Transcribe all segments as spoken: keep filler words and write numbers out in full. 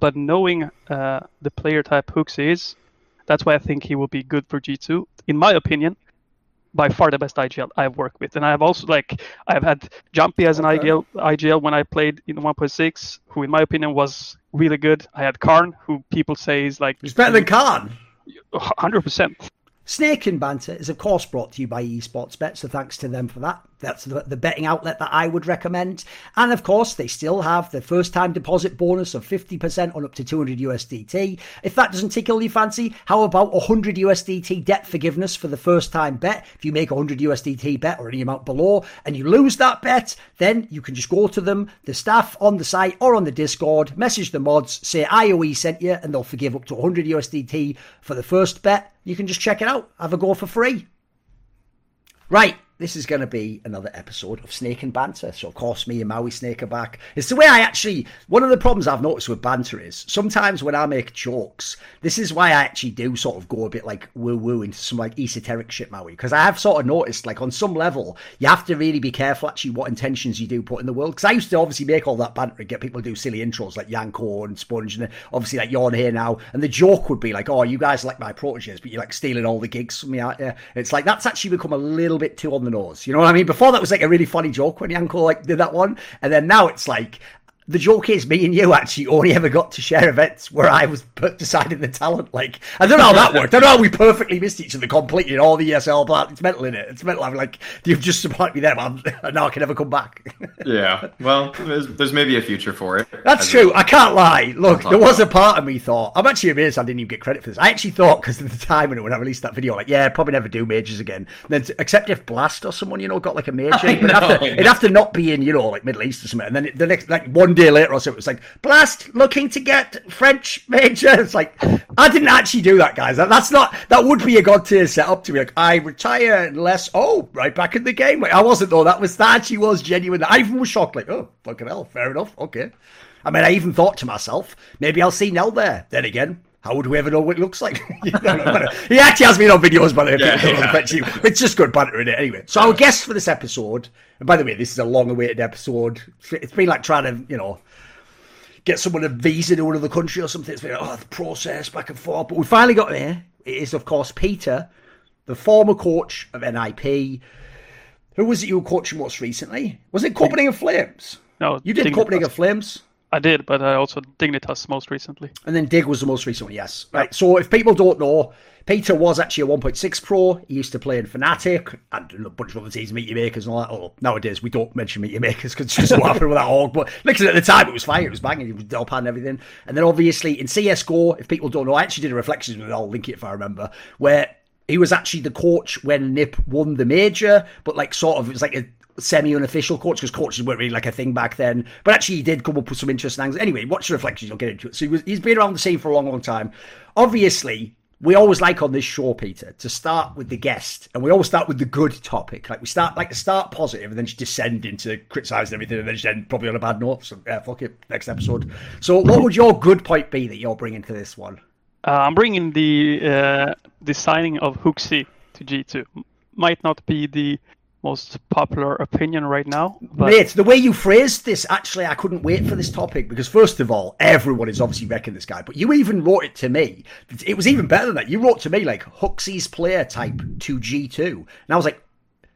but knowing uh, the player type HooXi is, that's why I think he will be good for G two. In my opinion, by far the best I G L I've worked with. And I have also, like, I've had Jumpy as an Okay. I G L, I G L when I played in one point six, who in my opinion was really good. I had Karn, who people say is like... He's better than Khan. one hundred percent. Snake and Banter is of course brought to you by eSportsBet, so thanks to them for that. That's the, the betting outlet that I would recommend. And of course, they still have the first time deposit bonus of fifty percent on up to two hundred U S D T. If that doesn't tickle your fancy, how about one hundred U S D T debt forgiveness for the first time bet? If you make a one hundred U S D T bet or any amount below and you lose that bet, then you can just go to them, the staff on the site or on the Discord, message the mods, say I O E sent you, and they'll forgive up to one hundred U S D T for the first bet. You can just check it out. Have a go for free. Right. This is going to be another episode of Snake and Banter. So, of course, me and Maui Snake are back. It's the way I actually... One of the problems I've noticed with banter is sometimes when I make jokes, this is why I actually do sort of go a bit like woo-woo into some like esoteric shit, Maui. Because I have sort of noticed, like, on some level, you have to really be careful actually what intentions you do put in the world. Because I used to obviously make all that banter and get people to do silly intros like Yanko and Sponge and obviously like you're on here now. And the joke would be like, oh, you guys are like my proteges, but you're like stealing all the gigs from me out there. It's like, that's actually become a little bit too on the nose. You know what I mean? Before that was like a really funny joke when Yanko like did that one, and then now it's like the joke is me and you actually only ever got to share events where I was deciding the talent. Like, I don't know how that worked. I don't know how we perfectly missed each other completely in all the E S L, but it's mental, in it. It's mental. I'm like, you've just supported me there, man. Now I can never come back. Yeah. Well, there's, there's maybe a future for it. That's true. I can't lie. Look, there was a part of me thought, I'm actually amazed I didn't even get credit for this. I actually thought, because of the timing when I released that video, like, yeah, probably never do majors again. And then, except if Blast or someone, you know, got like a major. It'd have, to, it'd have to not be in, you know, like Middle East or something. And then the next, like one day later or so, it was like, Blast looking to get French major. It's like, I didn't actually do that, guys. That, that's not, that would be a god tier setup to be like, I retire unless, oh, right back in the game. Wait, I wasn't though. That was, that actually was genuine. I even was shocked, like, oh, fucking hell, fair enough. Okay. I mean, I even thought to myself, maybe I'll see Nell there. Then again, how would we ever know what it looks like? He actually has been on videos, by the way. Yeah, yeah. It's just good banter in it anyway. So our guest for this episode, and by the way, this is a long-awaited episode. It's been like trying to, you know, get someone a visa to another country or something. It's been, oh, the process back and forth. But we finally got there. It is, of course, Peter, the former coach of N I P. Who was it you were coaching most recently? Was it Copenhagen Flames? No, You did Dignitas. Copenhagen Flames? I did, but I also Dignitas most recently. And then Dig was the most recent one, yes. Right, so if people don't know, Peter was actually a one point six pro. He used to play in Fnatic and a bunch of other teams, Meteor Makers and all that. Oh, nowadays, we don't mention Meteor Makers because it's just what happened with that org. But listen, at the time, it was fine. It was banging. It was Delpan and everything. And then obviously in C S G O, if people don't know, I actually did a Reflections with it. I'll link it if I remember, where he was actually the coach when Nip won the major, but like sort of, it was like a semi-unofficial coach because coaches weren't really like a thing back then. But actually, he did come up with some interesting things. Anyway, watch the Reflections, you'll get into it. So he was, he's been around the scene for a long, long time. Obviously, we always like on this show, Peter, to start with the guest, and we always start with the good topic. Like we start, like to start positive, and then just descend into criticising everything, and then just end probably on a bad note. So yeah, fuck it, next episode. So, what would your good point be that you're bringing to this one? Uh, I'm bringing the uh, the signing of HooXi to G two. Might not be the most popular opinion right now. But... Mate, the way you phrased this, actually, I couldn't wait for this topic because, first of all, everyone is obviously wrecking this guy, but you even wrote it to me. It was even better than that. You wrote to me, like, HooXi's player type to G two. And I was like,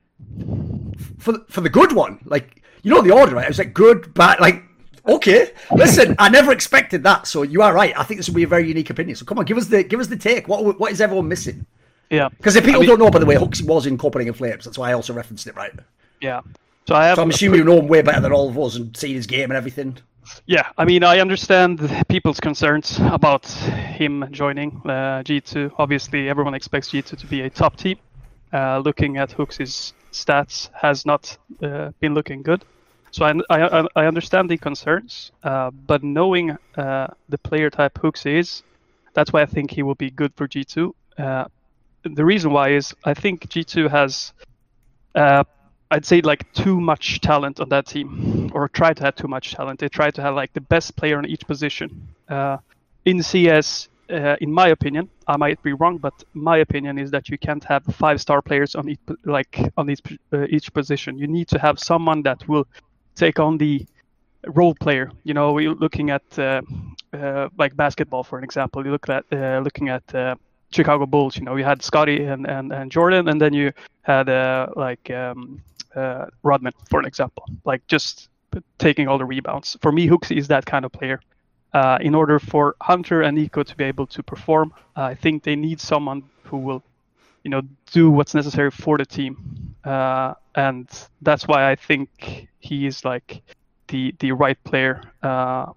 for, for the good one. Like, you know the order, right? I was like, good, bad, like, okay. Listen, I never expected that, so you are right. I think this will be a very unique opinion. So come on, give us the give us the take. What What is everyone missing? Yeah, because if people I mean, don't know, by the way, HooXi was in Copenhagen Flames. That's why I also referenced it, right? Yeah. So I have. So I'm assuming you know him way better than all of us and seen his game and everything. Yeah, I mean, I understand people's concerns about him joining uh, G two. Obviously, everyone expects G two to be a top team. Uh, looking at HooXi's stats has not uh, been looking good. So I, I, I understand the concerns, uh, but knowing uh, the player type HooXi is, that's why I think he will be good for G two. Uh, The reason why is I think G two has, uh, I'd say, like too much talent on that team, or try to have too much talent. They try to have like the best player on each position. Uh, in C S, uh, in my opinion, I might be wrong, but my opinion is that you can't have five-star players on each like on each uh, each position. You need to have someone that will take on the role player. You know, we're looking at uh, uh, like basketball, for an example. You look at uh, looking at uh, Chicago Bulls. You know, you had Scotty and, and, and Jordan, and then you had uh, like um, uh, Rodman, for an example. Like just taking all the rebounds. For me, Hooksy is that kind of player. Uh, in order for Hunter and Nico to be able to perform, uh, I think they need someone who will, you know, do what's necessary for the team, uh, and that's why I think he is like the the right player. Uh,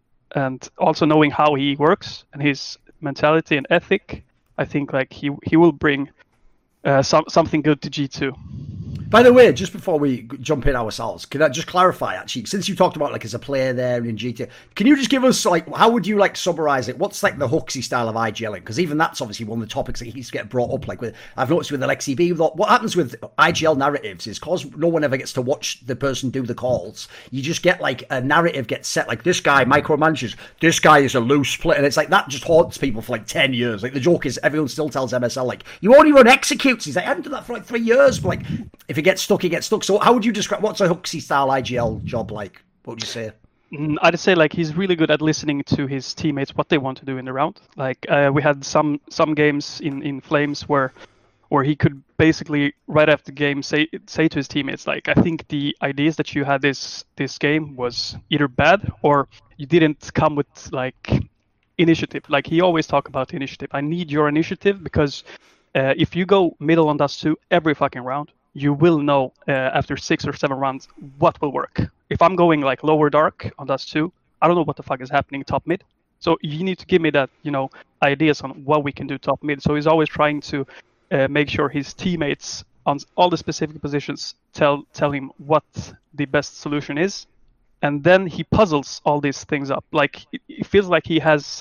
and also knowing how he works and his mentality and ethic, I think like he he will bring uh, some something good to G two. By the way, just before we jump in ourselves, can I just clarify, actually, since you talked about like as a player there in G two, can you just give us like, how would you like summarize it? What's like the Hooksy style of IGLing? Because even that's obviously one of the topics that keeps getting brought up. Like with, I've noticed with Alexi B, what happens with I G L narratives is because no one ever gets to watch the person do the calls. You just get like a narrative gets set, like this guy micromanages, this guy is a loose player. And it's like that just haunts people for like ten years. Like the joke is everyone still tells M S L like, you only run executes. He's like, I haven't done that for like three years. But like, if he gets stuck, he gets stuck. So how would you describe, what's a Hooksy style I G L job like? What would you say? I'd say like he's really good at listening to his teammates, what they want to do in the round. Like uh, we had some some games in, in Flames where where he could basically right after the game say say to his teammates like, I think the ideas that you had this this game was either bad or you didn't come with like initiative. Like he always talk about initiative. I need your initiative because uh, if you go middle on dust two every fucking round, you will know uh, after six or seven rounds what will work. If I'm going like lower dark on dust two, I don't know what the fuck is happening top mid. So you need to give me that, you know, ideas on what we can do top mid. So he's always trying to uh, make sure his teammates on all the specific positions tell tell him what the best solution is, and then he puzzles all these things up. Like it, it feels like he has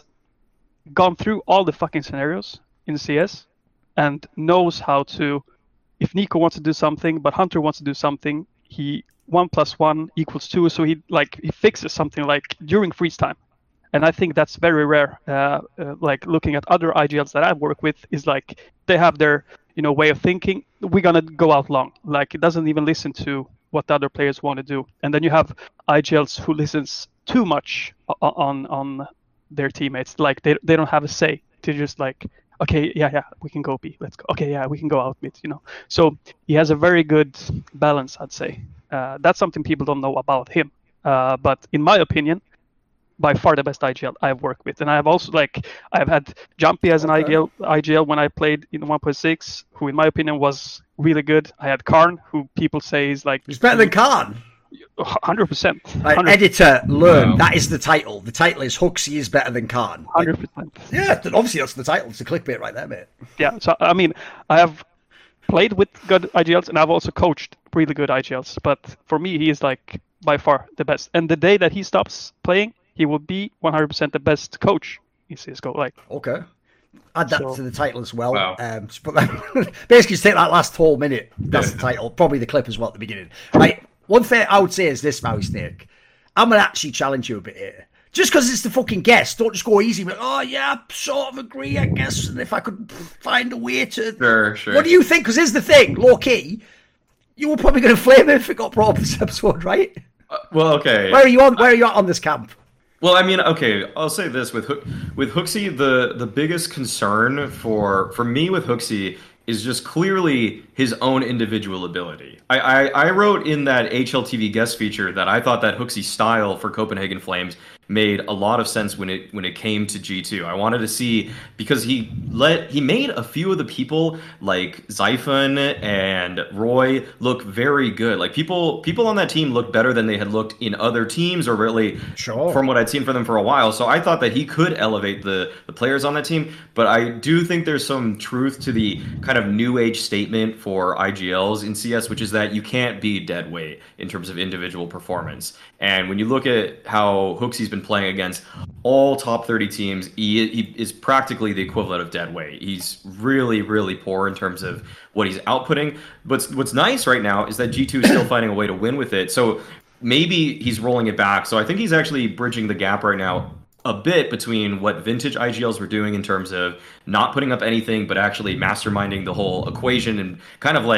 gone through all the fucking scenarios in C S and knows how to. If Nico wants to do something, but Hunter wants to do something, he one plus one equals two. So he like he fixes something like during freeze time, and I think that's very rare. Uh, uh, like looking at other I G Ls that I've worked with, is like they have their you know way of thinking. We're gonna go out long. Like it doesn't even listen to what the other players want to do. And then you have I G Ls who listens too much on on their teammates. Like they they don't have a say. They're just like, okay, yeah, yeah, we can go B. Let's go. Okay, yeah, we can go out mid, you know. So he has a very good balance, I'd say. Uh, that's something people don't know about him. Uh, but in my opinion, by far the best I G L I've worked with. And I've also, like, I've had Jumpy as an okay. I G L, I G L when I played in one point six, who in my opinion was really good. I had Karn, who people say is like... He's better than Karn. one hundred percent. Right, editor, learn. Wow. That is the title. The title is Hooksy is better than Karn. one hundred percent. Like, yeah, obviously that's the title. It's a clickbait right there, mate. Yeah, so, I mean, I have played with good I G Ls, and I've also coached really good I G Ls. But for me, he is, like, by far the best. And the day that he stops playing, he will be one hundred percent the best coach in C S G O. Like, okay. Add that so, to the title as well. Wow. Um, but that, basically, just take that last whole minute. That's the title. Probably the clip as well at the beginning. Right. One thing I would say is this, Maui Snake. I'm going to actually challenge you a bit here. Just because it's the fucking guest, don't just go easy. But, oh, yeah, I sort of agree, I guess. And if I could find a way to... Sure, sure. What do you think? Because here's the thing, low-key, you were probably going to flame him if it got brought up this episode, right? Uh, well, okay. Where are you on? Where are you at on this camp? Well, I mean, okay, I'll say this. With Hook, with Hooksy, the, the biggest concern for, for me with Hooksy is just clearly his own individual ability. I, I, I wrote in that H L T V guest feature that I thought that Hooksy style for Copenhagen Flames made a lot of sense when it when it came to G two. I wanted to see, because he let he made a few of the people like Zyphon and Roy look very good. Like people people on that team looked better than they had looked in other teams, or really sure. from what I'd seen from them for a while. So I thought that he could elevate the, the players on that team. But I do think there's some truth to the kind of new age statement for I G Ls in C S, which is that you can't be dead weight in terms of individual performance. And when you look at how Hooksy's been playing against all top thirty teams, he, he is practically the equivalent of dead weight. He's really, really poor in terms of what he's outputting. But what's nice right now is that G two is still finding a way to win with it. So maybe he's rolling it back. So I think he's actually bridging the gap right now a bit between what vintage I G Ls were doing in terms of not putting up anything, but actually masterminding the whole equation and kind of like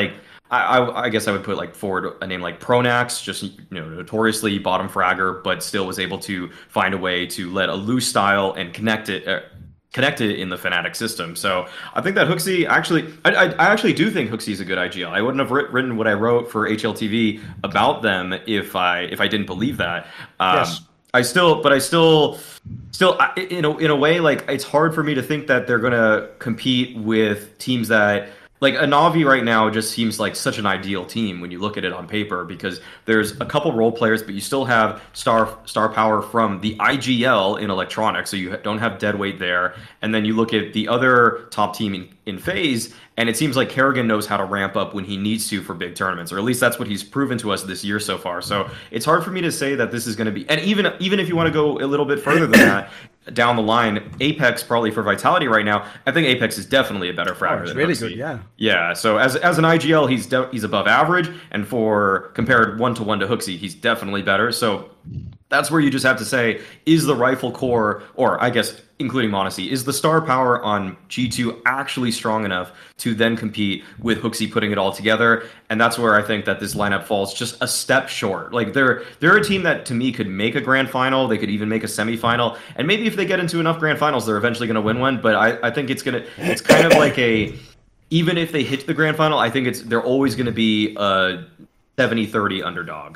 I, I, I guess I would put like forward a name like Pronax, just you know, notoriously bottom fragger, but still was able to find a way to let a loose style and connect it. Uh, connected in the Fnatic system. So I think that HooXi actually, I, I, I actually do think HooXi is a good I G L. I wouldn't have writ- written what I wrote for H L T V about them if I if I didn't believe that. Um, yes. I still, but I still, still, in a, in a way, like it's hard for me to think that they're going to compete with teams that, like a Na'Vi right now just seems like such an ideal team when you look at it on paper, because there's a couple role players, but you still have star star power from the I G L in electronics, so you don't have deadweight there. And then you look at the other top team in, in FaZe, and it seems like Karrigan knows how to ramp up when he needs to for big tournaments, or at least that's what he's proven to us this year so far. So it's hard for me to say that this is going to be, and even even if you want to go a little bit further than that, down the line, Apex probably for Vitality right now, I think Apex is definitely a better fragger. Oh, it's than really HooXi. good, yeah. Yeah, so as as an I G L, he's de- he's above average, and for compared one to one to HooXi, he's definitely better. So that's where you just have to say, is the rifle core, or I guess including m0NESY, is the star power on G two actually strong enough to then compete with HooXi putting it all together? And that's where I think that this lineup falls just a step short. Like they're they're a team that to me could make a grand final, they could even make a semifinal, and maybe if they get into enough grand finals, they're eventually going to win one. But I, I think it's gonna it's kind of like a, even if they hit the grand final, I think it's they're always going to be a seventy thirty underdog.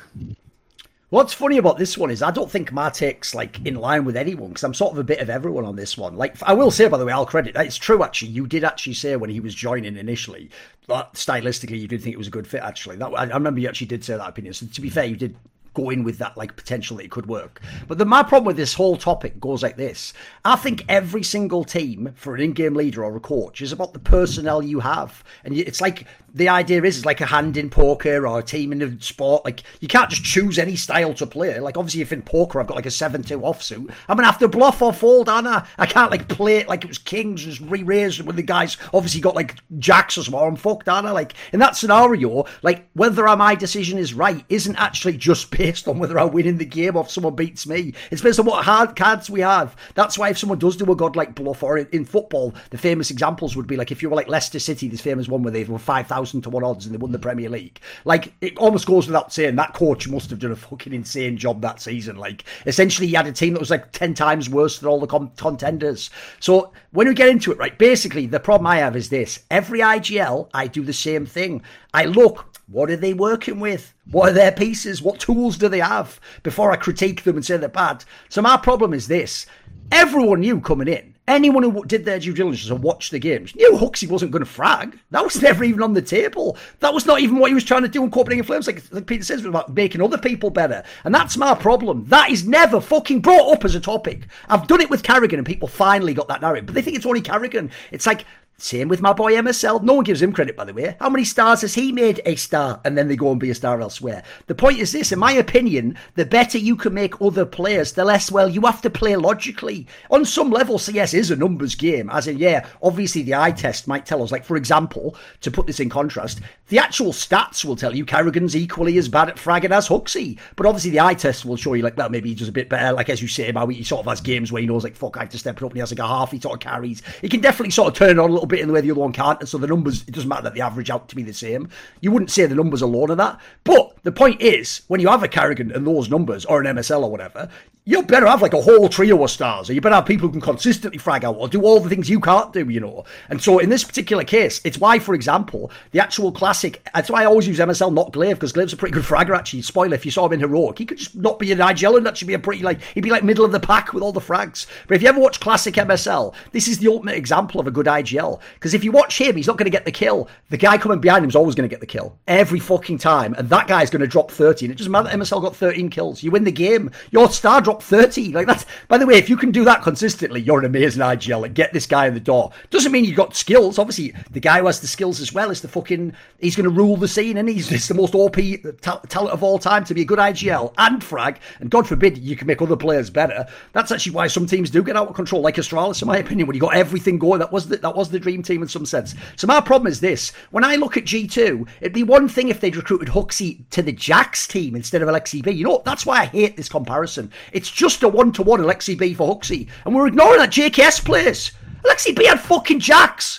What's funny about this one is I don't think my take's like in line with anyone, because I'm sort of a bit of everyone on this one. Like I will say, by the way, I'll credit, it's true actually, you did actually say when he was joining initially that stylistically you did think it was a good fit actually. That I remember you actually did say that opinion. So to be fair, you did go in with that like potential that it could work. But the, my problem with this whole topic goes like this. I think every single team for an in-game leader or a coach is about the personnel you have. And it's like, the idea is it's like a hand in poker or a team in a sport. Like you can't just choose any style to play. Like obviously if in poker I've got like a seven two offsuit, I'm going to have to bluff or fold, aren't I? I can't like play it like it was kings and just re-raise when the guys obviously got like jacks or something. I'm fucked, aren't I? Like in that scenario, like whether my decision is right isn't actually just based on whether I win in the game or if someone beats me. It's based on what hard cards we have. That's why if someone does do a godlike bluff, or in, in football, the famous examples would be like if you were like Leicester City, this famous one where they were five thousand to one odds and they won the Premier League. Like it almost goes without saying that coach must have done a fucking insane job that season. Like essentially he had a team that was like ten times worse than all the com- contenders. So when we get into it, right, basically the problem I have is this. Every I G L, I do the same thing. I look, what are they working with? What are their pieces? What tools do they have? Before I critique them and say they're bad. So my problem is this. Everyone knew coming in, anyone who did their due diligence and watched the games knew HooXi wasn't going to frag. That was never even on the table. That was not even what he was trying to do in Copenhagen Flames. Like, like Peter says, about making other people better. And that's my problem. That is never fucking brought up as a topic. I've done it with Karrigan and people finally got that narrative. But they think it's only Karrigan. It's like, same with my boy M S L. No one gives him credit, by the way. How many stars has he made a star and then they go and be a star elsewhere? The point is this, in my opinion, the better you can make other players, the less well you have to play logically. On some level, C S is a numbers game. As in, yeah, obviously the eye test might tell us, like, for example, to put this in contrast, the actual stats will tell you Karrigan's equally as bad at fragging as HooXi. But obviously the eye test will show you, like, well, maybe he does a bit better. Like, as you say, about he sort of has games where he knows, like, fuck, I have to step it up and he has, like, a half, he sort of carries. He can definitely sort of turn it on a little bit in the way the other one can't, and so the numbers, it doesn't matter that they average out to be the same. You wouldn't say the numbers alone of that, but the point is, when you have a Karrigan and those numbers, or an M S L or whatever, you better have like a whole trio of stars, or you better have people who can consistently frag out or do all the things you can't do, you know. And so in this particular case, it's why, for example, the actual classic, that's why I always use M S L, not Glaive, because Glaive's a pretty good fragger actually. Spoiler, if you saw him in Heroic, he could just not be an I G L and actually be a pretty, like, he'd be like middle of the pack with all the frags. But if you ever watch classic M S L, this is the ultimate example of a good I G L, because if you watch him, he's not going to get the kill. The guy coming behind him is always going to get the kill every fucking time, and that guy's going to drop thirty, and it doesn't matter that M S L got thirteen kills. You win the game, your star dropped thirty. Like, that's, by the way, if you can do that consistently, you're an amazing I G L. Like, get this guy in the door. Doesn't mean you got skills. Obviously, the guy who has the skills as well is the fucking, he's going to rule the scene, and he's just the most O P ta- talent of all time to be a good I G L and frag, and God forbid you can make other players better. That's actually why some teams do get out of control, like Astralis, in my opinion, when you got everything going. That was the, that was the dream team in some sense. So my problem is this. When I look at G two, it'd be one thing if they'd recruited HooXi to the Jax team instead of Alexi B. You know, that's why I hate this comparison. It's just a one-to-one Alexi B for HooXi. And we're ignoring that J K S players. Alexi B had fucking Jax.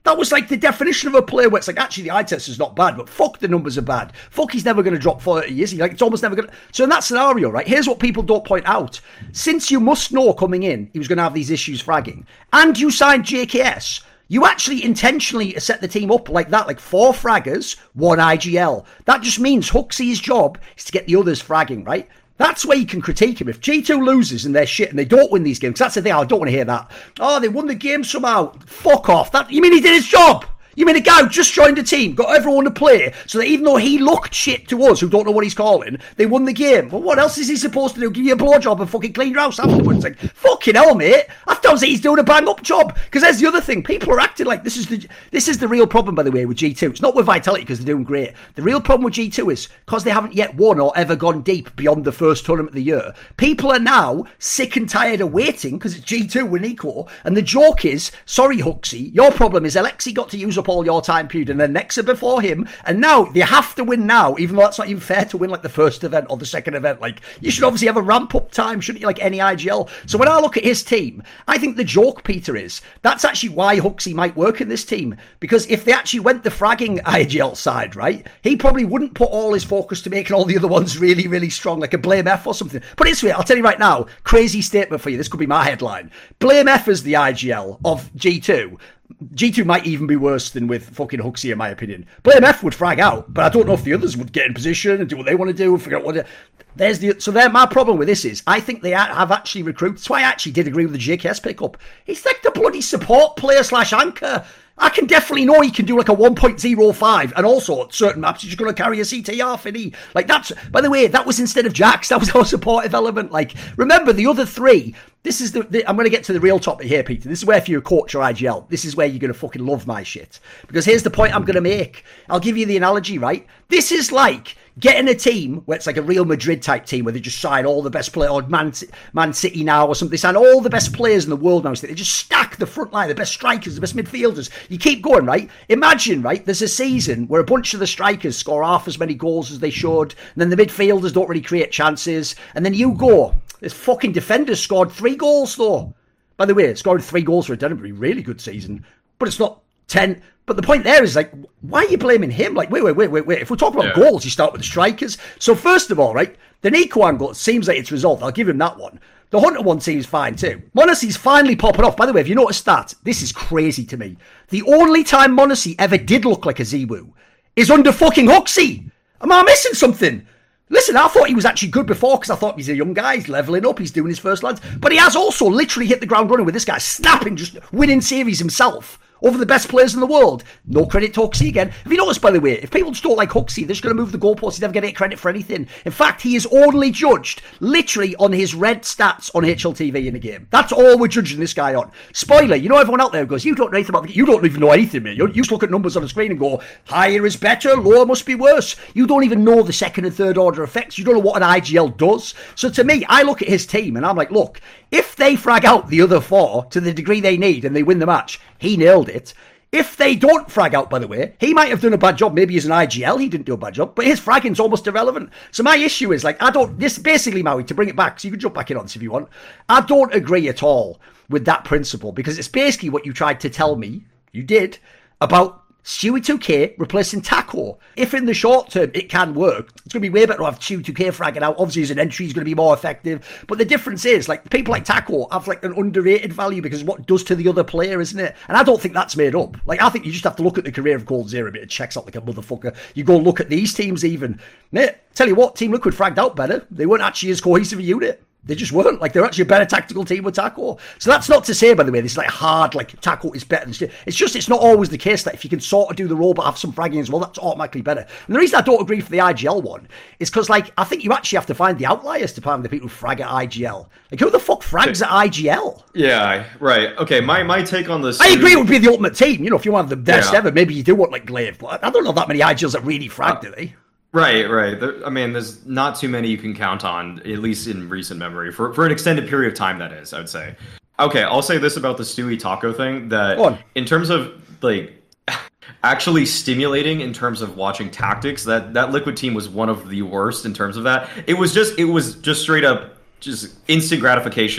That was like the definition of a player where it's like, actually, the eye test is not bad, but fuck, the numbers are bad. Fuck, he's never going to drop thirty, is he? Like, it's almost never going to... So in that scenario, right, here's what people don't point out. Since you must know coming in, he was going to have these issues fragging, and you signed J K S, you actually intentionally set the team up like that, like four fraggers, one I G L. That just means Huxley's job is to get the others fragging, right? That's where you can critique him. If G two loses and they're shit and they don't win these games, that's the thing, I don't want to hear that. Oh, they won the game somehow. Fuck off. That you mean he did his job? You mean a guy who just joined the team, got everyone to play, so that even though he looked shit to us, who don't know what he's calling, they won the game. Well, what else is he supposed to do? Give you a blowjob and fucking clean your house afterwards? Like, fucking hell, mate. That tells you he's doing a bang-up job. Because there's the other thing. People are acting like this is the this is the real problem, by the way, with G two. It's not with Vitality because they're doing great. The real problem with G two is because they haven't yet won or ever gone deep beyond the first tournament of the year. People are now sick and tired of waiting because it's G two with Nico. And the joke is, sorry, Huxley, your problem is Alexi got to use up all your time period and then Nexa before him, and now they have to win now, even though that's not even fair to win like the first event or the second event. Like, you should obviously have a ramp up time, shouldn't you, like any I G L? So when I look at his team, I think the joke, Peter, is that's actually why Huxley might work in this team, because if they actually went the fragging I G L side, right, he probably wouldn't put all his focus to making all the other ones really, really strong, like a Blame F or something. But it's weird, I'll tell you right now, crazy statement for you, this could be my headline. Blame F as the I G L of G two. G two might even be worse than with fucking Huxley, in my opinion. Blame F would frag out, but I don't know if the others would get in position and do what they want to do and figure out what to... There's the... So there, my problem with this is, I think they have actually recruited... That's why I actually did agree with the J K S pickup. He's like the bloody support player slash anchor. I can definitely know he can do like a one point oh five, and also at certain maps he's just going to carry a C T R, Finny. Like, that's, by the way, that was instead of Jax, that was our supportive element. Like, remember the other three, this is the, the I'm going to get to the real topic here, Peter. This is where if you're a coach or I G L, this is where you're going to fucking love my shit. Because here's the point I'm going to make. I'll give you the analogy, right? This is like getting a team where it's like a Real Madrid type team where they just sign all the best players, or Man, Man City now or something. They sign all the best players in the world now. So they just stack the front line, the best strikers, the best midfielders. You keep going, right? Imagine, right, there's a season where a bunch of the strikers score half as many goals as they should, and then the midfielders don't really create chances, and then you go, this fucking defender scored three goals though. By the way, scored three goals for a Denbury, really good season, but it's not ten. But the point there is, like, why are you blaming him? Like, wait, wait, wait, wait, wait. If we're talking about yeah. goals, you start with the strikers. So first of all, right, the Nico angle, it seems like it's resolved. I'll give him that one. The Hunter one seems fine too. m0NESY's finally popping off. By the way, if you noticed that, this is crazy to me. The only time m0NESY ever did look like a Ziwu is under fucking Huxley. Am I missing something? Listen, I thought he was actually good before because I thought he's a young guy, he's levelling up, he's doing his first lands. But he has also literally hit the ground running with this guy snapping, just winning series himself over the best players in the world. No credit to Huxley again. Have you noticed, by the way, if people just don't like Huxley, they're just going to move the goalposts. He's never going to get credit for anything. In fact, he is only judged literally on his red stats on H L T V in the game. That's all we're judging this guy on. Spoiler, you know everyone out there goes, you don't know anything about the game. You don't even know anything, man. You just look at numbers on the screen and go, higher is better, lower must be worse. You don't even know the second and third order effects. You don't know what an I G L does. So to me, I look at his team and I'm like, look, if they frag out the other four to the degree they need and they win the match, he nailed it. If they don't frag out, by the way, he might have done a bad job. Maybe as an I G L, he didn't do a bad job, but his fragging's almost irrelevant. So my issue is, like, I don't, this basically, Maui, to bring it back, so you can jump back in on this if you want. I don't agree at all with that principle, because it's basically what you tried to tell me, you did, about Stewie two K replacing Taco. If in the short term it can work, it's going to be way better to have Stewie two K fragging out. Obviously, as an entry, he's going to be more effective. But the difference is, like, people like Taco have like an underrated value because of what it does to the other player, isn't it? And I don't think that's made up. Like, I think you just have to look at the career of Cold Zero, but it checks out like a motherfucker. You go look at these teams even. Mate, tell you what, Team Liquid fragged out better. They weren't actually as cohesive a unit. They just weren't. Like, they're actually a better tactical team with Taco. So that's not to say, by the way, this is like hard, like Taco is better than shit. It's just, it's not always the case that if you can sort of do the role but have some fragging as well, that's automatically better. And the reason I don't agree for the I G L one is because, like, I think you actually have to find the outliers to find the people who frag at I G L. Like, who the fuck frags at I G L? Yeah, right. Okay, my, my take on this... I agree it would be the ultimate team. You know, if you want the best yeah. ever, maybe you do want, like, Glaive. But I don't know that many I G Ls that really frag, uh, do they? Right, right. There, I mean, there's not too many you can count on, at least in recent memory, for, for an extended period of time, that is, I would say. Okay, I'll say this about the Stewie Taco thing, that in terms of, like, actually stimulating in terms of watching tactics, that, that Liquid team was one of the worst in terms of that. It was just, it was just straight up, just instant gratification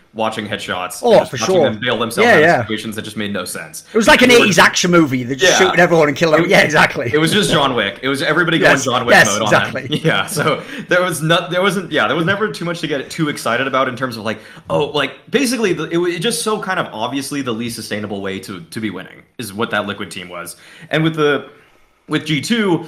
watching headshots. Oh, just for watching sure. them bail themselves Yeah, out yeah. of situations that just made no sense. It was like an They were- eighties action movie. They're just Yeah. shooting everyone and killing them. Yeah, exactly. It was just John Wick. It was everybody going Yes, John Wick yes, mode on exactly. that. Yeah, so there was not, there wasn't, yeah, there was never too much to get too excited about in terms of like, oh, like basically the, it was just so kind of obviously the least sustainable way to to be winning is what that Liquid team was, and with the with G two.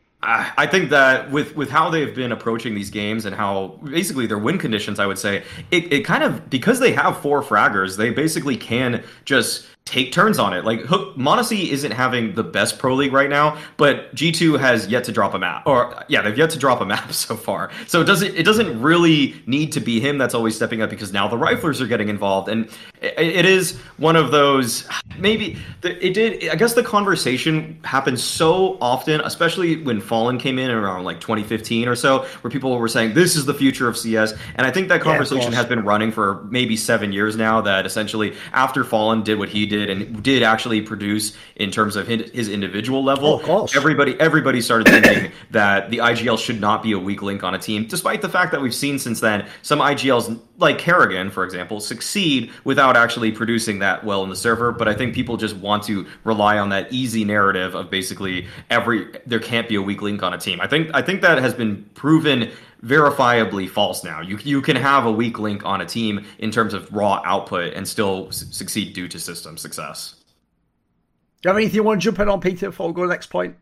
I think that with, with how they've been approaching these games and how basically their win conditions, I would say, it, it kind of, because they have four fraggers, they basically can just take turns on it. Like, Hook, m0NESY isn't having the best pro league right now, but G two has yet to drop a map. Or, yeah, they've yet to drop a map so far. So it doesn't, it doesn't really need to be him that's always stepping up because now the Riflers are getting involved. And it, it is one of those, maybe, it did, I guess the conversation happens so often, especially when Fallen came in around like twenty fifteen or so, where people were saying, this is the future of C S. And I think that conversation yeah, has been running for maybe seven years now, that essentially after Fallen did what he did, and did actually produce in terms of his individual level. Oh, of course. Everybody, everybody started thinking that the I G L should not be a weak link on a team, despite the fact that we've seen since then some I G Ls, like Kerrigan, for example, succeed without actually producing that well in the server. But I think people just want to rely on that easy narrative of basically every there can't be a weak link on a team. I think I think that has been proven verifiably false now. You you can have a weak link on a team in terms of raw output and still s- succeed due to system success. Do you have anything you want to jump in on, Peter, before we go to the next point?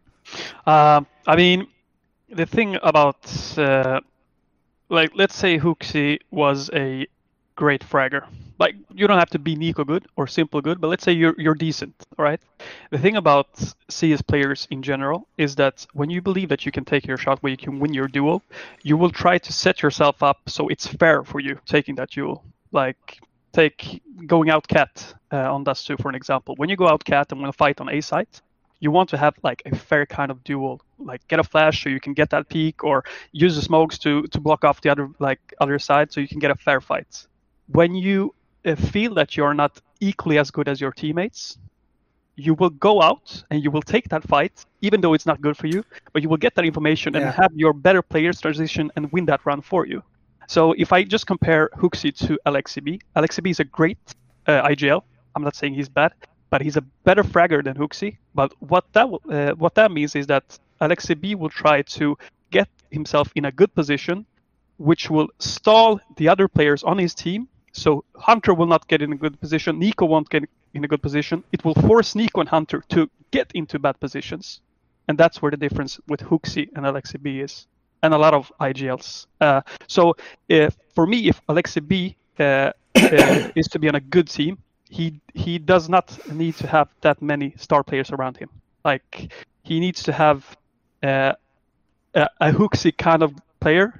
Um, I mean, the thing about, uh, like, let's say Hooksy was a great fragger. Like, you don't have to be Nico good or Simple good, but let's say you're you're decent, all right? The thing about C S players in general is that when you believe that you can take your shot where you can win your duel, you will try to set yourself up so it's fair for you taking that duel. Like, take going out cat uh, on Dust two for an example. When you go out cat and want to fight on A site, you want to have like a fair kind of duel. Like, get a flash so you can get that peek, or use the smokes to to block off the other like other side so you can get a fair fight. When you uh, feel that you're not equally as good as your teammates, you will go out and you will take that fight, even though it's not good for you, but you will get that information and Yeah. have your better players transition and win that round for you. So if I just compare Hooksy to Alexibi, Alexibi is a great uh, I G L. I'm not saying he's bad, but he's a better fragger than Hooksy. But what that will- uh, what that means is that Alexibi will try to get himself in a good position, which will stall the other players on his team. So Hunter will not get in a good position. Nico won't get in a good position. It will force Nico and Hunter to get into bad positions. And that's where the difference with Hooksy and Alexibi is. And a lot of I G Ls. Uh, so if, for me, if Alexibi uh, uh, is to be on a good team, he he does not need to have that many star players around him. Like, he needs to have uh, a, a Hooksy kind of player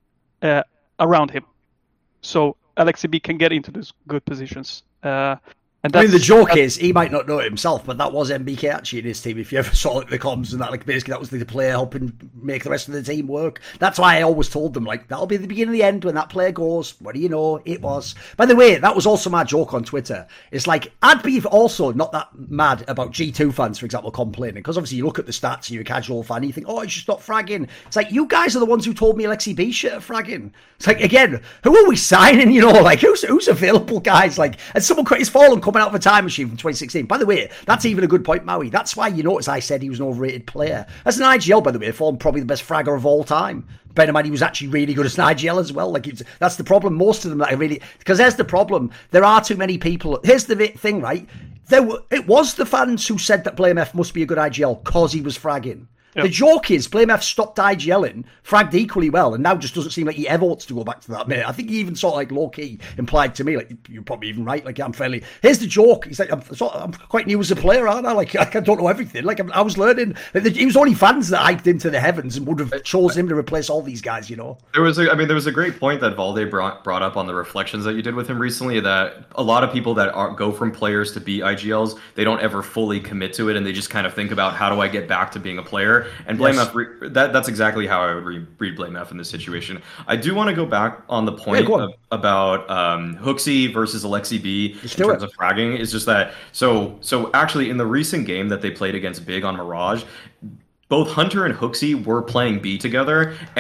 uh, around him. So Alexibi can get into those good positions. Uh, and I mean, that's, the joke that's- is, he might not know it himself, but that was M B K actually in his team. If you ever saw like, the comms and that, like basically that was the player helping make the rest of the team work. That's why I always told them, like, that'll be the beginning of the end when that player goes. What do you know? It was. By the way, that was also my joke on Twitter. It's like, I'd be also not that mad about G two fans, for example, complaining, because obviously you look at the stats and you're a casual fan, and you think, oh, it's just not fragging. It's like, you guys are the ones who told me Alexi B shit at fragging. It's like, again, who are we signing? You know, like, who's who's available, guys? Like, and someone is Fallen coming out of a time machine from twenty sixteen. By the way, that's even a good point, Maui. That's why you notice I said he was an overrated player. As an I G L, by the way, Fallen probably the best fragger of all time. Bear in mind, he was actually really good as an I G L as well. Like, it's, that's the problem. Most of them that are really, because there's the problem. There are too many people. Here's the thing, right? There were, it was the fans who said that BlameF must be a good I G L because he was fragging. Yep. The joke is, BlameF stopped IGLing, fragged equally well, and now just doesn't seem like he ever wants to go back to that, mate. I think he even sort of like low-key implied to me, like, you're probably even right, like, I'm fairly... Here's the joke. He's like, I'm, sort of, I'm quite new as a player, aren't I? Like, I don't know everything. Like, I'm, I was learning. Like, it was only fans that hyped into the heavens and would have chose him to replace all these guys, you know? There was, a, I mean, there was a great point that Valde brought brought up on the reflections that you did with him recently. That a lot of people that are, go from players to be I G Ls, they don't ever fully commit to it, and they just kind of think about how do I get back to being a player. And Blame Yes. F, re- that that's exactly how I would read, read Blame F in this situation. I do want to go back on the point Yeah, go on. of, about um, Hooksy versus Alexi B Let's in do terms it. of fragging. Is just that so so actually in the recent game that they played against Big on Mirage, both Hunter and Hooksy were playing B together, and you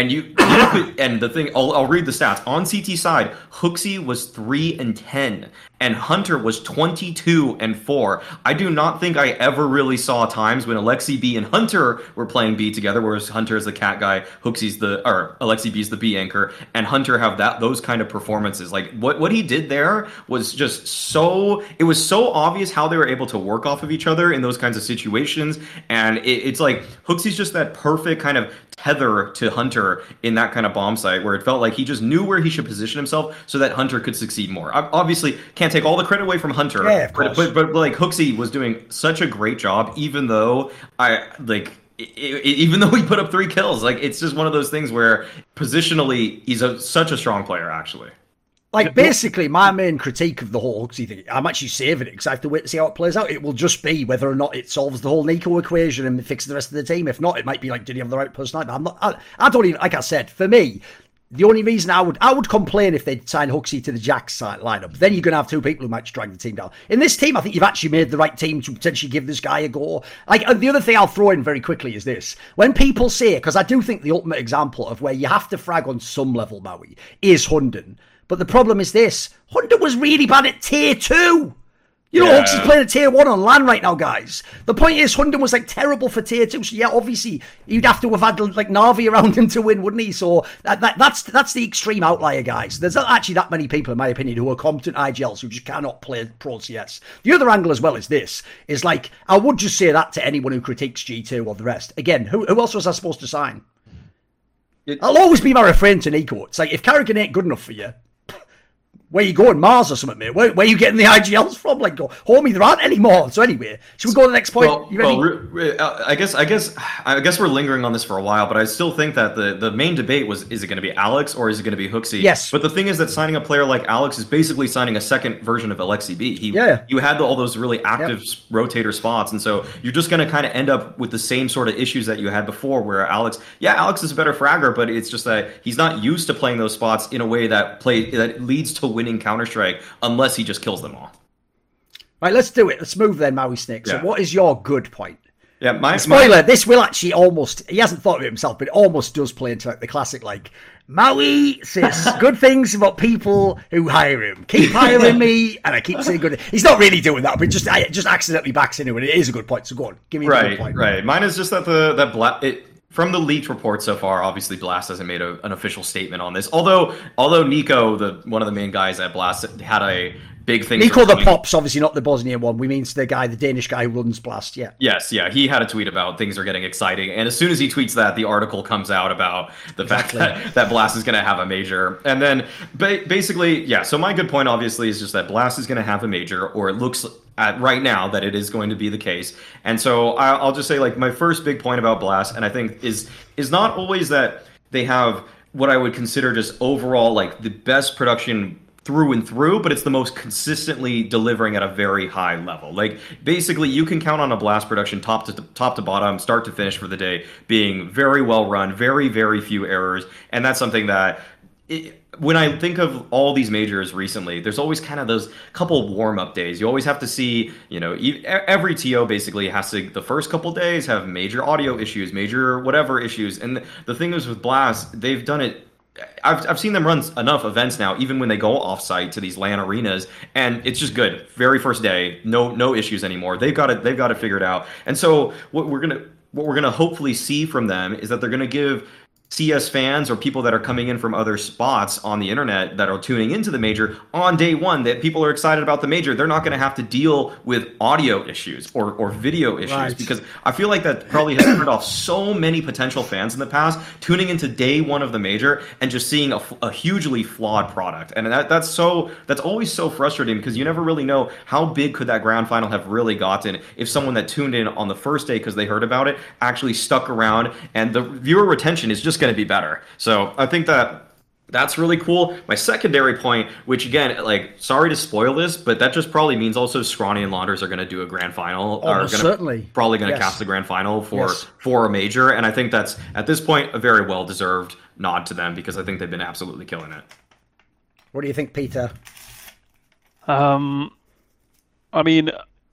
and the thing, I'll, I'll read the stats. On C T side, Hooksy was three and ten, and Hunter was twenty-two and four. I do not think I ever really saw times when Alexi B and Hunter were playing B together, whereas Hunter is the cat guy, Hooksy's the, or Alexi B is the B anchor, and Hunter have that those kind of performances. Like what what he did there was just so, it was so obvious how they were able to work off of each other in those kinds of situations, and it, it's like Hooksy's just that perfect kind of tether to Hunter in that kind of bomb site where it felt like he just knew where he should position himself so that Hunter could succeed more. I obviously can't take all the credit away from Hunter, yeah, of but, but, but like Hooksy was doing such a great job, even though I like it, it, even though he put up three kills. Like it's just one of those things where positionally he's a, such a strong player actually. Like, basically, my main critique of the whole Hooksy thing, I'm actually saving it because I have to wait to see how it plays out. It will just be whether or not it solves the whole Nico equation and fixes the rest of the team. If not, it might be like, did he have the right personality? I'm not, I, I don't even, like I said, for me, the only reason I would I would complain if they'd sign Hooksy to the Jax side lineup. Then you're going to have two people who might drag the team down. In this team, I think you've actually made the right team to potentially give this guy a go. Like, and the other thing I'll throw in very quickly is this. When people say, because I do think the ultimate example of where you have to frag on some level, Maui, is Hunden. But the problem is this. Hunter was really bad at tier two. You know, yeah. Hooks is playing at tier one on LAN right now, guys. The point is, Hunden was like terrible for tier two. So yeah, obviously, you'd have to have had like Na'Vi around him to win, wouldn't he? So that, that, that's that's the extreme outlier, guys. There's not actually that many people, in my opinion, who are competent I G Ls who just cannot play Pro C S. The other angle as well is this, is like, I would just say that to anyone who critiques G two or the rest. Again, who, who else was I supposed to sign? It, I'll always be my refrain to Nico. It's like, if Karrigan ain't good enough for you, where you going, Mars or something, mate? Where, where are you getting the I G Ls from? Like, go, homie, there aren't any more. So anyway, should we go to the next point? Well, you ready? well re- re- I guess, I guess, I guess we're lingering on this for a while, but I still think that the, the main debate was: is it going to be Alex or is it going to be Hooksy? Yes. But the thing is that signing a player like Alex is basically signing a second version of Alexi B. He, yeah. You had all those really active yep. rotator spots, and so you're just going to kind of end up with the same sort of issues that you had before, where Alex, yeah, Alex is a better fragger, but it's just that he's not used to playing those spots in a way that play that leads to winning Counter-Strike. Unless he just kills them all. Right, let's do it. Let's move then, Maui Snake. So yeah. what is your good point? Yeah, my spoiler, my... this will actually almost, he hasn't thought of it himself, but it almost does play into like the classic, like, Maui says good things about people who hire him. Keep hiring me, and I keep saying good. He's not really doing that, but just I just accidentally backs into it. It is a good point, so go on. Give me a right, good point. Right, Mine is just that the, that black... It, From the leaked report so far, obviously Blast hasn't made a, an official statement on this. Although, although Nico, the one of the main guys at Blast, had a big thing. Nico the Pops, obviously not the Bosnian one. We mean the guy, the Danish guy who runs Blast. Yeah. Yes, yeah, he had a tweet about things are getting exciting, and as soon as he tweets that, the article comes out about the exactly. fact that, that Blast is going to have a major, and then ba- basically, yeah. So my good point, obviously, is just that Blast is going to have a major, or it looks at right now that it is going to be the case. And so I'll just say, like, my first big point about Blast, and I think is is not always that they have what I would consider just overall like the best production through and through, but it's the most consistently delivering at a very high level. Like, basically, you can count on a Blast production top to top to bottom, start to finish for the day, being very well run, very, very few errors, and that's something that it, when I think of all these majors recently, there's always kind of those couple warm-up days. You always have to see, you know, every T O basically has to, the first couple days, have major audio issues, major whatever issues. And the thing is with Blast, they've done it, I've I've seen them run enough events now, even when they go off-site to these LAN arenas, and it's just good. Very first day, no no issues anymore. They've got it, they've got it figured out. And so what we're gonna what we're gonna hopefully see from them is that they're gonna give C S fans or people that are coming in from other spots on the internet that are tuning into the major on day one, that people are excited about the major. They're not going to have to deal with audio issues or, or video issues, right. Because I feel like that probably has turned off so many potential fans in the past, tuning into day one of the major and just seeing a, a hugely flawed product. And that that's so that's always so frustrating, because you never really know how big could that grand final have really gotten if someone that tuned in on the first day because they heard about it actually stuck around, and the viewer retention is just going to be better. So I think that that's really cool. My secondary point, which again, like, sorry to spoil this, but that just probably means also Scrawny and Launders are going to do a grand final. Oh, are gonna, certainly. Probably going to yes. cast the grand final for, yes. for a major. And I think that's, at this point, a very well-deserved nod to them, because I think they've been absolutely killing it. What do you think, Peter? Um, I mean,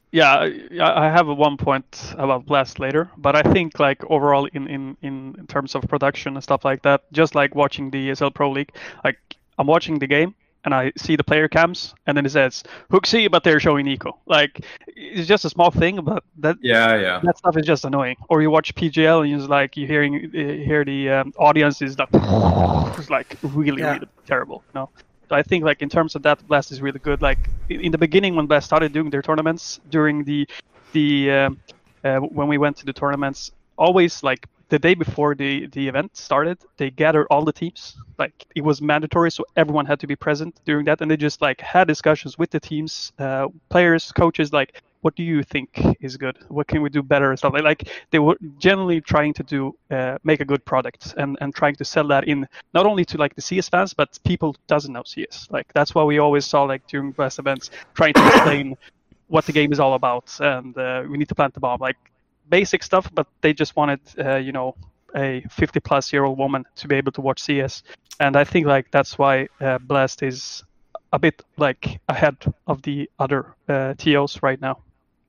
Yeah, I I have a one point about Blast later, but I think like overall in, in, in terms of production and stuff like that, just like watching the E S L Pro League, like I'm watching the game and I see the player cams and then it says Hooksy, but they're showing Nico. Like it's just a small thing, but that Yeah, yeah. that stuff is just annoying. Or you watch P G L and you're just like you hearing uh, hear the um, audience is like it's like really Yeah. really terrible, you know. So I think like in terms of that, Blast is really good. Like in in the beginning when Blast started doing their tournaments during the the um, uh, when we went to the tournaments, always like the day before the the event started, they gathered all the teams. Like it was mandatory, so everyone had to be present during that, and they just like had discussions with the teams, uh, players, coaches, like. What do you think is good? What can we do better and stuff like like they were generally trying to do uh, make a good product and, and trying to sell that in not only to like the C S fans but people who doesn't know C S. Like that's why we always saw like during Blast events trying to explain what the game is all about and uh, we need to plant the bomb, like basic stuff. But they just wanted uh, you know a fifty plus year old woman to be able to watch C S, and I think like that's why uh, Blast is a bit like ahead of the other uh, T Os right now.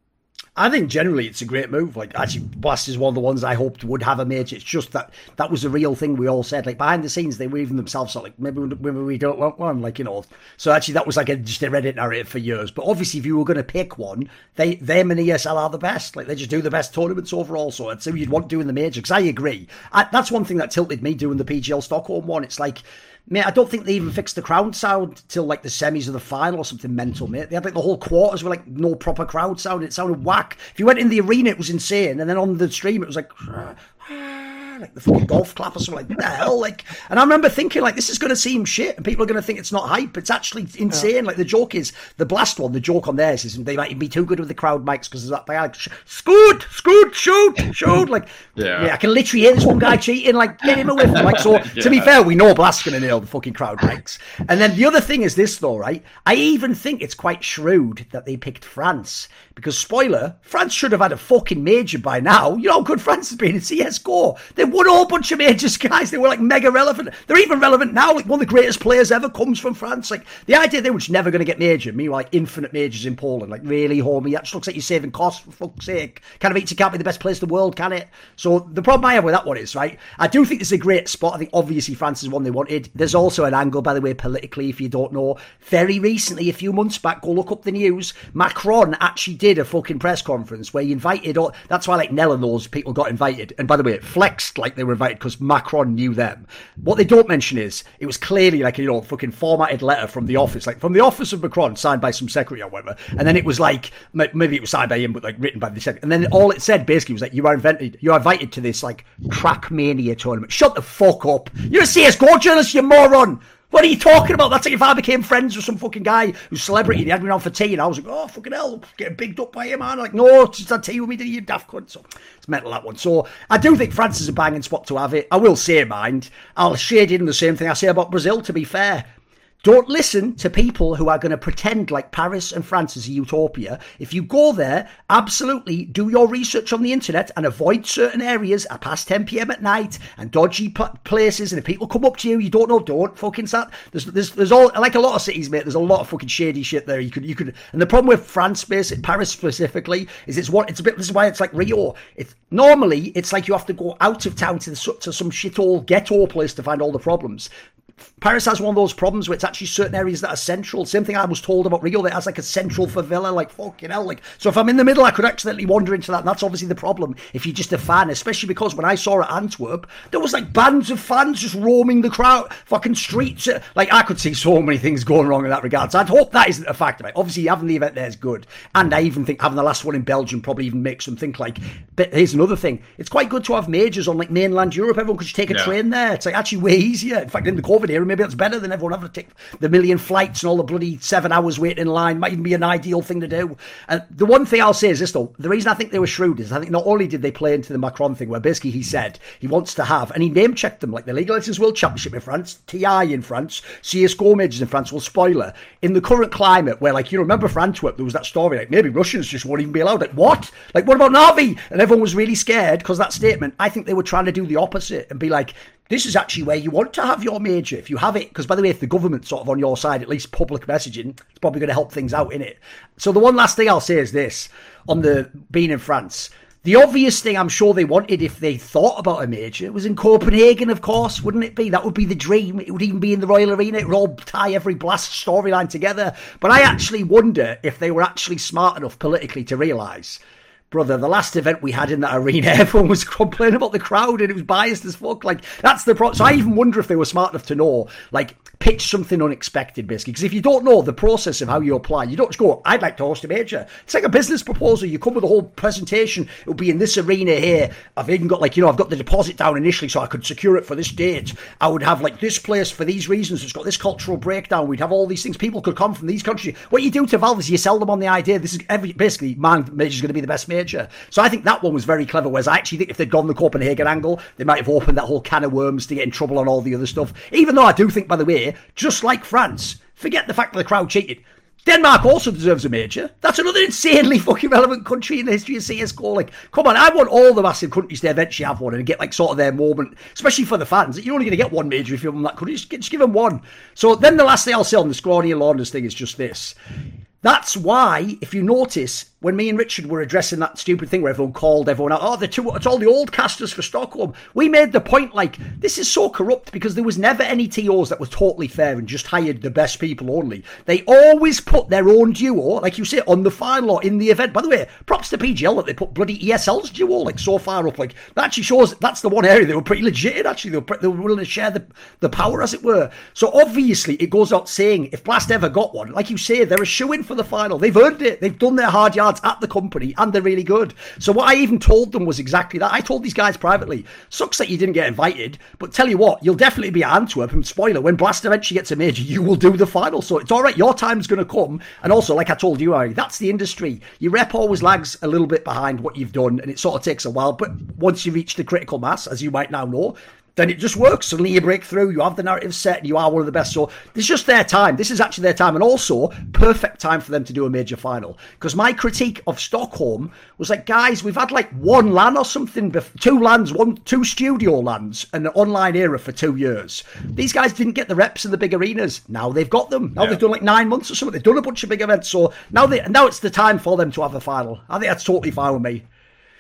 I think generally it's a great move. Like, actually, Blast is one of the ones I hoped would have a major. It's just that that was the real thing we all said. Like, behind the scenes, they were even themselves like, maybe, maybe we don't want one. Like, you know. So actually, that was like a, just a Reddit narrative for years. But obviously, if you were going to pick one, they them and E S L are the best. Like, they just do the best tournaments overall. So I'd say you'd want doing the major. Because I agree. I, that's one thing that tilted me doing the P G L Stockholm one. It's like, mate, I don't think they even fixed the crowd sound till like the semis of the final or something mental, mate. They had like the whole quarters were like no proper crowd sound. It sounded whack. If you went in the arena, it was insane. And then on the stream, it was like, like the fucking golf clap or something. Like, what the hell? Like, and I remember thinking, like, this is going to seem shit and people are going to think it's not hype. It's actually insane. Yeah. Like, the joke is, the Blast one, the joke on theirs is they might be too good with the crowd mics because that they're like, scoot, scoot, shoot, shoot. Like, yeah. yeah, I can literally hear this one guy cheating, like, get him away from him. Like, so, yeah. To be fair, we know Blast's going to nail the fucking crowd mics. And then the other thing is this, though, right? I even think it's quite shrewd that they picked France because, spoiler, France should have had a fucking major by now. You know how good France has been in C S G O. They won a whole bunch of majors, guys. They were like mega relevant. They're even relevant now. Like one of the greatest players ever comes from France. Like the idea they were just never going to get major. Me like infinite majors in Poland. Like really, homie. That just looks like you're saving costs for fuck's sake. Kind of, it can't be the best place in the world, can it? So the problem I have with that one is, right, I do think this is a great spot. I think obviously France is one they wanted. There's also an angle, by the way, politically, if you don't know. Very recently, a few months back, go look up the news. Macron actually did a fucking press conference where he invited all, that's why like Nell and those people got invited. And by the way, it flexed like they were invited because Macron knew them. What they don't mention is it was clearly like, you know, fucking formatted letter from the office, like from the office of Macron, signed by some secretary or whatever. And then it was like, maybe it was signed by him, but like written by the secretary. And then all it said basically was like, you are invented, you are invited to this like Trackmania tournament. Shut the fuck up. You're a C S G O journalist, you moron. What are you talking about? That's like if I became friends with some fucking guy who's a celebrity and he had me on for tea and I was like, oh, fucking hell, getting bigged up by him, man. Like, no, just had tea with me, did you, daft cunt? So it's mental, that one. So I do think France is a banging spot to have it. I will say, mind, I'll shade in the same thing I say about Brazil, to be fair. Don't listen to people who are going to pretend like Paris and France is a utopia. If you go there, absolutely do your research on the internet and avoid certain areas at past ten p.m. at night and dodgy p- places. And if people come up to you, you don't know, don't fucking start. There's, there's, there's all, like a lot of cities, mate, there's a lot of fucking shady shit there. You could, you could, and the problem with France, basically, Paris specifically, is it's what, it's a bit, this is why it's like Rio. It's normally, it's like you have to go out of town to, the, to some shithole ghetto place to find all the problems. Paris has one of those problems where it's actually certain areas that are central. Same thing I was told about Rio, that has like a central favela, like fucking hell. Like, so if I'm in the middle, I could accidentally wander into that. And that's obviously the problem if you're just a fan, especially because when I saw at Antwerp, there was like bands of fans just roaming the crowd, fucking streets. Like, I could see so many things going wrong in that regard. So I'd hope that isn't a factor. Right? Obviously, having the event there is good. And I even think having the last one in Belgium probably even makes them think like, but here's another thing. It's quite good to have majors on like mainland Europe. Everyone could just take a yeah. train there. It's like actually way easier. In fact, in the COVID era, maybe that's better than everyone having to take the million flights and all the bloody seven hours waiting in line. Might even be an ideal thing to do. And the one thing I'll say is this, though. The reason I think they were shrewd is I think not only did they play into the Macron thing, where basically he said he wants to have, and he name-checked them, like the League of Legends World Championship in France, T I in France, C S G O majors in France. Well, spoiler, in the current climate where, like, you remember for Antwerp, there was that story, like, maybe Russians just won't even be allowed. Like, what? Like, what about Na'Vi? And everyone was really scared because of that statement. I think they were trying to do the opposite and be like, this is actually where you want to have your major. If you have it, because by the way, if the government's sort of on your side, at least public messaging, it's probably going to help things out, innit? So the one last thing I'll say is this, on the being in France. The obvious thing I'm sure they wanted if they thought about a major was in Copenhagen, of course, wouldn't it be? That would be the dream. It would even be in the Royal Arena. It would all tie every blast storyline together. But I actually wonder if they were actually smart enough politically to realise, brother, the last event we had in that arena, everyone was complaining about the crowd and it was biased as fuck. Like, that's the problem. So I even wonder if they were smart enough to know, like, pitch something unexpected, basically. Because if you don't know the process of how you apply, you don't just go, I'd like to host a major. It's like a business proposal. You come with a whole presentation. It'll be in this arena here. I've even got, like, you know, I've got the deposit down initially so I could secure it for this date. I would have, like, this place for these reasons. It's got this cultural breakdown. We'd have all these things. People could come from these countries. What you do to Valve is you sell them on the idea. This is every, basically, man, major's going to be the best major. So I think that one was very clever, whereas I actually think if they'd gone the Copenhagen angle, they might have opened that whole can of worms to get in trouble on all the other stuff. Even though I do think, by the way, just like France, forget the fact that the crowd cheated. Denmark also deserves a major. That's another insanely fucking relevant country in the history of C S G O. Like, come on, I want all the massive countries to eventually have one and get, like, sort of their moment, especially for the fans. You're only going to get one major if you're from that country. Just, just give them one. So then the last thing I'll say on the Scrawny and Launders thing is just this. That's why, if you notice, when me and Richard were addressing that stupid thing where everyone called everyone out, oh, the two, it's all the old casters for Stockholm, we made the point, like, this is so corrupt because there was never any T Os that were totally fair and just hired the best people only. They always put their own duo, like you say, on the final or in the event. By the way, props to P G L that they put bloody E S L's duo, like, so far up. Like, that actually shows that's the one area they were pretty legit in, actually. They were, they were willing to share the, the power, as it were. So obviously, it goes out saying, if Blast ever got one, like you say, they're a shoo-in for the final. They've earned it. They've done their hard yards at the company, and they're really good. So what I even told them was exactly that. I told these guys privately, sucks that you didn't get invited, but tell you what, you'll definitely be at Antwerp, and spoiler, when Blast eventually gets a major, you will do the final. So it's all right, your time's going to come. And also, like I told you, Harry, that's the industry. Your rep always lags a little bit behind what you've done, and it sort of takes a while. But once you reach the critical mass, as you might now know, then it just works. Suddenly you break through, you have the narrative set, and you are one of the best. So it's just their time. This is actually their time, and also perfect time for them to do a major final. Because my critique of Stockholm was like, guys, we've had like one LAN or something, two LANs, one, two studio LANs, and an online era for two years. These guys didn't get the reps in the big arenas. Now they've got them. Now yeah. They've done like nine months or something. They've done a bunch of big events. So now they now it's the time for them to have a final. I think that's totally fine with me.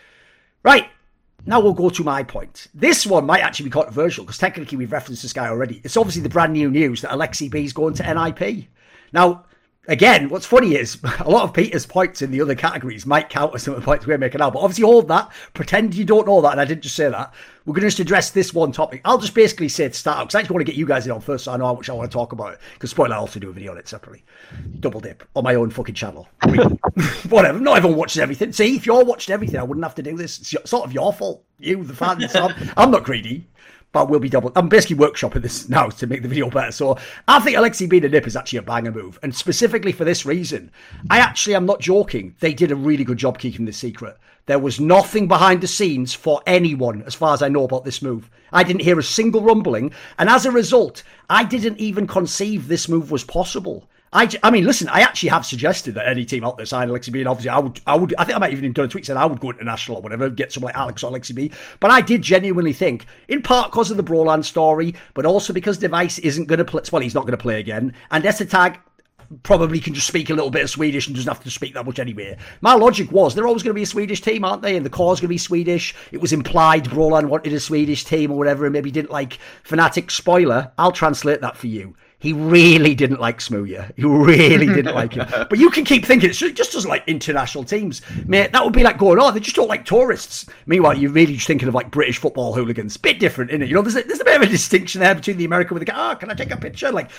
Right. Now we'll go to my point. This one might actually be controversial because technically we've referenced this guy already. It's obviously the brand new news that Alexi B is going to N I P. Now, again, what's funny is a lot of Peter's points in the other categories might count as some of the points we're making now. But obviously hold that. Pretend you don't know that. And I didn't just say that. We're going to just address this one topic. I'll just basically say to start out, because I just want to get you guys in on first so I know how much I want to talk about it. Because spoiler, I'll also do a video on it separately. Double dip on my own fucking channel. Whatever. Not everyone watches everything. See, if you all watched everything, I wouldn't have to do this. It's sort of your fault. You, the fans. I'm, I'm not greedy. But we'll be double. I'm basically workshopping this now to make the video better. So I think Alexi being a nip is actually a banger move. And specifically for this reason, I actually am not joking. They did a really good job keeping this secret. There was nothing behind the scenes for anyone, as far as I know, about this move. I didn't hear a single rumbling. And as a result, I didn't even conceive this move was possible. I, I mean, listen, I actually have suggested that any team out there sign Alexi B, and obviously I would, I would, I think I might even have done a tweet saying I would go international or whatever, get someone like Alex or Alexi B. But I did genuinely think, in part because of the Broland story, but also because Device isn't going to play, well, he's not going to play again, and Essetag probably can just speak a little bit of Swedish and doesn't have to speak that much anyway. My logic was, they're always going to be a Swedish team, aren't they? And the core's going to be Swedish. It was implied Broland wanted a Swedish team or whatever, and maybe didn't like Fnatic. Spoiler, I'll translate that for you. He really didn't like Smooya. He really didn't like him. But you can keep thinking, it just doesn't like international teams. Mate, that would be like going, oh, they just don't like tourists. Meanwhile, you're really just thinking of like British football hooligans. Bit different, isn't it? You know, there's a, there's a bit of a distinction there between the American with the guy, oh, can I take a picture? Like,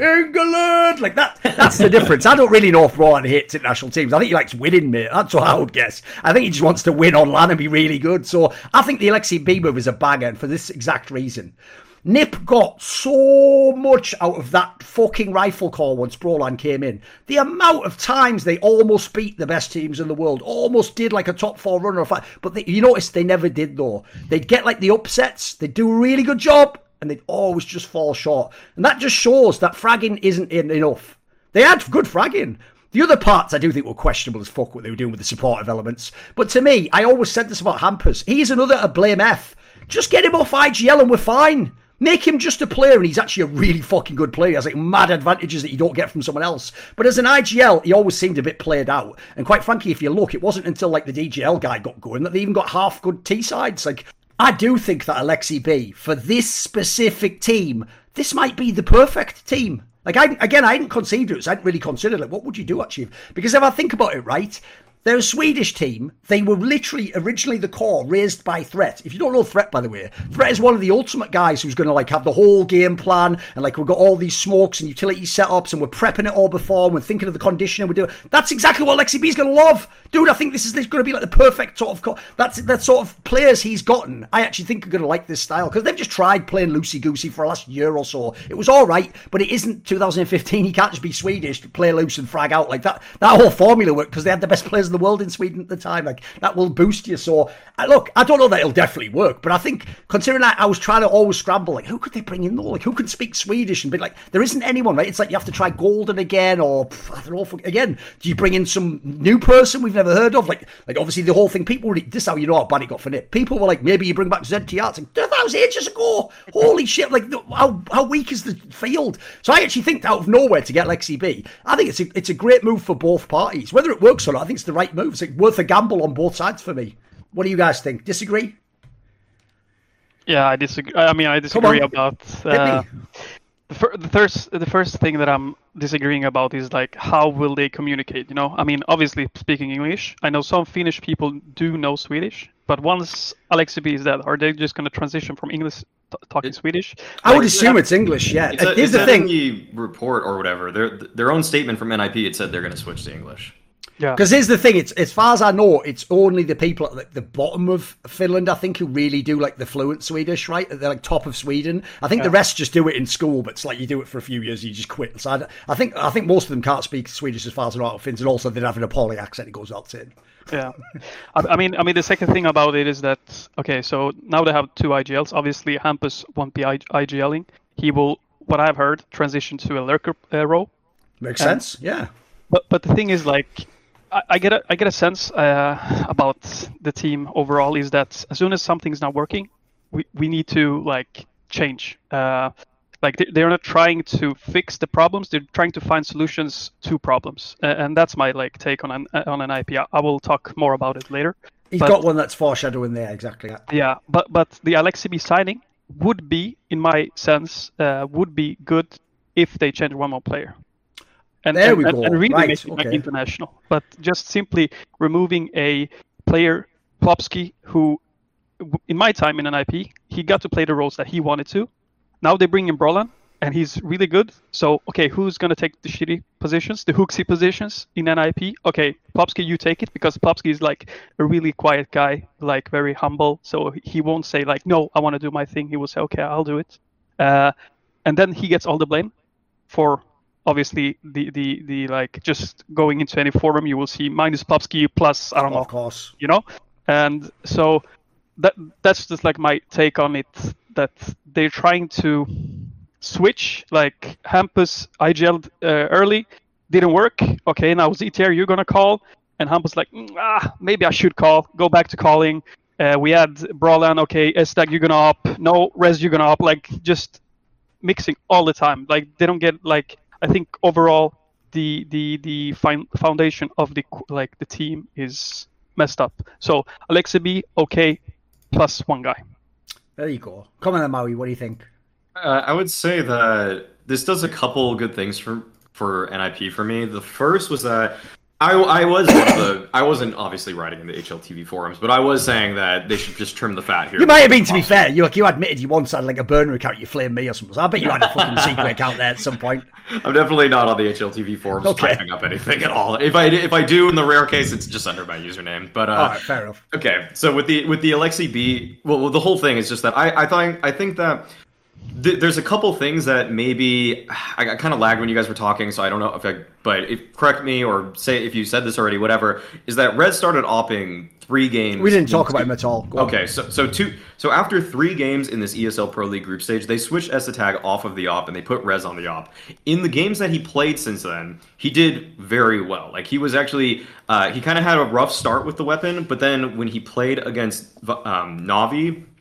England! Like that. That's the difference. I don't really know if Roland hates international teams. I think he likes winning, mate. That's what I would guess. I think he just wants to win on LAN and be really good. So I think the Alexi B move is a banger, and for this exact reason. Nip got so much out of that fucking rifle call once Broland came in. The amount of times they almost beat the best teams in the world, almost did like a top four runner. But they, you notice they never did though. They'd get like the upsets, they'd do a really good job, and they'd always just fall short. And that just shows that fragging isn't enough. They had good fragging. The other parts I do think were questionable as fuck what they were doing with the supportive elements. But to me, I always said this about Hampers. He's another a blame F. Just get him off I G L and we're fine. Make him just a player, and he's actually a really fucking good player. He has like mad advantages that you don't get from someone else. But as an I G L, he always seemed a bit played out. And quite frankly, if you look, it wasn't until like the D G L guy got going that they even got half good T-sides. Like, I do think that Alexi B, for this specific team, this might be the perfect team. Like, I, again, I hadn't conceived it, so I hadn't really considered, like, what would you do, actually? Because if I think about it, right, they're a Swedish team. They were literally originally the core raised by Threat. If you don't know Threat, by the way, Threat is one of the ultimate guys who's going to like have the whole game plan, and like we've got all these smokes and utility setups, and we're prepping it all before, and we're thinking of the conditioning we're doing. That's exactly what Alexi B's going to love. Dude, I think this is going to be like the perfect sort of, co- that's that sort of players he's gotten. I actually think are going to like this style, because they've just tried playing loosey-goosey for the last year or so. It was all right, but it isn't two thousand fifteen. You can't just be Swedish, play loose and frag out like that. That whole formula worked because they had the best players in the world in Sweden at the time. Like, that will boost you. So uh, look, I don't know that it'll definitely work, but I think considering that I was trying to always scramble, like, who could they bring in though? Like, who can speak Swedish and be like, there isn't anyone, right? It's like you have to try Golden again, or pff, I don't know, for, again, do you bring in some new person we've never heard of? Like, like obviously the whole thing, people, this is how you know how bad it got for Nip. People were like, maybe you bring back Z T R. It's like, that was ages ago. Holy shit, like, how, how weak is the field? So I actually think out of nowhere to get Lexi B, I think it's a, it's a great move for both parties. Whether it works or not, I think it's the right move. It's like worth a gamble on both sides for me. What do you guys think? Disagree? Yeah, I disagree. I mean, I disagree about uh, the, fir- the first. The first thing that I'm disagreeing about is like, how will they communicate? You know, I mean, obviously speaking English. I know some Finnish people do know Swedish, but once Alexi B is dead, are they just going to transition from English t- talking it, Swedish? I would assume it's English. Yeah, it's a, here's it's the thing. In the report or whatever, their their own statement from N I P, it said they're going to switch to English. Yeah. Because here's the thing, it's as far as I know, it's only the people at like the bottom of Finland, I think, who really do like the fluent Swedish, right? They're like top of Sweden. I think yeah. the rest just do it in school, but it's like you do it for a few years, you just quit. So I, I think I think most of them can't speak Swedish as far as I know out of Finns, and also they have an Apolli accent. It goes out in. Yeah, I, I mean, I mean, the second thing about it is that okay, so now they have two I G Ls. Obviously, Hampus won't be IGLing. He will, what I've heard, transition to a lurker uh, role. Makes and, sense. Yeah. But but the thing is, like, I, I get a I get a sense uh, about the team overall is that as soon as something's not working, we, we need to like change. Uh, like they, they're not trying to fix the problems; they're trying to find solutions to problems, uh, and that's my like take on an on an I P. I, I will talk more about it later. He's but, got one that's foreshadowing there, exactly. Yeah, but but the Alexi B signing would be, in my sense, uh, would be good if they change one more player. And, there and, we and, go. and really right. make it okay. like international. But just simply removing a player, Plopsky, who, in my time in N I P, he got to play the roles that he wanted to. Now they bring in Brolan, and he's really good. So, okay, who's going to take the shitty positions, the hooksy positions in N I P? Okay, Plopsky, you take it, because Plopsky is like a really quiet guy, like very humble. So he won't say like, no, I want to do my thing. He will say, okay, I'll do it. Uh, and then he gets all the blame for... Obviously, the, the, the like just going into any forum, you will see minus Plopsky plus I don't know, of course, you know, and so that that's just like my take on it. That they're trying to switch, like Hampus I G L'd uh, early, didn't work. Okay, now Z T R you're gonna call, and Hampus like mm, ah maybe I should call. Go back to calling. Uh, we had Brolan. Okay, Estag you're gonna up. No, Rez you're gonna up. Like just mixing all the time. Like they don't get like. I think overall the the the fin- foundation of the like the team is messed up. So Alexi B, okay, plus one guy. There you go. Come on, Maui. What do you think? Uh, I would say that this does a couple good things for for N I P for me. The first was that I, I was the I wasn't obviously writing in the H L T V forums, but I was saying that they should just trim the fat here. You might have been, to be fair. You like you admitted you once had like a burner account. You flamed me or something. So I bet you had a fucking secret account there at some point. I'm definitely not on the H L T V forums okay. typing up anything at all. If I if I do, in the rare case, it's just under my username. But uh, all right, fair enough. Okay, so with the with the Alexi B, well, well the whole thing is just that I I thought I think that. There's a couple things that maybe I, I kind of lagged when you guys were talking, so I don't know if I, but if, correct me or say if you said this already, whatever, is that Red started opping three games. We didn't talk about him at all. Go okay, on. so so two so after three games in this E S L Pro League group stage, they switched Estetag off of the op and they put Rez on the op. In the games that he played since then, he did very well. Like he was actually uh, he kind of had a rough start with the weapon, but then when he played against um, Navi.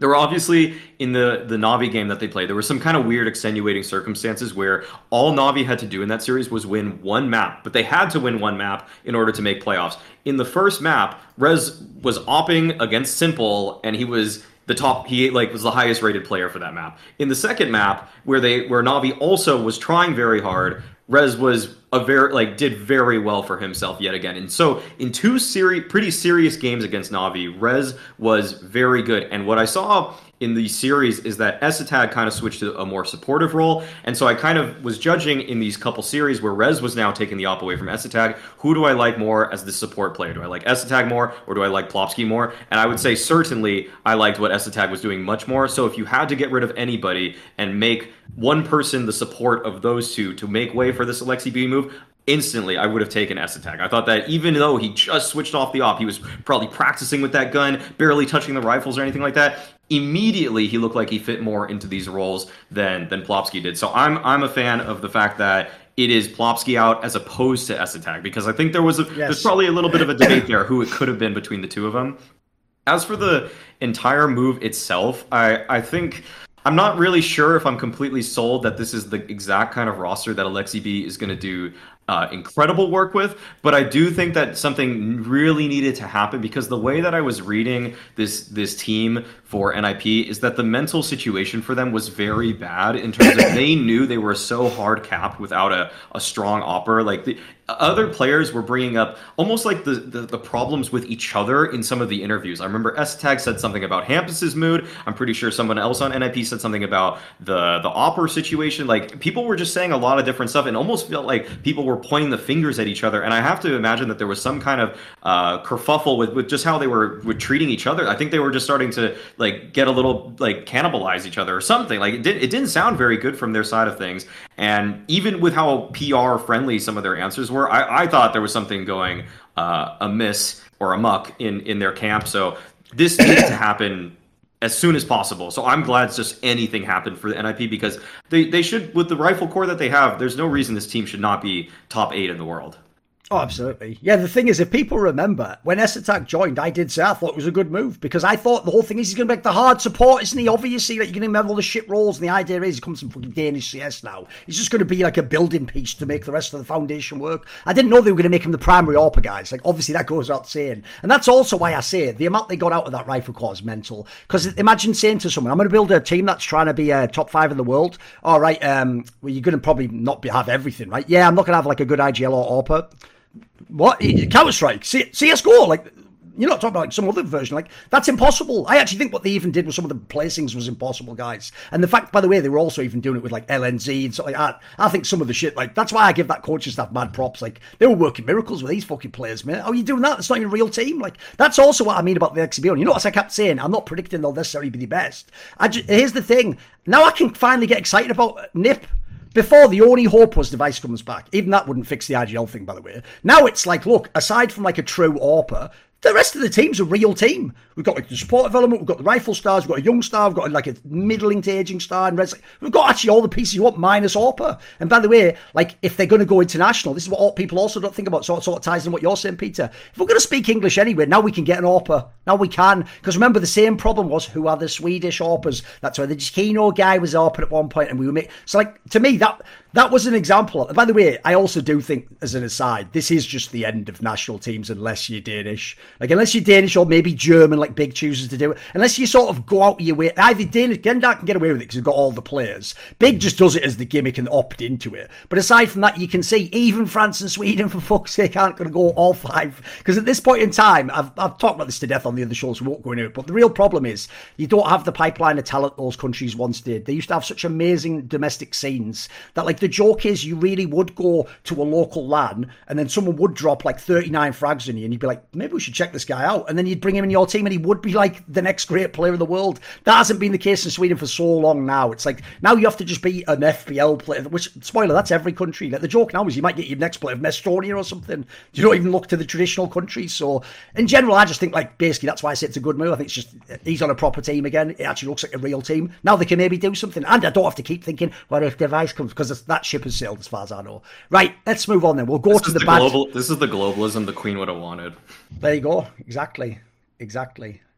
There were obviously, in the, the Na'Vi game that they played, there were some kind of weird extenuating circumstances where all Na'Vi had to do in that series was win one map, but they had to win one map in order to make playoffs. In the first map, Rez was opping against Simple, and he was the top, he like was the highest rated player for that map. In the second map, where they where Na'Vi also was trying very hard, Rez was a very like did very well for himself yet again. And so in two seri- pretty serious games against Na'Vi, Rez was very good. And what I saw in the series is that Essetag kind of switched to a more supportive role. And so I kind of was judging in these couple series where Rez was now taking the op away from Essetag. Who do I like more as the support player? Do I like Essetag more, or do I like Plopsky more? And I would say certainly I liked what Essetag was doing much more. So if you had to get rid of anybody and make one person the support of those two to make way for this Alexi B move, instantly I would have taken Essetag. I thought that even though he just switched off the op, he was probably practicing with that gun, barely touching the rifles or anything like that. Immediately he looked like he fit more into these roles than than Plopsky did. So I'm I'm a fan of the fact that it is Plopsky out as opposed to Essetag, because I think there was a, yes. there's probably a little bit of a debate there who it could have been between the two of them. As for the entire move itself, I I think I'm not really sure if I'm completely sold that this is the exact kind of roster that Alexi B is going to do uh, incredible work with, but I do think that something really needed to happen, because the way that I was reading this this team for N I P is that the mental situation for them was very bad in terms of they knew they were so hard capped without a, a strong opper. Like the other players were bringing up almost like the, the, the problems with each other in some of the interviews. I remember Essetag said something about Hampus's mood. I'm pretty sure someone else on N I P said something about the, the opper situation. Like people were just saying a lot of different stuff and almost felt like people were pointing the fingers at each other. And I have to imagine that there was some kind of uh, kerfuffle with, with just how they were with treating each other. I think they were just starting to like get a little like cannibalize each other or something. Like it, did, it didn't sound very good from their side of things. And even with how P R friendly some of their answers were, I, I thought there was something going uh, amiss or amok in, in their camp. So this needs to happen as soon as possible. So I'm glad just anything happened for the N I P, because they, they should, with the rifle core that they have, there's no reason this team should not be top eight in the world. Oh, absolutely. Yeah, the thing is, if people remember, when Essetag joined, I did say I thought it was a good move, because I thought the whole thing is he's going to make the hard support, isn't he? Obviously, like, you're going to have all the shit roles, and the idea is he comes from fucking Danish C S now. He's just going to be like a building piece to make the rest of the foundation work. I didn't know they were going to make him the primary AWPer, guys. Like, obviously, that goes without saying. And that's also why I say the amount they got out of that rifle core is mental. Because imagine saying to someone, I'm going to build a team that's trying to be a top five in the world. All right, um, well, you're going to probably not be, have everything, right? Yeah, I'm not going to have like a good I G L or AWPer. What? Counter-Strike, C S G O, like, you're not talking about like some other version. Like, that's impossible. I actually think what they even did with some of the placings was impossible, guys. And the fact, by the way, they were also even doing it with like L N Z and stuff like that. I think some of the shit, like, that's why I give that coaching staff mad props. Like, they were working miracles with these fucking players, man. How are you doing that? That's not even a real team. Like, that's also what I mean about the X B O. You notice I kept saying, I'm not predicting they'll necessarily be the best. I just, here's the thing. Now I can finally get excited about N I P. Before, the only hope was Device comes back. Even that wouldn't fix the I G L thing, by the way. Now it's like, look, aside from like a true AWPer, the rest of the team's a real team. We've got like the support development, we've got the rifle stars, we've got a young star, we've got like a middling to aging star, and Res- we've got actually all the pieces you want minus AWPer. And by the way, like if they're going to go international, this is what all people also don't think about, so it sort of ties in what you're saying, Peter. If we're going to speak English anyway, now we can get an AWPer. Now we can. Because remember, the same problem was, who are the Swedish AWPers? That's why the Kino guy was AWPer at one point, and we were making... So like, to me, that... That was an example. By the way, I also do think, as an aside, this is just the end of national teams unless you're Danish. Like, unless you're Danish or maybe German, like Big chooses to do it. Unless you sort of go out of your way. Either Danish, Gendar can get away with it because they've got all the players. Big just does it as the gimmick and opt into it. But aside from that, you can see even France and Sweden, for fuck's sake, aren't going to go all five. Because at this point in time, I've, I've talked about this to death on the other shows, we won't go into it. But the real problem is, you don't have the pipeline of talent those countries once did. They used to have such amazing domestic scenes that, like, the joke is you really would go to a local LAN and then someone would drop like thirty-nine frags in you and you'd be like, maybe we should check this guy out, and then you'd bring him in your team and he would be like the next great player in the world. That hasn't been the case in Sweden for so long now. It's like now you have to just be an F P L player, which, spoiler, that's every country. Like, the joke now is you might get your next player from Estonia or something. You don't even look to the traditional countries. So in general, I just think, like, basically that's why I say it's a good move. I think it's just he's on a proper team again. It actually looks like a real team. Now they can maybe do something, and I don't have to keep thinking, what if Device comes, because that ship has sailed as far as I know. Right, let's move on then. We'll go this to the, the bad... global. This is the globalism the Queen would have wanted. There you go. Exactly. Exactly.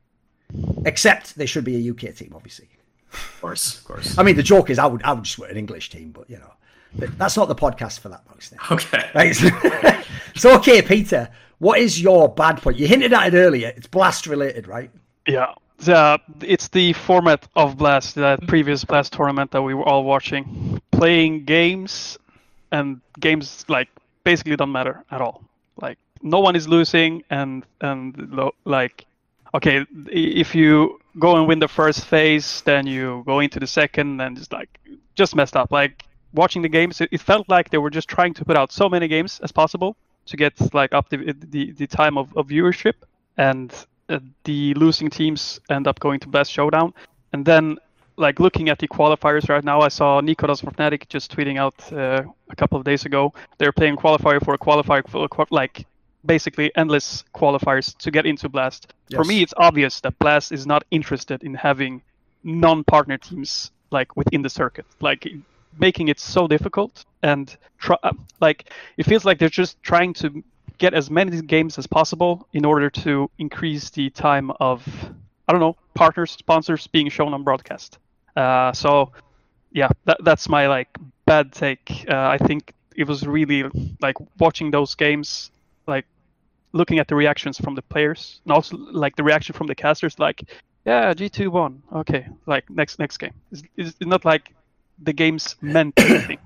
Except they should be a U K team, obviously. Of course, of course. I mean, the joke is I would I would just want an English team, but you know, but that's not the podcast for that, folks. Okay. Right. So, okay, Peter, what is your bad point? You hinted at it earlier. It's Blast related, right? Yeah. Uh, it's the format of Blast, that previous Blast tournament that we were all watching. Playing games, and games like basically don't matter at all. Like no one is losing, and and like okay, if you go and win the first phase, then you go into the second, and just like just messed up. Like watching the games, it, it felt like they were just trying to put out so many games as possible to get like up the the, the time of, of viewership, and uh, the losing teams end up going to Blast Showdown. And then like looking at the qualifiers right now, I saw Nikodas from Fnatic just tweeting out uh, a couple of days ago. They're playing qualifier for a qualifier for a, like basically endless qualifiers to get into Blast. Yes. For me, it's obvious that Blast is not interested in having non-partner teams like within the circuit, like making it so difficult, and try, like it feels like they're just trying to get as many games as possible in order to increase the time of, I don't know, partners, sponsors being shown on broadcast. Uh, so yeah, that, that's my like bad take. Uh, I think it was really like watching those games, like looking at the reactions from the players, and also like the reaction from the casters, like, yeah, G two won. Okay, like next next game. It's, it's not like the games meant anything.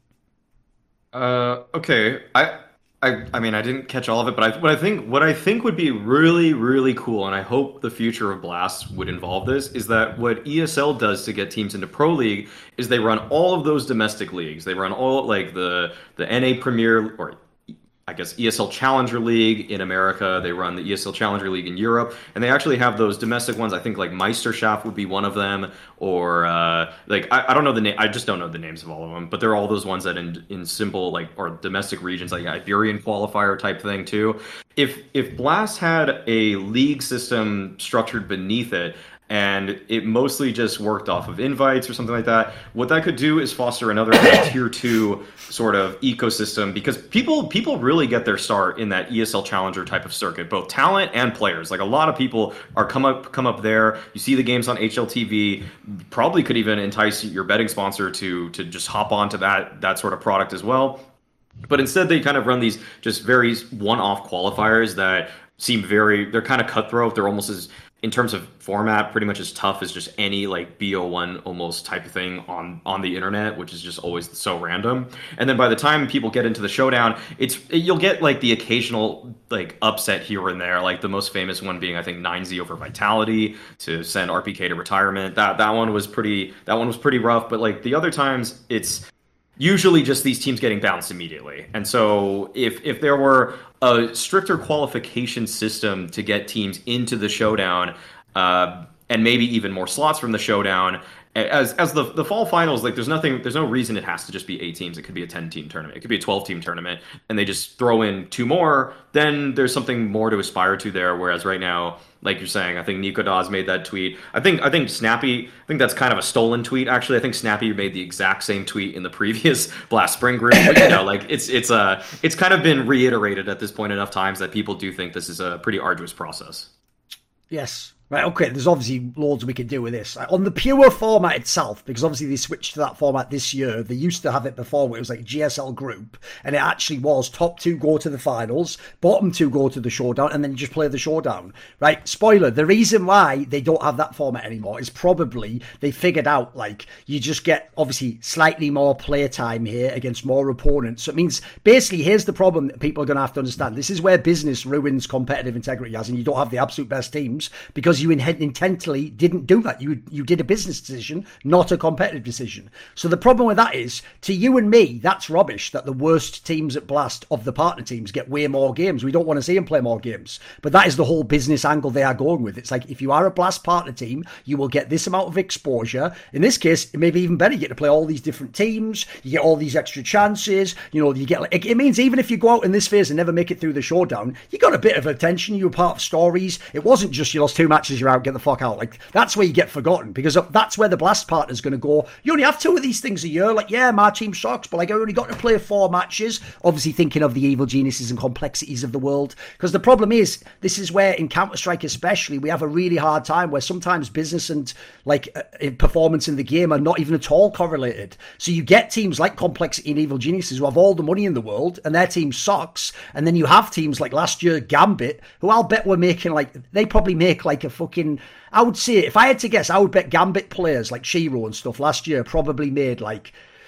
Uh, okay, I, I, I mean, I didn't catch all of it, but I, what I think, what I think would be really, really cool, and I hope the future of Blast would involve this, is that what E S L does to get teams into Pro League is they run all of those domestic leagues. They run all like the the N A Premier, or I guess E S L Challenger League in America. They run the E S L Challenger League in Europe, and they actually have those domestic ones. I think like Meisterschaft would be one of them, or uh, like I, I don't know the name. I just don't know the names of all of them. But they're all those ones that in in simple like or domestic regions like Iberian qualifier type thing too. If if Blast had a league system structured beneath it, and it mostly just worked off of invites or something like that, what that could do is foster another tier two sort of ecosystem, because people people really get their start in that E S L Challenger type of circuit, both talent and players. Like a lot of people are come up come up there. You see the games on H L T V, probably could even entice your betting sponsor to to just hop onto that that sort of product as well. But instead they kind of run these just very one-off qualifiers that seem very, they're kind of cutthroat. They're almost as, in terms of format, pretty much as tough as just any like B O one almost type of thing on on the internet, which is just always so random. And then by the time people get into the showdown, it's you'll get like the occasional like upset here and there, like the most famous one being I think nine Z over Vitality to send R P K to retirement. That that one was pretty that one was pretty rough, but like the other times it's usually just these teams getting bounced immediately. And so if if there were a stricter qualification system to get teams into the showdown, uh, and maybe even more slots from the showdown, as as the the fall finals, like there's nothing, there's no reason it has to just be eight teams. It could be a ten team tournament. It could be a twelve team tournament, and they just throw in two more. Then there's something more to aspire to there. Whereas right now, like you're saying, I think Nico Dawes made that tweet. I think I think Snappy, I think that's kind of a stolen tweet. Actually, I think Snappy made the exact same tweet in the previous Blast Spring group. But you know, like it's it's uh it's kind of been reiterated at this point enough times that people do think this is a pretty arduous process. Yes. Right, okay, there's obviously loads we can do with this. On the pure format itself, because obviously they switched to that format this year, they used to have it before where it was like G S L group, and it actually was top two go to the finals, bottom two go to the showdown, and then you just play the showdown. Right, spoiler, the reason why they don't have that format anymore is probably they figured out, like, you just get, obviously, slightly more play time here against more opponents. So it means, basically, here's the problem that people are going to have to understand. This is where business ruins competitive integrity, as in you don't have the absolute best teams, because you intently didn't do that. You you did a business decision, not a competitive decision. So the problem with that is, to you and me, that's rubbish that the worst teams at Blast of the partner teams get way more games. We don't want to see them play more games. But that is the whole business angle they are going with. It's like, if you are a Blast partner team, you will get this amount of exposure. In this case, it may be even better. You get to play all these different teams. You get all these extra chances. You know, you get like, it means even if you go out in this phase and never make it through the showdown, you got a bit of attention. You were part of stories. It wasn't just you lost two matches matches, you're out, get the fuck out. Like, that's where you get forgotten, because that's where the Blast partner's going to go. You only have two of these things a year. Like, yeah, my team sucks, but like, I only got to play four matches. Obviously thinking of the evil geniuses and complexities of the world. Because the problem is, this is where in Counter-Strike especially, we have a really hard time where sometimes business and like uh, performance in the game are not even at all correlated. So you get teams like Complexity and Evil Geniuses who have all the money in the world and their team sucks. And then you have teams like last year, Gambit, who I'll bet were making like, they probably make like a fucking, I would say, if I had to guess, I would bet Gambit players like Shiro and stuff last year probably made like,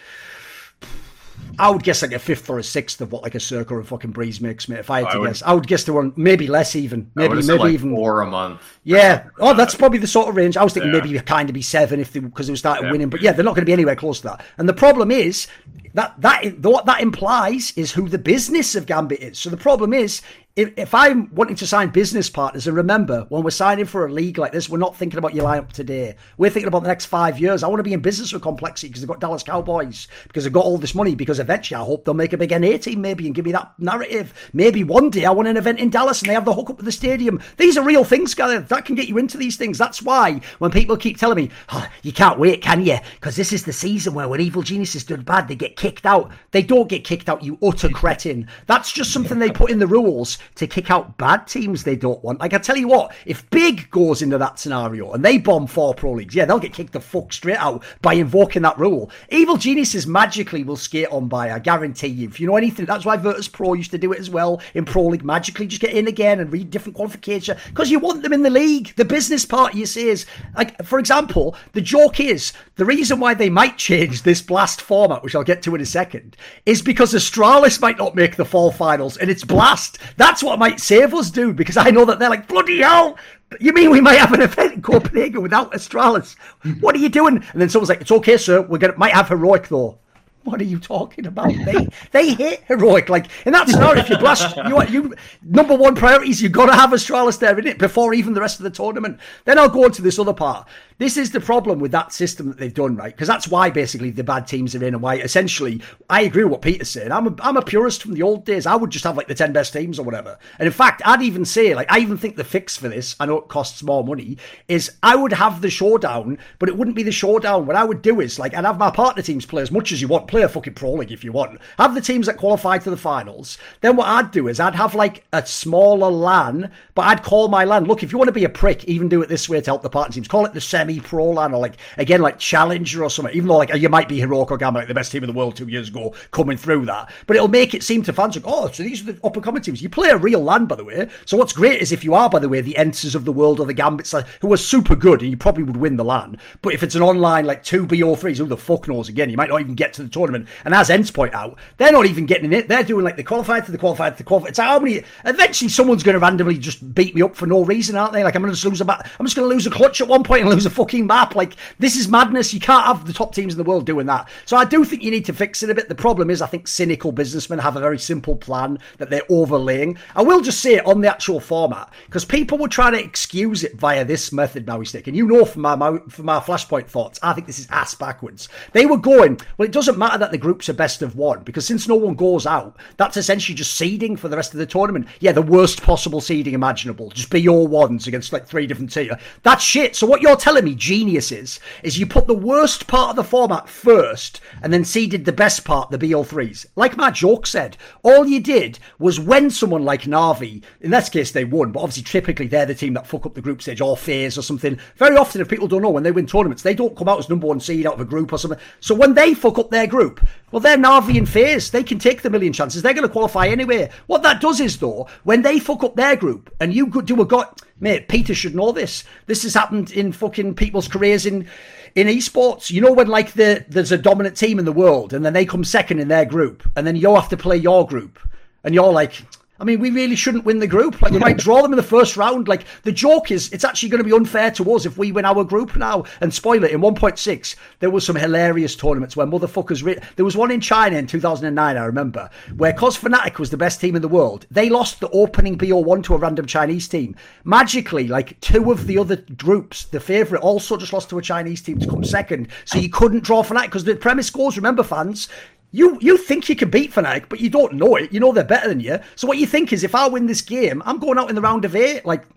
I would guess like a fifth or a sixth of what like a Circle or a fucking Breeze makes, mate. If I had to I would, guess, I would guess they were maybe less even, maybe maybe like even four a month. Yeah, oh, that's probably the sort of range. I was thinking yeah. maybe kind of be seven if they because they were starting yeah. winning, but yeah, they're not going to be anywhere close to that. And the problem is that that what that implies is who the business of Gambit is. So the problem is, If, if I'm wanting to sign business partners, and remember, when we're signing for a league like this, we're not thinking about your lineup today. We're thinking about the next five years. I want to be in business with Complexity because they've got Dallas Cowboys, because they've got all this money, because eventually I hope they'll make a big N A team maybe and give me that narrative. Maybe one day I want an event in Dallas and they have the hook up with the stadium. These are real things, guys. That can get you into these things. That's why when people keep telling me, oh, you can't wait, can you? Because this is the season where when Evil Geniuses done bad, they get kicked out. They don't get kicked out, you utter cretin. That's just something they put in the rules to kick out bad teams they don't want. Like, I tell you what, if Big goes into that scenario and they bomb four pro leagues, yeah, they'll get kicked the fuck straight out by invoking that rule. Evil Geniuses magically will skate on by, I guarantee you. If you know anything, that's why Virtus Pro used to do it as well in Pro League. Magically just get in again and read different qualification because you want them in the league. The business part, you say, is, like, for example, the joke is, the reason why they might change this Blast format, which I'll get to in a second, is because Astralis might not make the fall finals and it's Blast. That's what might save us, dude, because I know that they're like, bloody hell, you mean we might have an event in Copenhagen without Astralis? What are you doing? And then someone's like, it's okay, sir, we're gonna might have Heroic though. What are you talking about? They they hate Heroic. Like, in that scenario, if you Blast, you, you number one priority is you've got to have Astralis there, in it, before even the rest of the tournament. Then I'll go on to this other part. This is the problem with that system that they've done, right? Because that's why basically the bad teams are in, and why essentially I agree with what Peter's saying. I'm a, I'm a purist from the old days. I would just have like the ten best teams or whatever. And in fact, I'd even say, like, I even think the fix for this, I know it costs more money, is I would have the showdown, but it wouldn't be the showdown. What I would do is, like, I'd have my partner teams play as much as you want. Play a fucking Pro League if you want. Have the teams that qualify to the finals. Then what I'd do is I'd have like a smaller LAN, but I'd call my LAN, look, if you want to be a prick, even do it this way to help the partner teams. Call it the semi-pro LAN, or like, again, like Challenger or something. Even though like you might be Heroic or Gamma, like the best team in the world two years ago, coming through that. But it'll make it seem to fans like, oh, so these are the up-and-coming teams. You play a real LAN, by the way. So what's great is if you are, by the way, the Enters of the world or the Gambits, like, who are super good, and you probably would win the LAN. But if it's an online, like, two B O threes, who the fuck knows, again, you might not even get to the tournament. And as Ents point out, they're not even getting in it. They're doing like the qualified to the qualified to the qualified. It's like, how many, eventually someone's going to randomly just beat me up for no reason, aren't they? Like, I'm going to just lose a bat. I'm just going to lose a clutch at one point and lose a fucking map. Like, this is madness. You can't have the top teams in the world doing that. So I do think you need to fix it a bit. The problem is, I think cynical businessmen have a very simple plan that they're overlaying. I will just say it on the actual format, because people were trying to excuse it via this method now, we stick. And you know from my, my, from my Flashpoint thoughts, I think this is ass backwards. They were going, well, it doesn't matter that the groups are best of one, because since no one goes out, that's essentially just seeding for the rest of the tournament. Yeah, the worst possible seeding imaginable. Just be your ones against like three different teams. That's shit. So what you're telling me, genius, is, is you put the worst part of the format first and then seeded the best part, the B O threes. Like my joke said, all you did was when someone like Na'Vi, in this case they won, but obviously typically they're the team that fuck up the group stage, or FaZe or something. Very often, if people don't know, when they win tournaments, they don't come out as number one seed out of a group or something. So when they fuck up their group, well, they're Na'Vi and FaZe. They can take the million chances. They're going to qualify anyway. What that does is, though, when they fuck up their group and you could do a got, mate, Peter should know this. This has happened in fucking people's careers in in esports. You know, when like the there's a dominant team in the world and then they come second in their group and then you have to play your group and you're like, I mean, we really shouldn't win the group. Like, we might draw them in the first round. Like, the joke is, it's actually going to be unfair to us if we win our group now. And spoiler, in one point six, there was some hilarious tournaments where motherfuckers... Re- there was one in China in two thousand nine, I remember, where cos Fnatic was the best team in the world, they lost the opening B O one to a random Chinese team. Magically, like, two of the other groups, the favourite, also just lost to a Chinese team to come second. So you couldn't draw Fnatic, because the premise goes, remember, fans... You you think you can beat Fnatic, but you don't know it. You know they're better than you. So what you think is, if I win this game, I'm going out in the round of eight. Like,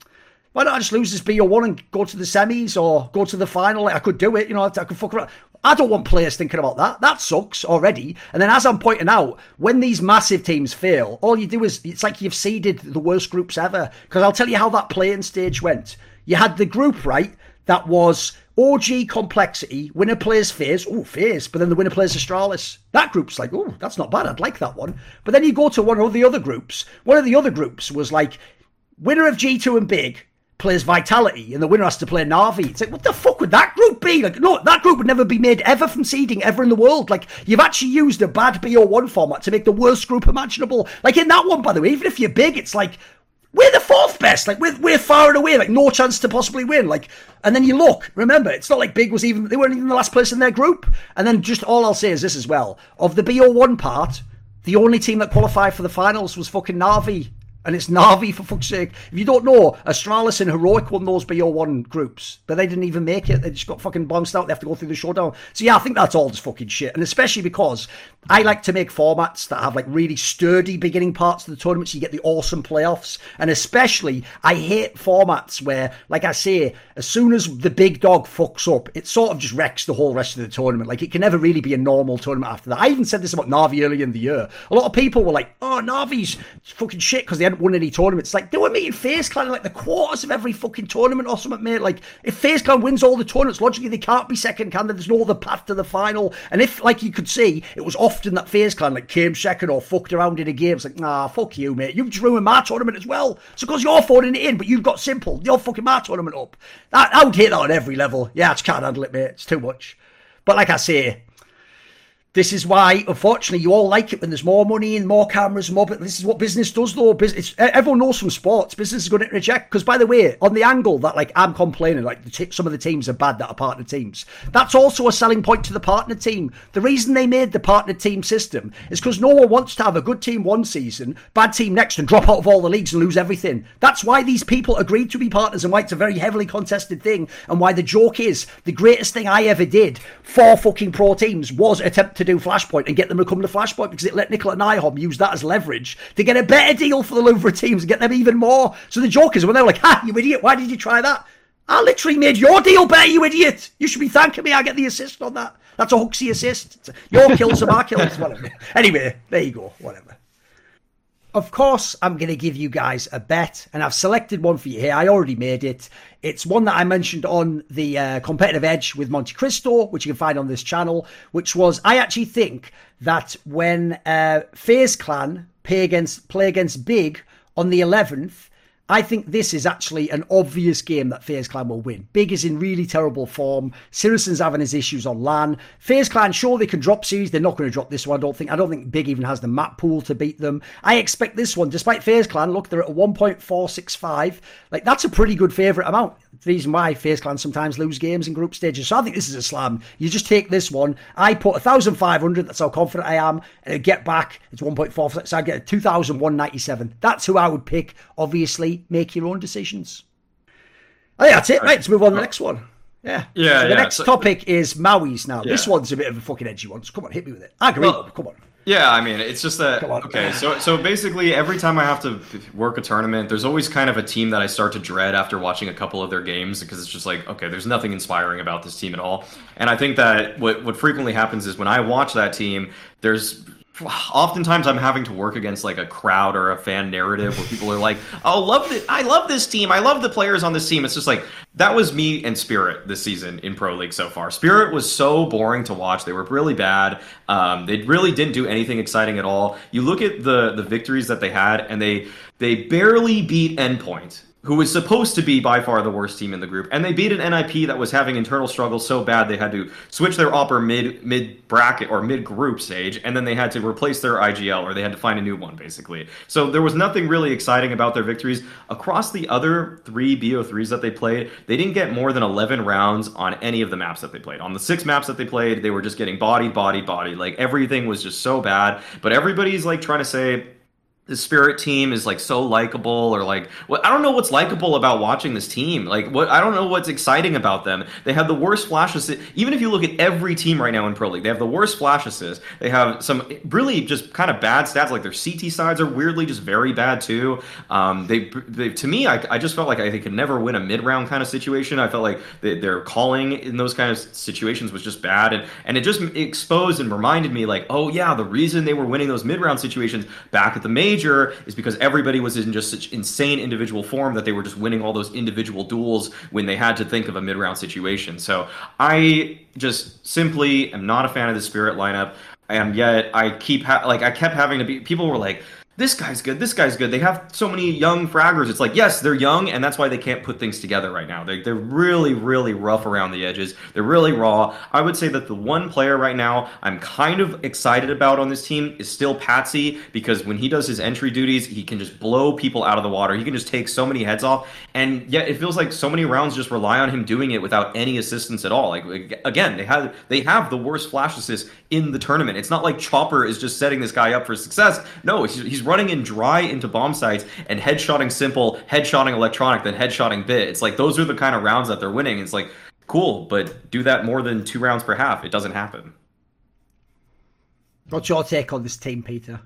Why not I just lose this B O one and go to the semis or go to the final? Like, I could do it, you know, I could fuck around. I don't want players thinking about that. That sucks already. And then as I'm pointing out, when these massive teams fail, all you do is, it's like you've seeded the worst groups ever. Because I'll tell you how that playing stage went. You had the group, right, that was O G Complexity, winner plays FaZe, oh, FaZe, but then the winner plays Astralis. That group's like, oh, that's not bad, I'd like that one. But then you go to one of the other groups. One of the other groups was like, winner of G two and Big plays Vitality, and the winner has to play Na'Vi. It's like, what the fuck would that group be? Like, no, that group would never be made ever from seeding ever in the world. Like, you've actually used a bad B O one format to make the worst group imaginable. Like, in that one, by the way, even if you're big, it's like, we're the fourth best. Like, we're, we're far and away. Like, no chance to possibly win. Like, and then you look, remember, it's not like Big was even, they weren't even the last place in their group. And then just all I'll say is this as well. Of the B O one part, the only team that qualified for the finals was fucking Na'Vi. And it's Na'Vi, for fuck's sake. If you don't know, Astralis and Heroic won those B O one groups. But they didn't even make it. They just got fucking bounced out. They have to go through the showdown. So yeah, I think that's all just fucking shit. And especially because I like to make formats that have like really sturdy beginning parts of the tournament so you get the awesome playoffs. And especially, I hate formats where, like I say, as soon as the big dog fucks up, it sort of just wrecks the whole rest of the tournament. Like, it can never really be a normal tournament after that. I even said this about Na'Vi earlier in the year. A lot of people were like, oh, Na'Vi's fucking shit because they hadn't won any tournaments. Like, they were meeting FaZe Clan in like the quarters of every fucking tournament or something, mate. Like, if FaZe Clan wins all the tournaments, logically they can't be second, can they? There's no other path to the final. And if, like you could see, it was often that FaZe Clan like came second or fucked around in a game. It's like, nah, fuck you, mate. You've just ruined my tournament as well. So because you're phoning it in, but you've got Simple, you're fucking my tournament up. That, I would hate that on every level. Yeah, I just can't handle it, mate. It's too much. But like I say, this is why, unfortunately, you all like it when there's more money and more cameras and more. But this is what business does, though. Business, everyone knows from sports, business is going to interject. Because, by the way, on the angle that, like, I'm complaining, like, the t- some of the teams are bad that are partner teams. That's also a selling point to the partner team. The reason they made the partner team system is because no one wants to have a good team one season, bad team next, and drop out of all the leagues and lose everything. That's why these people agreed to be partners and why it's a very heavily contested thing. And why the joke is the greatest thing I ever did for fucking pro teams was attempt to do Flashpoint and get them to come to Flashpoint, because it let Nicola Nyholm use that as leverage to get a better deal for the Louvre teams and get them even more. So the joke is when they're like, ha, you idiot, why did you try that? I literally made your deal better, you idiot. You should be thanking me. I get the assist on that. That's a Hooksy assist. Your kills are my kills. Whatever. Anyway, there you go. Whatever. Of course, I'm going to give you guys a bet, and I've selected one for you here. I already made it. It's one that I mentioned on the uh, Competitive Edge with Monte Cristo, which you can find on this channel, which was, I actually think that when uh, FaZe Clan play against, play against Big on the eleventh, I think this is actually an obvious game that FaZe Clan will win. Big is in really terrible form. Siriuson's having his issues on LAN. FaZe Clan, sure, they can drop series. They're not going to drop this one, I don't think. I don't think Big even has the map pool to beat them. I expect this one, despite FaZe Clan, look, they're at a one point four six five. Like, that's a pretty good favourite amount. The reason why FaZe Clan sometimes lose games in group stages. So I think this is a slam. You just take this one. I put one thousand five hundred. That's how confident I am. And get back, it's one point four. So I get two thousand one hundred ninety-seven. That's who I would pick. Obviously, make your own decisions. I think that's it. Right, let's move on to the next one. Yeah. Yeah. So the yeah. next so, topic is Maui's now. Yeah. This one's a bit of a fucking edgy one. So come on, hit me with it. I agree. Well, come on. Yeah, I mean, it's just that, okay, so so basically every time I have to work a tournament, there's always kind of a team that I start to dread after watching a couple of their games, because it's just like, okay, there's nothing inspiring about this team at all. And I think that what, what frequently happens is when I watch that team, there's oftentimes I'm having to work against like a crowd or a fan narrative where people are like, oh, love it. I love this team. I love the players on this team. It's just like, that was me and Spirit this season in Pro League so far. Spirit was so boring to watch. They were really bad. Um, they really didn't do anything exciting at all. You look at the the victories that they had, and they they barely beat Endpoint, who was supposed to be by far the worst team in the group. And they beat an N I P that was having internal struggles so bad they had to switch their upper mid mid bracket or mid group stage, and then they had to replace their I G L, or they had to find a new one, basically. So there was nothing really exciting about their victories. Across the other three B O threes that they played, they didn't get more than eleven rounds on any of the maps that they played. On the six maps that they played, they were just getting bodied, bodied, bodied. Like, everything was just so bad. But everybody's like trying to say, the Spirit team is like so likable, or like what I don't know what's likable about watching this team. Like what I don't know what's exciting about them. They have the worst flash assist. Even if you look at every team right now in Pro League, they have the worst flash assist. They have some really just kind of bad stats. Like their C T sides are weirdly just very bad too. Um, they, they to me, I, I just felt like I, they could never win a mid round kind of situation. I felt like they, their calling in those kind of situations was just bad, and and it just exposed and reminded me like, oh yeah, the reason they were winning those mid round situations back at the major is because everybody was in just such insane individual form that they were just winning all those individual duels when they had to think of a mid-round situation. So I just simply am not a fan of the Spirit lineup, and yet I keep ha- like I kept having to be. People were like, this guy's good, this guy's good. They have so many young fraggers. It's like, yes, they're young, and that's why they can't put things together right now. They, they're really, really rough around the edges. They're really raw. I would say that the one player right now I'm kind of excited about on this team is still Patsy, because when he does his entry duties, he can just blow people out of the water. He can just take so many heads off, and yet it feels like so many rounds just rely on him doing it without any assistance at all. Like, again, they have they have the worst flash assist in the tournament. It's not like Chopper is just setting this guy up for success. No, he's, he's running in dry into bomb sites and headshotting simple, headshotting electronic, then headshotting bit. It's like those are the kind of rounds that they're winning. It's like, cool, but do that more than two rounds per half. It doesn't happen. What's your take on this team, Peter?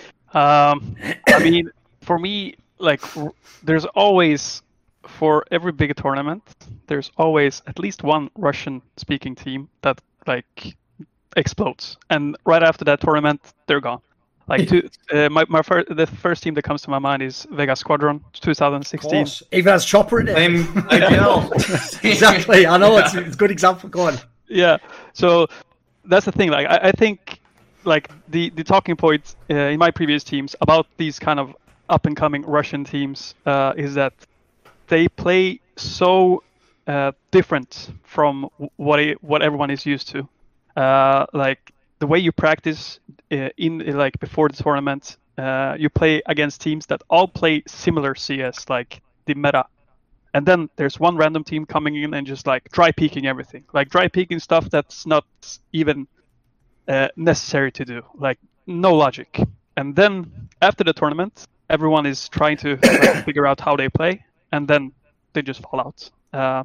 Um, I mean, for me, like, there's always, for every big tournament, there's always at least one Russian-speaking team that, like, explodes. And right after that tournament, they're gone. Like to, uh, my my first the first team that comes to my mind is Vega Squadron, twenty sixteen. Even has Chopper in it. Same I know. Exactly. I know it's, it's a good example. Go on. Yeah. So that's the thing. Like I, I think, like the the talking point uh, in my previous teams about these kind of up and coming Russian teams uh, is that they play so uh, different from what it, what everyone is used to. Uh, like the way you practice uh, in like before the tournament, uh, you play against teams that all play similar C S, like the meta. And then there's one random team coming in and just like dry peeking everything, like dry peeking stuff that's not even uh, necessary to do, like no logic. And then after the tournament, everyone is trying to like, figure out how they play, and then they just fall out. Uh,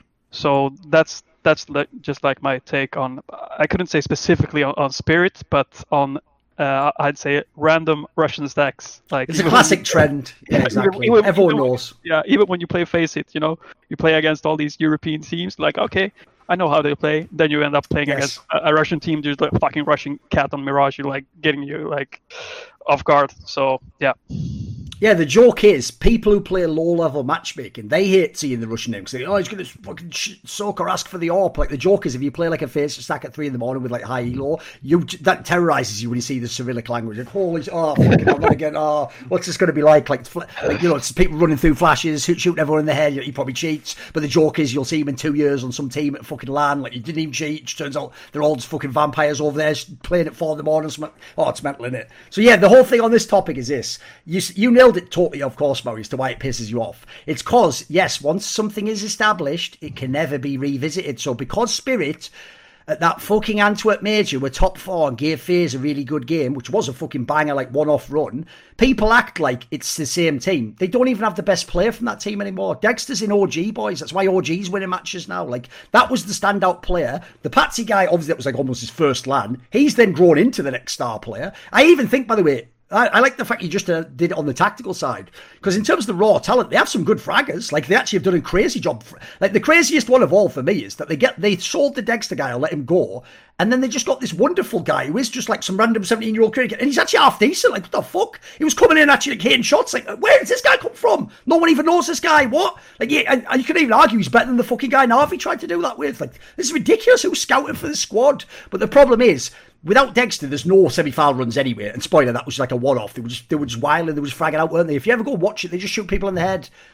so that's that's le- just like my take on. I couldn't say specifically on, on Spirit, but on uh, I'd say random Russian stacks. Like it's a classic you, trend. Yeah, exactly. Even, Everyone even, knows. Yeah, even when you play Face It, you know, you play against all these European teams. Like, okay, I know how they play. Then you end up playing yes. against a, a Russian team, just like fucking rushing cat on Mirage, you like getting you like off guard. So yeah. Yeah, the joke is, people who play low-level matchmaking, they hate seeing the Russian name because they oh, he's going to fucking sh- soak or ask for the AWP. Like, the joke is, if you play like a face stack at three in the morning with like high elo, you that terrorizes you when you see the Cyrillic language. And, holy, oh, fucking, I'm going to get, oh, what's this going to be like? Like, like you know, it's people running through flashes, shooting everyone in the head. He probably cheats. But the joke is, you'll see him in two years on some team at fucking LAN. Like, you didn't even cheat. It turns out they're all just fucking vampires over there playing at four in the morning. Oh, it's mental, isn't it? So, yeah, the whole thing on this topic is this. You, you nailed it totally, of course, Murray, as to why it pisses you off. It's because, yes, once something is established, it can never be revisited. So because Spirit, at that fucking Antwerp major, were top four and gave FaZe a really good game, which was a fucking banger, like one-off run, people act like it's the same team. They don't even have the best player from that team anymore. Dexter's in O G, boys. That's why O G's winning matches now. Like, that was the standout player. The Patsy guy, obviously, that was like almost his first LAN. He's then grown into the next star player. I even think, by the way, I, I like the fact you just uh, did it on the tactical side, because in terms of the raw talent, they have some good fraggers. Like, they actually have done a crazy job. Like, the craziest one of all for me is that they get they sold the Dexter guy or let him go, and then they just got this wonderful guy who is just like some random seventeen-year-old cricket, and he's actually half decent. Like, what the fuck? He was coming in actually like, hitting shots. Like, where does this guy come from? No one even knows this guy. What? Like, yeah, and, and you can even argue he's better than the fucking guy Na'Vi tried to do that with. Like, this is ridiculous. Who's scouting for the squad? But the problem is, without Dexter, there's no semi-final runs anyway. And spoiler, that was like a one-off. They were just they were just wilding, they were just fragging out, weren't they? If you ever go watch it, they just shoot people in the head.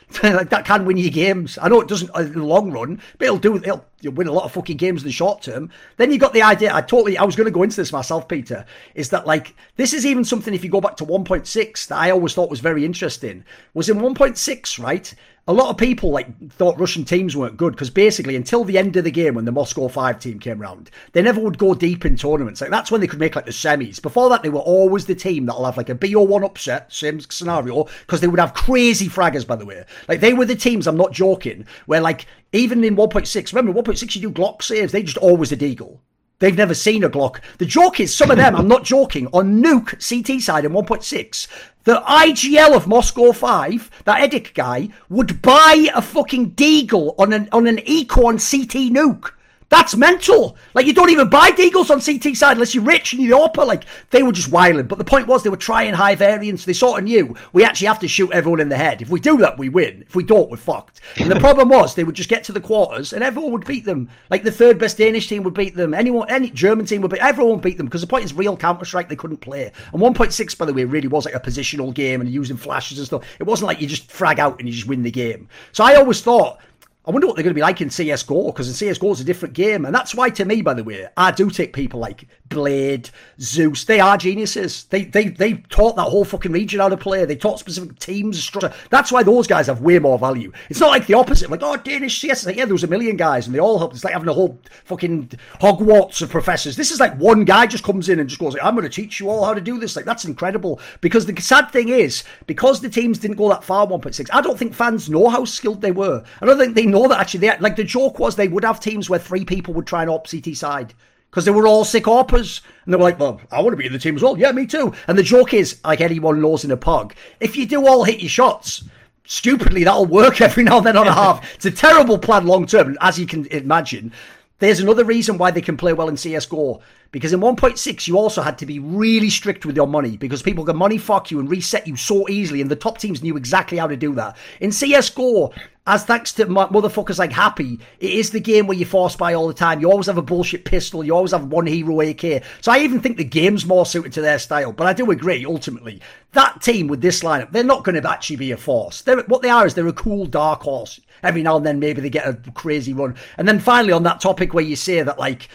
Like that can win you games. I know it doesn't in the long run, but it'll do. It'll you'll win a lot of fucking games in the short term. Then you got the idea. I totally. I was going to go into this myself, Peter. Is that like this is even something if you go back to one point six that I always thought was very interesting. Was in one point six, right? A lot of people like thought Russian teams weren't good because basically until the end of the game when the Moscow five team came round, they never would go deep in tournaments. Like that's when they could make like the semis. Before that, they were always the team that'll have like a B O one upset, same scenario, because they would have crazy fraggers, by the way. Like they were the teams, I'm not joking, where like even in one point six, remember one point six you do Glock saves, they just always a deagle. They've never seen a Glock. The joke is, some of them, I'm not joking, on Nuke C T side in one point six, the I G L of Moscow five, that Edic guy, would buy a fucking deagle on an on an Eco on C T Nuke. That's mental. Like, you don't even buy deagles on C T side unless you're rich and you're upper. Like, they were just wilding. But the point was, they were trying high variance. They sort of knew we actually have to shoot everyone in the head. If we do that, we win. If we don't, we're fucked. And the problem was, they would just get to the quarters and everyone would beat them. Like, the third best Danish team would beat them. Anyone, any German team would beat everyone would beat them because the point is, real Counter-Strike, they couldn't play. And one point six, by the way, really was like a positional game and using flashes and stuff. It wasn't like you just frag out and you just win the game. So I always thought, I wonder what they're going to be like in C S G O, because in C S G O is a different game. And that's why, to me, by the way, I do take people like Blade, Zeus. They are geniuses. They they they taught that whole fucking region how to play. They taught specific teams structure. That's why those guys have way more value. It's not like the opposite. Like, oh, Danish C S. It's like, yeah, there was a million guys and they all helped. It's like having a whole fucking Hogwarts of professors. This is like one guy just comes in and just goes, like, I'm going to teach you all how to do this. Like, that's incredible. Because the sad thing is, because the teams didn't go that far, one point six, I don't think fans know how skilled they were. I don't think they know that actually. They, like, the joke was they would have teams where three people would try and op C T side. Because they were all sick AWPers. And they were like, well, I want to be in the team as well. Yeah, me too. And the joke is, like anyone knows in a P U G, if you do all hit your shots, stupidly, that'll work every now and then on a half. It's a terrible plan long term, as you can imagine. There's another reason why they can play well in C S G O. Because in one point six, you also had to be really strict with your money. Because people can money fuck you and reset you so easily. And the top teams knew exactly how to do that. In C S G O, as thanks to motherfuckers like Happy, it is the game where you force buy all the time. You always have a bullshit pistol. You always have one hero A K. So I even think the game's more suited to their style. But I do agree, ultimately, that team with this lineup, they're not going to actually be a force. They're, what they are is they're a cool dark horse. Every now and then, maybe they get a crazy run. And then finally, on that topic where you say that, like,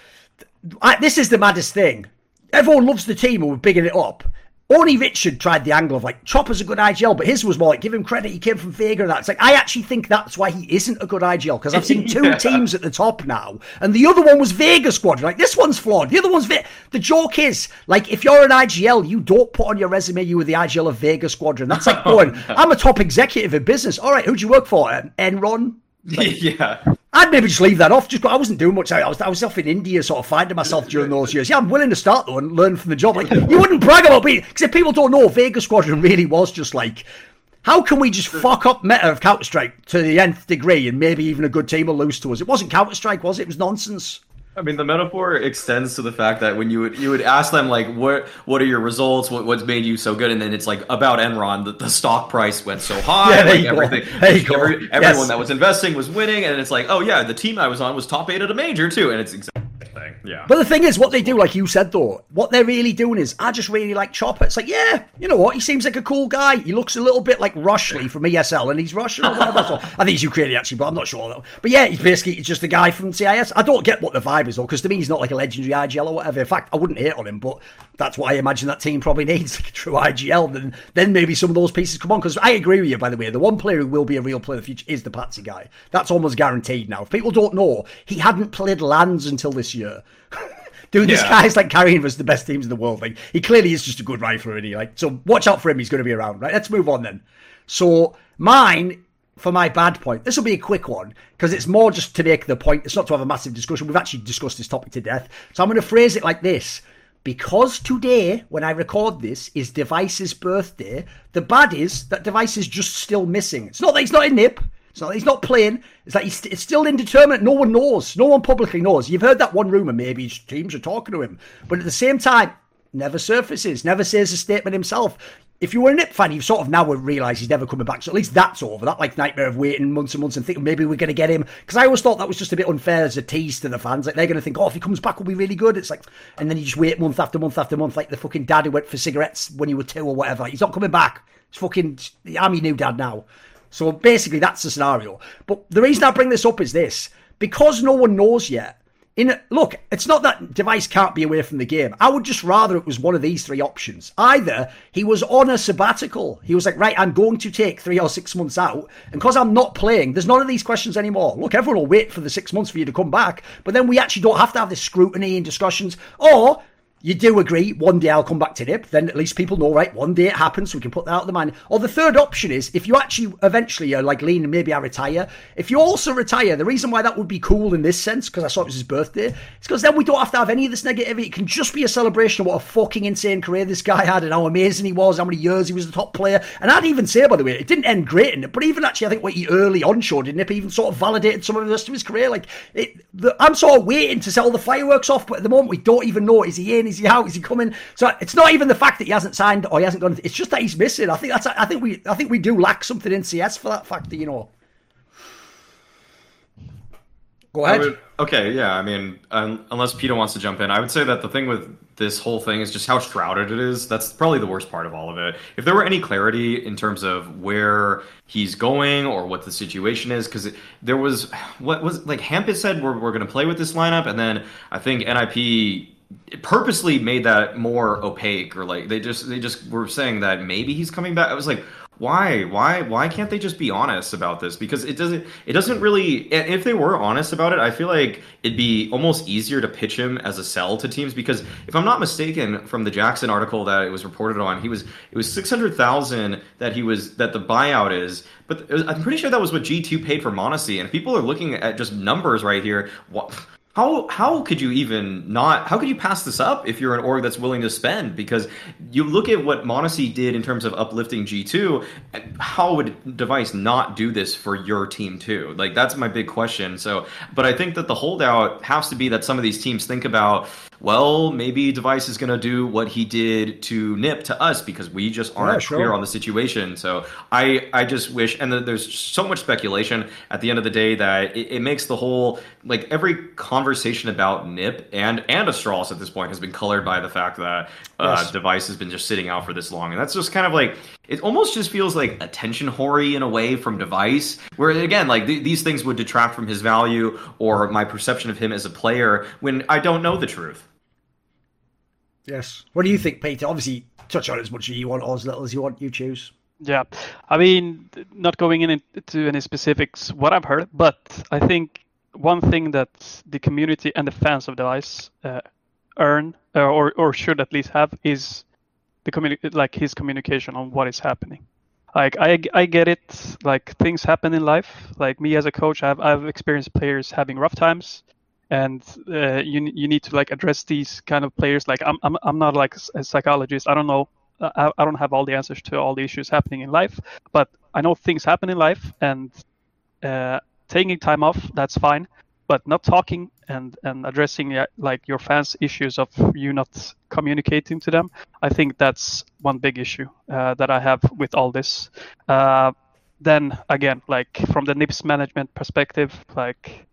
I, this is the maddest thing. Everyone loves the team and we're bigging it up. Only Richard tried the angle of like, Chopper's a good I G L, but his was more like, give him credit, he came from Vega and that. It's like, I actually think that's why he isn't a good I G L, because I've seen two yeah. teams at the top now, and the other one was Vega Squadron. Like, this one's flawed, the other one's Vega. The joke is, like, if you're an I G L, you don't put on your resume you were the I G L of Vega Squadron. That's like going, oh, no. I'm a top executive in business. All right, who'd you work for? Um, Enron? Like, yeah. I'd maybe just leave that off. Just I wasn't doing much. I was I was off in India, sort of finding myself during those years. Yeah, I'm willing to start though and learn from the job. Like, you wouldn't brag about being, because if people don't know, Vega Squadron really was just like, how can we just fuck up meta of Counter Strike to the nth degree and maybe even a good team will lose to us? It wasn't Counter Strike, was it? It was nonsense. I mean, the metaphor extends to the fact that when you would you would ask them like, what what are your results? What what's made you so good? And then it's like about Enron, that the stock price went so high, yeah, like everything, every, everyone yes. that was investing was winning, and it's like, oh yeah, the team I was on was top eight at a major too, and it's exactly the thing. Yeah. But the thing is, what they do, like you said though, what they're really doing is, I just really like Chopper. It's like, yeah, you know what? He seems like a cool guy. He looks a little bit like Rushley from E S L, and he's Russian or whatever. So, I think he's Ukrainian actually, but I'm not sure though. But yeah, he's basically just a guy from C I S. I don't get what the vibe is though, because to me he's not like a legendary I G L or whatever. In fact, I wouldn't hate on him, but that's what I imagine that team probably needs, like a true I G L. Then, then maybe some of those pieces come on, because I agree with you, by the way. The one player who will be a real player in the future is the Patsy guy. That's almost guaranteed now. If people don't know, he hadn't played LANs until this year. Dude, this yeah. guy's like carrying us the best teams in the world. Like, he clearly is just a good rifler, isn't he? Like, so watch out for him. He's going to be around, right? Let's move on then. So mine, for my bad point, this will be a quick one, because it's more just to make the point. It's not to have a massive discussion. We've actually discussed this topic to death. So I'm going to phrase it like this. Because today, when I record this, is Device's birthday, the bad is that Device is just still missing. It's not that he's not in N I P. It's not that he's not playing. It's that he's, it's still indeterminate. No one knows. No one publicly knows. You've heard that one rumour. Maybe his teams are talking to him. But at the same time, never surfaces. Never says a statement himself. If you were a N I P fan, you've sort of now realised he's never coming back. So at least that's over. That like nightmare of waiting months and months and thinking maybe we're going to get him. Because I always thought that was just a bit unfair as a tease to the fans. Like, they're going to think, oh, if he comes back, we'll be really good. It's like, and then you just wait month after month after month, like the fucking dad who went for cigarettes when you were two or whatever. He's not coming back. It's fucking, I'm your new dad now. So basically, that's the scenario. But the reason I bring this up is this. Because no one knows yet, In look, it's not that Device can't be away from the game. I would just rather it was one of these three options. Either he was on a sabbatical. He was like, right, I'm going to take three or six months out. And because I'm not playing, there's none of these questions anymore. Look, everyone will wait for the six months for you to come back. But then we actually don't have to have this scrutiny and discussions. Or you do agree, one day I'll come back to Nip, then at least people know, right, one day it happens, so we can put that out of the mind. Or the third option is, if you actually eventually are like leaning, maybe I retire, if you also retire, the reason why that would be cool in this sense, because I saw it was his birthday, is because then we don't have to have any of this negativity. It can just be a celebration of what a fucking insane career this guy had and how amazing he was, how many years he was the top player. And I'd even say, by the way, it didn't end great in it, but even actually I think what he early on showed in Nip even sort of validated some of the rest of his career. Like, it, the, I'm sort of waiting to set all the fireworks off, but at the moment we don't even know, is he in, is he out, is he coming? So it's not even the fact that he hasn't signed or he hasn't gone. It's just that he's missing. I think that's. I think we. I think we do lack something in C S for that factor. You know. Go ahead. Would, okay, yeah. I mean, um, unless Peter wants to jump in, I would say that the thing with this whole thing is just how shrouded it is. That's probably the worst part of all of it. If there were any clarity in terms of where he's going or what the situation is, because there was what was like Hampus said, we're we're going to play with this lineup, and then I think N I P purposely made that more opaque, or like they just they just were saying that maybe he's coming back. I was like, why why why can't they just be honest about this? Because it doesn't it doesn't really, if they were honest about it, I feel like it'd be almost easier to pitch him as a sell to teams. Because if I'm not mistaken, from the Jackson article that it was reported on, he was it was six hundred thousand that he was that the buyout is, but was, I'm pretty sure that was what G two paid for Mondesi. And if people are looking at just numbers right here, what How how could you even not, how could you pass this up if you're an org that's willing to spend? Because you look at what Mondesi did in terms of uplifting G two, how would Device not do this for your team too? Like, that's my big question. So, but I think that the holdout has to be that some of these teams think about, well, maybe Device is going to do what he did to Nip to us because we just aren't yeah, sure. clear on the situation. So I, I just wish, and there's so much speculation at the end of the day that it, it makes the whole, like every conversation about Nip and, and Astralis at this point has been colored by the fact that uh, yes. Device has been just sitting out for this long. And that's just kind of like, it almost just feels like attention hoary in a way from Device, where again, like th- these things would detract from his value or my perception of him as a player when I don't know the truth. Yes. What do you think, Peter? Obviously, touch on it as much as you want or as little as you want. You choose. Yeah. I mean, not going into any specifics, what I've heard, but I think one thing that the community and the fans of Device uh, earn, uh, or or should at least have, is the communi- like his communication on what is happening. Like I, I get it. Like things happen in life. Like me as a coach, I've I've experienced players having rough times. And uh, you you need to like address these kind of players. Like I'm I'm I'm not like a psychologist. I don't know. I, I don't have all the answers to all the issues happening in life. But I know things happen in life, and uh, taking time off, that's fine. But not talking and and addressing uh, like your fans' issues of you not communicating to them, I think that's one big issue uh, that I have with all this. Uh, then again, like from the N I P's management perspective, like.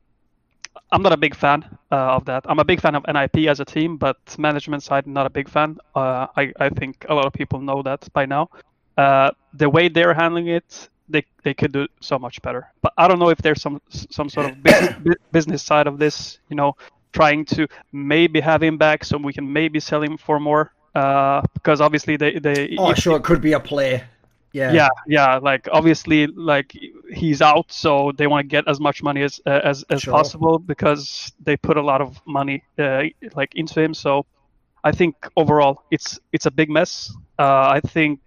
I'm not a big fan uh, of that. I'm a big fan of N I P as a team, but management side, not a big fan. Uh, I, I think a lot of people know that by now. Uh, the way they're handling it, they they could do so much better. But I don't know if there's some some sort of business, business side of this, you know, trying to maybe have him back so we can maybe sell him for more. Uh, because obviously they... they oh, sure, it could be a play. Yeah, yeah, yeah. Like obviously, like he's out, so they want to get as much money as uh, as as sure. possible because they put a lot of money uh, like into him. So I think overall, it's it's a big mess. Uh, I think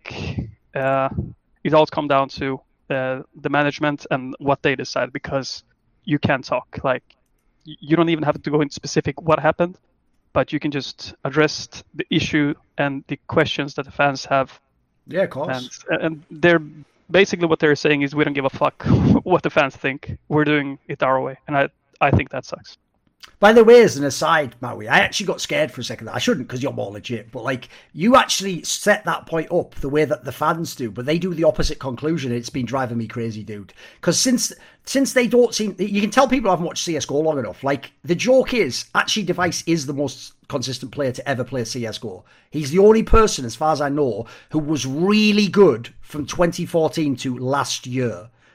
uh, it all comes down to uh, the management and what they decide, because you can't talk. Like you don't even have to go into specific what happened, but you can just address the issue and the questions that the fans have. Yeah, of course. And, and they're basically what they're saying is we don't give a fuck what the fans think. We're doing it our way, and I I think that sucks. By the way, as an aside, Maui, I actually got scared for a second. I shouldn't, because you're more legit. But like, you actually set that point up the way that the fans do, but they do the opposite conclusion. It's been driving me crazy, dude. Because since since they don't seem, you can tell people haven't watched C S G O long enough. Like, the joke is actually Device is the most consistent player to ever play C S G O. He's the only person, as far as I know, who was really good from twenty fourteen to last year.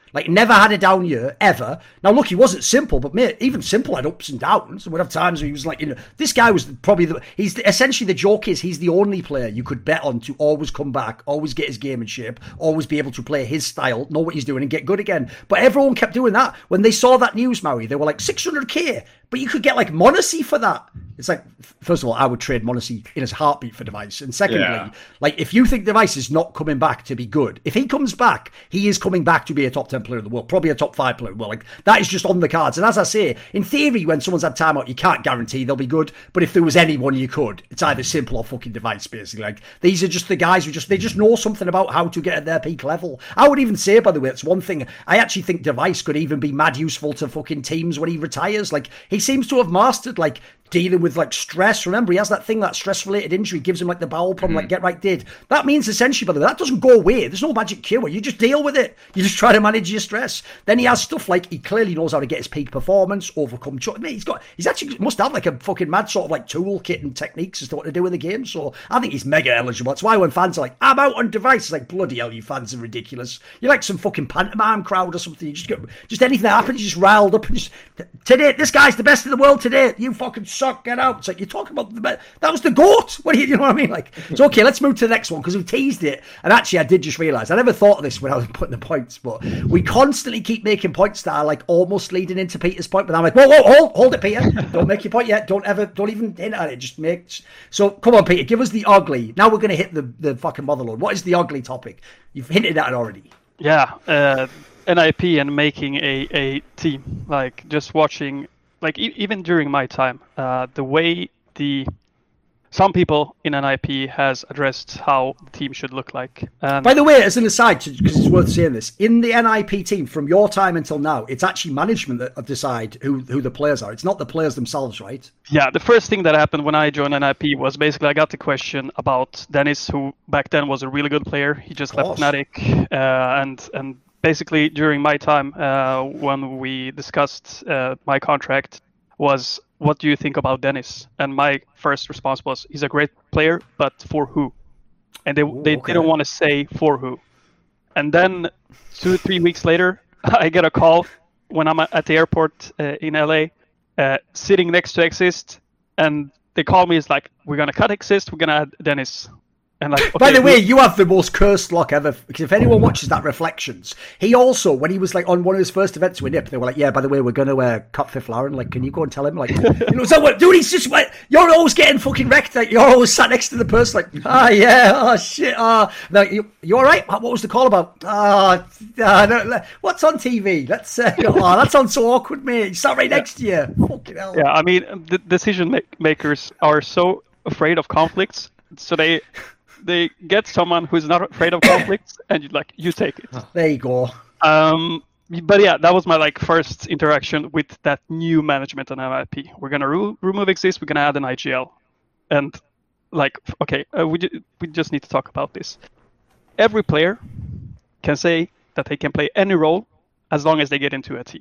Like, never had a down year, ever. Now, look, he wasn't Simple, but mate, even Simple had ups and downs. And would have times where he was like, you know, this guy was probably the, he's the, essentially the joke is he's the only player you could bet on to always come back, always get his game in shape, always be able to play his style, know what he's doing and get good again. But everyone kept doing that. When they saw that news, Maui, they were like, six hundred K, but you could get like Monacy for that. It's like, first of all, I would trade Monacy in his heartbeat for Device. And secondly, yeah. like, if you think Device is not coming back to be good, if he comes back, he is coming back to be a top ten player in the world, probably a top five player in the world. Like, that is just on the cards. And as I say, in theory, when someone's had time out, you can't guarantee they'll be good. But if there was anyone you could, it's either Simple or fucking Device, basically. Like, these are just the guys who just, they just know something about how to get at their peak level. I would even say, by the way, it's one thing, I actually think Device could even be mad useful to fucking teams when he retires. Like, he seems to have mastered, like, dealing with like stress. Remember, he has that thing, that stress related injury gives him like the bowel problem, mm. like Get Right did. That means essentially, by the way, that doesn't go away. There's no magic cure. You just deal with it. You just try to manage your stress. Then he has stuff like he clearly knows how to get his peak performance, overcome. I mean, he's got, he's actually must have like a fucking mad sort of like toolkit and techniques as to what to do in the game. So I think he's mega eligible. That's why when fans are like, I'm out on Device, it's like, bloody hell, you fans are ridiculous. You're like some fucking pantomime crowd or something. You just get, just anything that happens, you just riled up and just, today, this guy's the best in the world today. You fucking suck, get out. It's like, you're talking about the that was the GOAT. What do you, you know what I mean? Like, it's okay. Let's move to the next one because we teased it. And actually, I did just realise I never thought of this when I was putting the points, but we constantly keep making points that are like almost leading into Peter's point. But I'm like, whoa, whoa, hold, hold it, Peter. Don't make your point yet. Don't ever, don't even hint at it. Just make. So come on, Peter, give us the ugly. Now we're going to hit the the fucking motherload. What is the ugly topic? You've hinted at it already. Yeah, uh, N I P and making a a team. Like just watching. Like e- even during my time, uh, the way the some people in N I P has addressed how the team should look like. And by the way, as an aside, because it's worth saying this, in the N I P team from your time until now, it's actually management that decide who who the players are. It's not the players themselves, right? Yeah, the first thing that happened when I joined N I P was basically I got the question about Dennis, who back then was a really good player. He just left Fnatic, uh, and and. Basically, during my time, uh, when we discussed uh, my contract, was what do you think about Dennis? And my first response was, he's a great player, but for who? And they Ooh, they okay. didn't want to say for who. And then two or three weeks later, I get a call when I'm at the airport uh, in L A, uh, sitting next to Exist, and they call me. It's like, we're gonna cut Exist, we're gonna add Dennis. And like, okay, by the way, you have the most cursed luck ever. Because if anyone watches that Reflections, he also, when he was like on one of his first events with Nip, they were like, "Yeah, by the way, we're going to uh, cut Fifth Lauren. Like, can you go and tell him? Like, you know, so what, dude? He's just like, you're always getting fucking wrecked. Like, you're always sat next to the person, like, ah, oh, yeah, oh shit, ah, oh. Like, you, you all right? What was the call about? Ah, oh, uh, no, what's on T V? Let's. Uh, oh, that sounds so awkward, mate. You sat right next to you. Fucking hell. Yeah, I mean, the decision make- makers are so afraid of conflicts, so they. They get someone who's not afraid of conflicts, and you like you take it. There you go. Um, but yeah, that was my like first interaction with that new management on N I P. We're gonna re- remove Exist. We're gonna add an I G L, and like okay, uh, we ju- we just need to talk about this. Every player can say that they can play any role as long as they get into a team.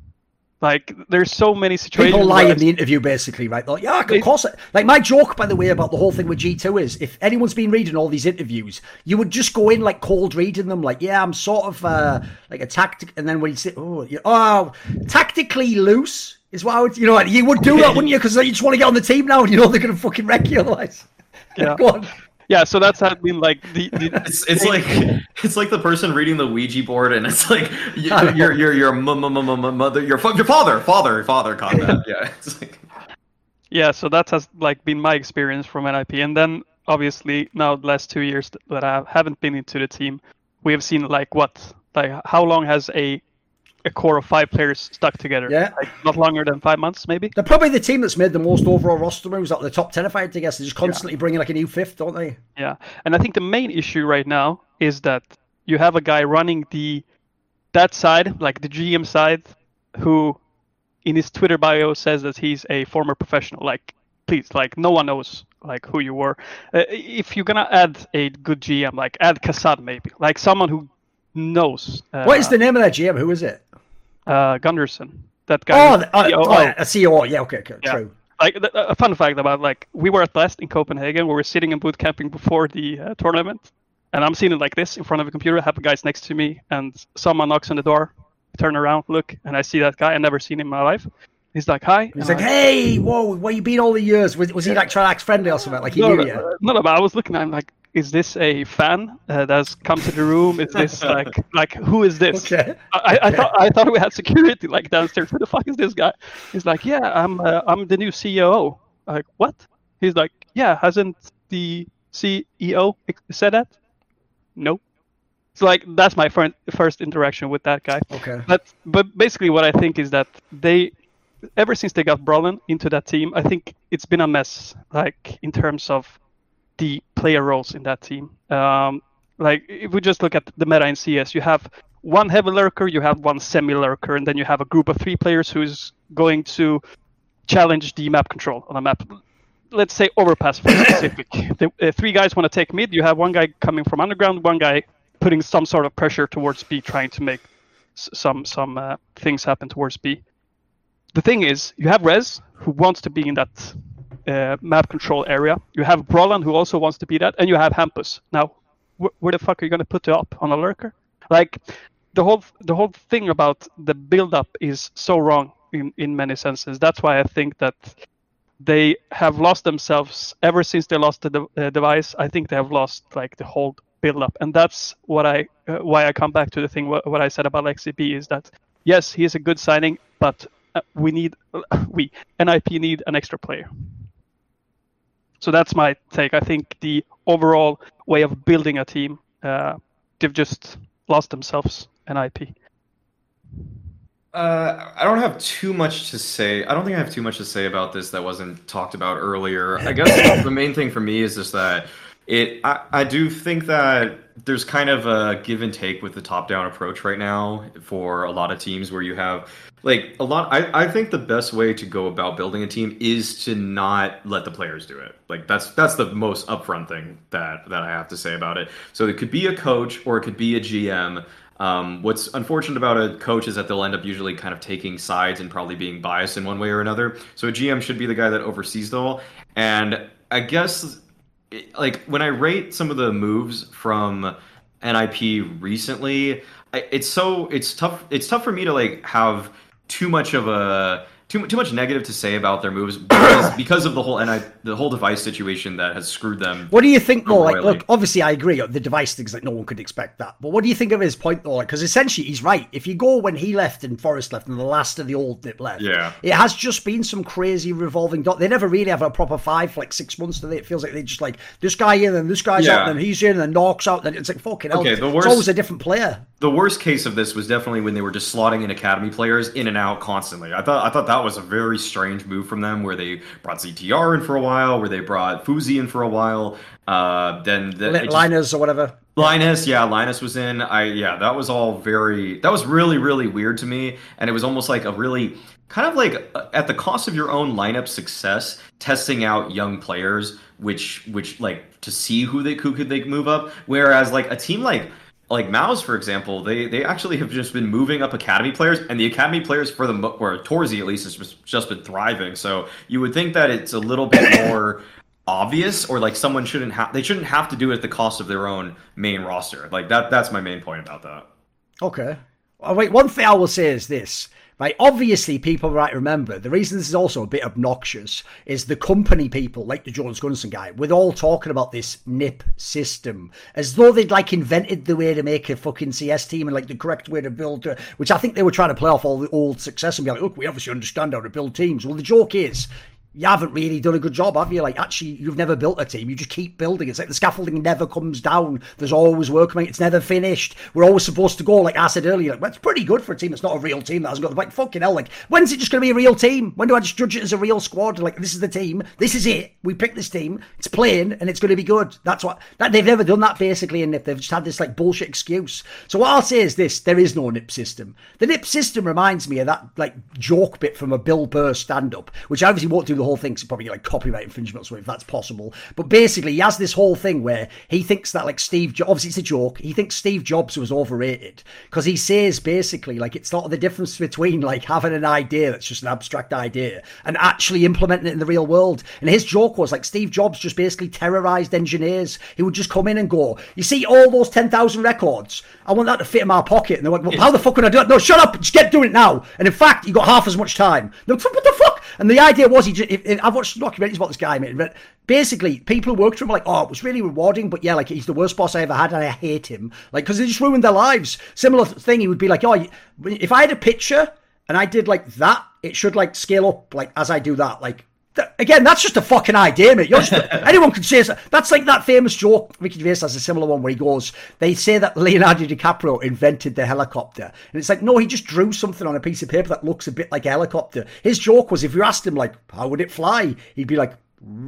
Like, there's so many situations. People lie in the interview, basically, right? Like, yeah, of course. Like, my joke, by the way, about the whole thing with G two is, if anyone's been reading all these interviews, you would just go in, like, cold reading them. Like, yeah, I'm sort of, uh, like, a tactic. And then when you say, oh, you, oh, tactically loose is what I would, you know, you would do that, wouldn't you? Because you just want to get on the team now and you know they're going to fucking wreck you otherwise. Yeah. Go on. Yeah, so that's how been like the, the it's, it's like it's like the person reading the Ouija board, and it's like your your your your mother, your your father, father, father combat. Yeah, it's like yeah. So that has like been my experience from N I P, and then obviously now the last two years that I haven't been into the team, we have seen like what like how long has a a core of five players stuck together. Yeah. Like not longer than five months, maybe. They're probably the team that's made the most overall roster moves out of the top ten, if I had to guess. They're just constantly yeah. bringing like a new fifth, don't they? Yeah. And I think the main issue right now is that you have a guy running the that side, like the G M side, who in his Twitter bio says that he's a former professional. Like, please, like no one knows like who you were. Uh, if you're gonna add a good G M, like add Kassad maybe. Like someone who knows. Uh, what is the name of that G M? Who is it? Uh, Gunderson, that guy. Oh, the, uh, oh yeah, a C O O. Yeah, okay, okay, yeah. True. Like a fun fact about like we were at last in Copenhagen. We were sitting in boot camping before the uh, tournament, And I'm sitting like this in front of a computer, I have guys next to me, and someone knocks on the door. I turn around, look, and I see that guy. I never seen him in my life. He's like, hi. He's like, I, hey, whoa, where you been all the years? Was, was he like trying to act friendly or something? Like he no, knew no, you? No, no, but I was looking at him like, is this a fan uh, that's come to the room? Is this like, like who is this? Okay. I, I thought I thought we had security like downstairs. Who the fuck is this guy? He's like, yeah, I'm uh, I'm the new C E O. I'm like, what? He's like, yeah, hasn't the C E O said that? No. So like that's my first first interaction with that guy. Okay. But but basically what I think is that they, ever since they got Brolin into that team, I think it's been a mess. Like in terms of the player roles in that team. Um, like if we just look at the meta in C S, you have one heavy lurker, you have one semi lurker, and then you have a group of three players who's going to challenge the map control on a map. Let's say overpass for specific. The uh, three guys want to take mid. You have one guy coming from underground, one guy putting some sort of pressure towards B, trying to make s- some some uh, things happen towards B. The thing is, you have Rez, who wants to be in that uh, map control area. You have Brolin, who also wants to be that, and you have Hampus. Now, wh- where the fuck are you going to put it up? On a lurker? Like, the whole the whole thing about the build-up is so wrong in, in many senses. That's why I think that they have lost themselves ever since they lost the de- uh, device. I think they have lost, like, the whole build-up. And that's what I uh, why I come back to the thing, what, what I said about X C B is that, yes, he is a good signing, but uh, we need, we, N I P need an extra player. So that's my take. I think the overall way of building a team, uh, they've just lost themselves, N I P. Uh, I don't have too much to say. I don't think I have too much to say about this that wasn't talked about earlier. I guess the main thing for me is just that it. I, I do think that there's kind of a give and take with the top-down approach right now for a lot of teams where you have like a lot. I, I think the best way to go about building a team is to not let the players do it. Like that's that's the most upfront thing that that I have to say about it. So it could be a coach or it could be a G M. Um, what's unfortunate about a coach is that they'll end up usually kind of taking sides and probably being biased in one way or another. So a G M should be the guy that oversees it all. And I guess, like, when I rate some of the moves from N I P recently, I, it's so it's tough. It's tough for me to like have too much of a too too much negative to say about their moves because, because of the whole N I the whole device situation that has screwed them. What do you think though? Like, royally. look, obviously I agree. The device things, like, no one could expect that. But what do you think of his point though? Because essentially he's right. If you go when he left and Forrest left and the last of the old Nip left, Yeah. it has just been some crazy revolving dot. They never really have a proper five for like six months. Do they? It feels like they just like this guy in and this guy's Yeah. out, and then he's in, and then Nork's out, and it's like fucking hell. Okay, the It's worst- always a different player. The worst case of this was definitely when they were just slotting in academy players in and out constantly. I thought I thought that was a very strange move from them, where they brought Z T R in for a while, where they brought Fuzi in for a while. Uh, then the, it just- Liners or whatever. Linus, yeah, Linus was in. I yeah, that was all very. That was really really weird to me, and it was almost like a really kind of like uh, at the cost of your own lineup success, testing out young players, which which like to see who they who could they move up. Whereas like a team like. Like Mouse, for example, they they actually have just been moving up academy players, and the academy players for the mo- or Torzi at least has just, just been thriving. So you would think that it's a little bit more obvious, or like someone shouldn't have they shouldn't have to do it at the cost of their own main roster. Like that that's my main point about that. Okay. Oh, wait, one thing I will say is this. Right, obviously, people might remember, the reason this is also a bit obnoxious is the company people, like the Jonas Gunnarsson guy, we're all talking about this N I P system, as though they'd, like, invented the way to make a fucking C S team and, like, the correct way to build, uh, which I think they were trying to play off all the old success and be like, look, we obviously understand how to build teams. Well, the joke is, you haven't really done a good job, have you? Like, actually, you've never built a team. You just keep building. It's like the scaffolding never comes down. There's always work. I mean, it's never finished. We're always supposed to go, like I said earlier, like, well, it's pretty good for a team that's not a real team that hasn't got the, like, fucking hell, like, when's it just going to be a real team? When do I just judge it as a real squad? Like, this is the team. This is it. We picked this team. It's playing, and it's going to be good. That's what, that, they've never done that, basically, and they've just had this, like, bullshit excuse. So what I'll say is this, there is no N I P system. The N I P system reminds me of that, like, joke bit from a Bill Burr stand-up, which I obviously won't do the whole thing, so probably like copyright infringement or something, if that's possible. But basically, he has this whole thing where he thinks that like Steve Jobs, obviously it's a joke, he thinks Steve Jobs was overrated because he says basically like it's not the difference between like having an idea that's just an abstract idea and actually implementing it in the real world. And his joke was like Steve Jobs just basically terrorized engineers. He would just come in and go, you see all those ten thousand records? I want that to fit in my pocket. And they went, well, how the fuck can I do it? No, shut up, just get doing it now. And in fact, you got half as much time. No, what the fuck? And the idea was, he just, if, if, I've watched documentaries about this guy, mate, but basically, people who worked for him were like, oh, it was really rewarding, but yeah, like, he's the worst boss I ever had, and I hate him. Like, because they just ruined their lives. Similar thing, he would be like, oh, if I had a picture, and I did, like, that, it should, like, scale up, like, as I do that, like, th- again, that's just a fucking idea, mate. You're just, anyone can say that. That's like that famous joke. Ricky Gervais has a similar one where he goes, they say that Leonardo DiCaprio invented the helicopter. And it's like, no, he just drew something on a piece of paper that looks a bit like a helicopter. His joke was, if you asked him, like, how would it fly? He'd be like,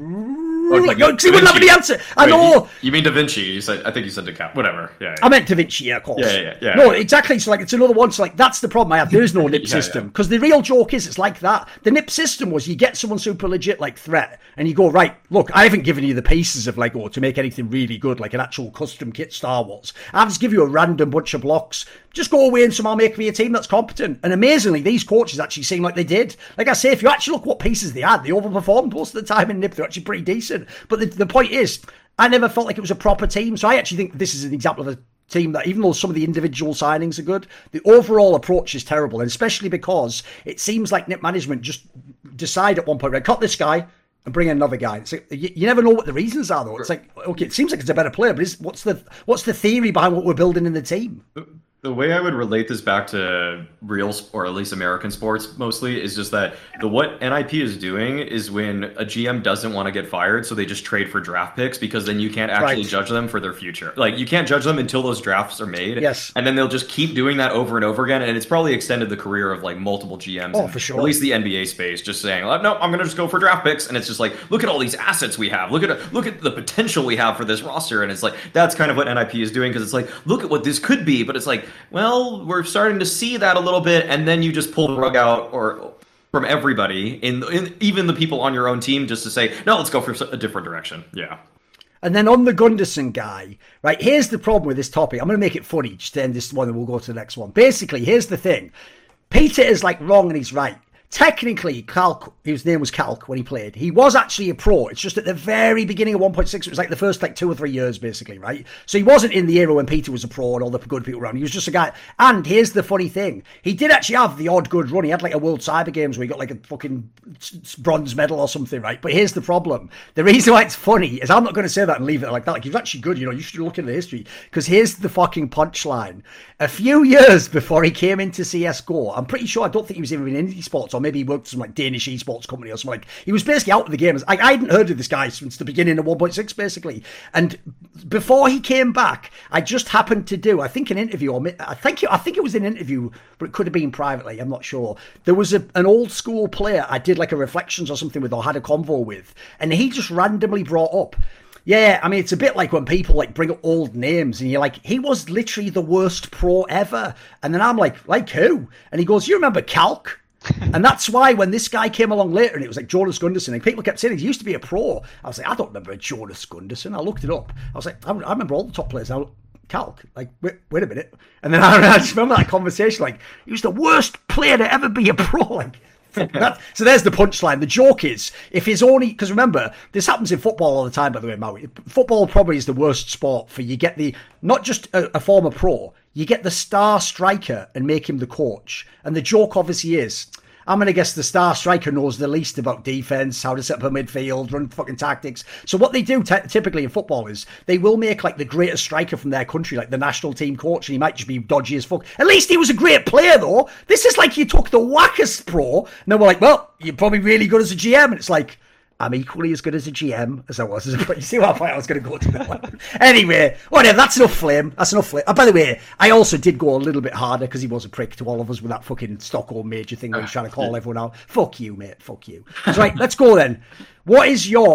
Like, like, he wouldn't have any answer. I Wait, know. You, you mean Da Vinci? You said. I think you said DiCaprio. Whatever. Yeah, yeah. I meant Da Vinci, yeah, of course. Yeah, yeah, yeah. No, yeah. exactly. So, like, it's another one. So, like, that's the problem I have. There is no N I P Yeah, system. yeah. Because the real joke is, it's like that. The N I P system was you get someone super legit, like Threat, and you go, right, look, I haven't given you the pieces of Lego to make anything really good, like an actual custom kit Star Wars. I'll just give you a random bunch of blocks. Just go away and somehow make me a team that's competent. And amazingly, these coaches actually seem like they did. Like I say, if you actually look what pieces they had, they overperformed most of the time in N I P. They're actually pretty decent. But the, the point is, I never felt like it was a proper team. So I actually think this is an example of a team that, even though some of the individual signings are good, the overall approach is terrible. And especially because it seems like N I P management just decide at one point, right, cut this guy and bring in another guy. It's like, you, you never know what the reasons are, though. It's like, okay, it seems like it's a better player, but is, what's the what's the theory behind what we're building in the team? The way I would relate this back to real, or at least American sports mostly, is just that the what N I P is doing is when a G M doesn't want to get fired, so they just trade for draft picks, because then you can't actually Right. judge them for their future. Like, you can't judge them until those drafts are made. Yes. And then they'll just keep doing that over and over again, and it's probably extended the career of like multiple G Ms. Oh, in for sure. At least the N B A space, just saying, like, no, I'm going to just go for draft picks, and it's just like, look at all these assets we have. Look at look at the potential we have for this roster, and it's like, that's kind of what N I P is doing, because it's like, look at what this could be, but it's like, well, we're starting to see that a little bit, and then you just pull the rug out or from everybody, in, in even the people on your own team, just to say, no, let's go for a different direction. Yeah. And then on the Gunderson guy, right, here's the problem with this topic. I'm going to make it funny just to end this one, and we'll go to the next one. Basically, here's the thing. Peter is like wrong and he's right. Technically, Calc, his name was Calc when he played. He was actually a pro. It's just at the very beginning of one point six, it was like the first like two or three years, basically, right? So he wasn't in the era when Peter was a pro and all the good people around. He was just a guy. And here's the funny thing. He did actually have the odd good run. He had like a World Cyber Games where he got like a fucking bronze medal or something, right? But here's the problem. The reason why it's funny is, I'm not going to say that and leave it like that. Like, he was actually good, you know, you should look into the history. Because here's the fucking punchline. A few years before he came into C S G O, I'm pretty sure, I don't think he was even in indie sports, or maybe he worked for some like Danish esports company or something. Like, he was basically out of the game. Like, I hadn't heard of this guy since the beginning of one point six, basically. And before he came back, I just happened to do, I think, an interview, or I think it, I think it was an interview, but it could have been privately, I'm not sure. There was a, an old school player I did like a reflections or something with, or had a convo with, and he just randomly brought up, yeah, I mean, it's a bit like when people like bring up old names and you're like, he was literally the worst pro ever. And then I'm like, like who? And he goes, you remember Calc? And that's why when this guy came along later and it was like Jonas Gunderson, and people kept saying he used to be a pro, I was like, I don't remember Jonas Gunderson. I looked it up. I was like, I, I remember all the top players. Now, Calc, like, wait, wait a minute. And then I, I just remember that conversation, like, he was the worst player to ever be a pro. Like, that, so there's the punchline. The joke is, if he's only, because remember, this happens in football all the time, by the way, Maui. Football probably is the worst sport for, you get the, not just a, a former pro, you get the star striker and make him the coach. And the joke obviously is, I'm going to guess the star striker knows the least about defense, how to set up a midfield, run fucking tactics. So what they do t- typically in football is they will make like the greatest striker from their country, like the national team coach, and he might just be dodgy as fuck. At least he was a great player, though. This is like you took the wackest pro, and then we're like, well, you're probably really good as a G M. And it's like, I'm equally as good as a G M as I was as a player. You see how far I was going to go to that one. Anyway, whatever, that's enough flame. That's enough flame. Oh, by the way, I also did go a little bit harder because he was a prick to all of us with that fucking Stockholm Major thing where he's trying to call everyone out. Fuck you, mate. Fuck you. So, right, let's go then. What is your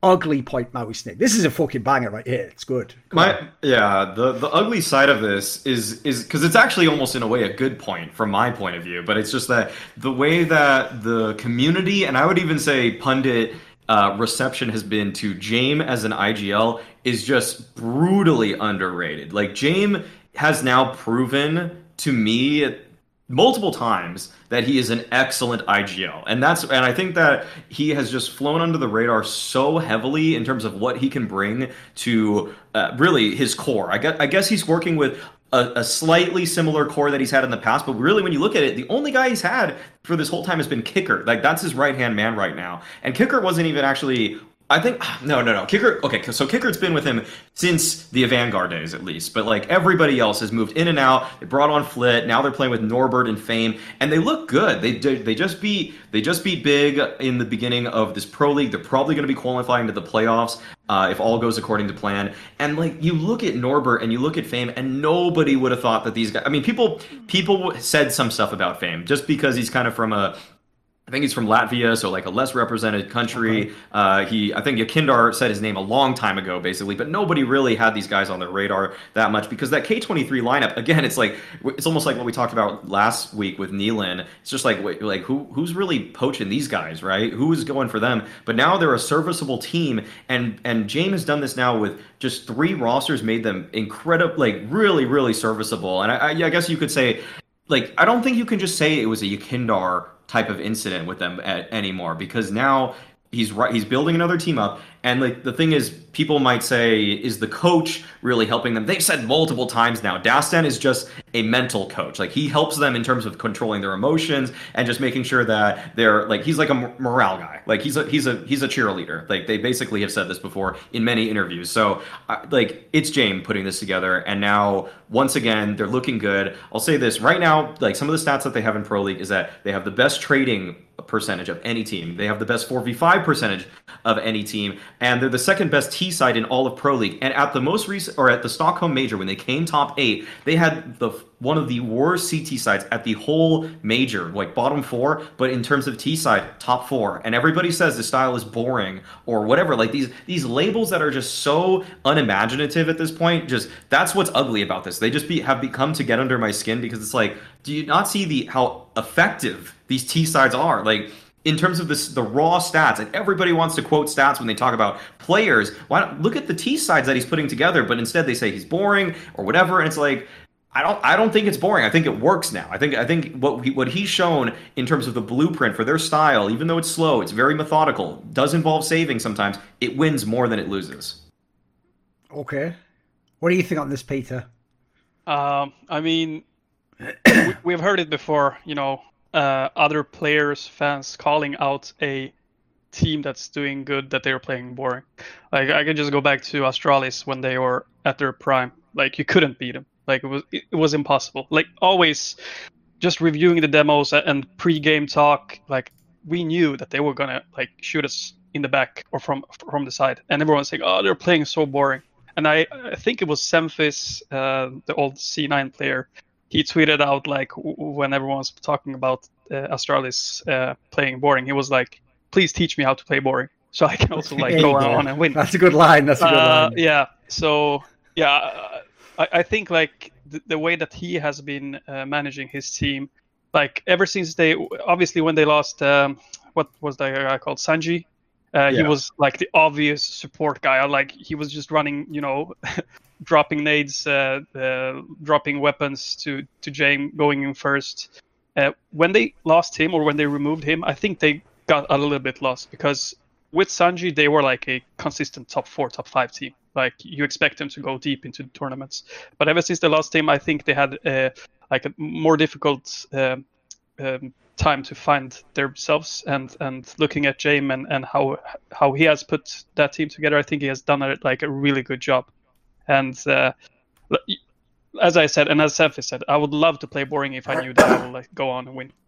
ugly point, Mouse Nick. This is a fucking banger right here. It's good. Come My on. yeah, the the ugly side of this is is because it's actually almost in a way a good point from my point of view, but it's just that the way that the community, and I would even say pundit uh, reception has been to Jaime as an I G L is just brutally underrated. Like Jaime has now proven to me multiple times that he is an excellent I G L. And that's and I think that he has just flown under the radar so heavily in terms of what he can bring to uh, really his core. I guess, I guess he's working with a, a slightly similar core that he's had in the past, but really when you look at it, the only guy he's had for this whole time has been Kicker. Like that's his right-hand man right now. And Kicker wasn't even actually I think no, no, no. Kicker. Okay, so Kicker's been with him since the Vanguard days, at least. But like everybody else has moved in and out. They brought on Flit. Now they're playing with Norbert and Fame, and they look good. They they just beat they just beat Big in the beginning of this Pro League. They're probably going to be qualifying to the playoffs uh, if all goes according to plan. And like you look at Norbert and you look at Fame, and nobody would have thought that these guys. I mean, people people said some stuff about Fame just because he's kind of from a. I think he's from Latvia, so like a less represented country. Okay. Uh, he, I think Yakindar said his name a long time ago, basically, but nobody really had these guys on their radar that much because that K twenty-three lineup, again, it's like it's almost like what we talked about last week with Nealon. It's just like like who who's really poaching these guys, right? Who's going for them? But now they're a serviceable team, and and Jaime has done this now with just three rosters, made them incredible, like really really serviceable. And I, I, I guess you could say, like I don't think you can just say it was a Yakindar type of incident with them at, anymore because now he's right he's building another team up, and like the thing is people might say, is the coach really helping them? They've said multiple times now Dastan is just a mental coach. Like he helps them in terms of controlling their emotions and just making sure that they're like he's like a morale guy. Like he's a he's a he's a cheerleader. Like they basically have said this before in many interviews. So uh, like it's Jaime putting this together, and now once again they're looking good. I'll say this right now, like some of the stats that they have in Pro League is that they have the best trading percentage of any team. They have the best four v five percentage of any team, and they're the second best T side in all of Pro League. And at the most recent, or at the Stockholm Major, when they came top eight, they had the one of the worst C T sides at the whole major, like bottom four, but in terms of T side, top four. And everybody says the style is boring or whatever. Like these these labels that are just so unimaginative at this point, just that's what's ugly about this. They just be, have become to get under my skin because it's like, do you not see the how effective these T sides are? Like in terms of this, the raw stats, and everybody wants to quote stats when they talk about players. Why not look at the T sides that he's putting together? But instead they say he's boring or whatever, and it's like, I don't, I don't think it's boring. I think it works now. I think, I think what he, what he's shown in terms of the blueprint for their style, even though it's slow, it's very methodical, does involve saving sometimes. It wins more than it loses. Okay, what do you think on this, Peter? Um, I mean, we, we've heard it before. You know. Uh, other players, fans calling out a team that's doing good that they're playing boring. Like I can just go back to Astralis when they were at their prime. Like you couldn't beat them. Like it was it, it was impossible. Like always, just reviewing the demos and pre-game talk. Like we knew that they were gonna like shoot us in the back or from from the side, and everyone's saying, "Oh, they're playing so boring." And I, I think it was Semphis, uh, the old C nine player. He tweeted out like when everyone was talking about uh, Astralis uh, playing boring, he was like, "Please teach me how to play boring, so I can also like go on and win." That's a good line. That's a good uh, line. Yeah. So yeah, I, I think like the, the way that he has been uh, managing his team, like ever since they obviously when they lost, um, what was that guy called, Sanji? Uh, yeah. He was like the obvious support guy. Like he was just running, you know. dropping nades, uh, uh, dropping weapons to, to Jaime, going in first. Uh, when they lost him or when they removed him, I think they got a little bit lost because with Sanji, they were like a consistent top four, top five team. Like you expect them to go deep into tournaments. But ever since they lost him, I think they had uh, like a more difficult uh, um, time to find themselves. And, and looking at Jaime and, and how how he has put that team together, I think he has done a, like a really good job. And uh, as I said, and as Seth said, I would love to play boring if I knew that I would like go on and win.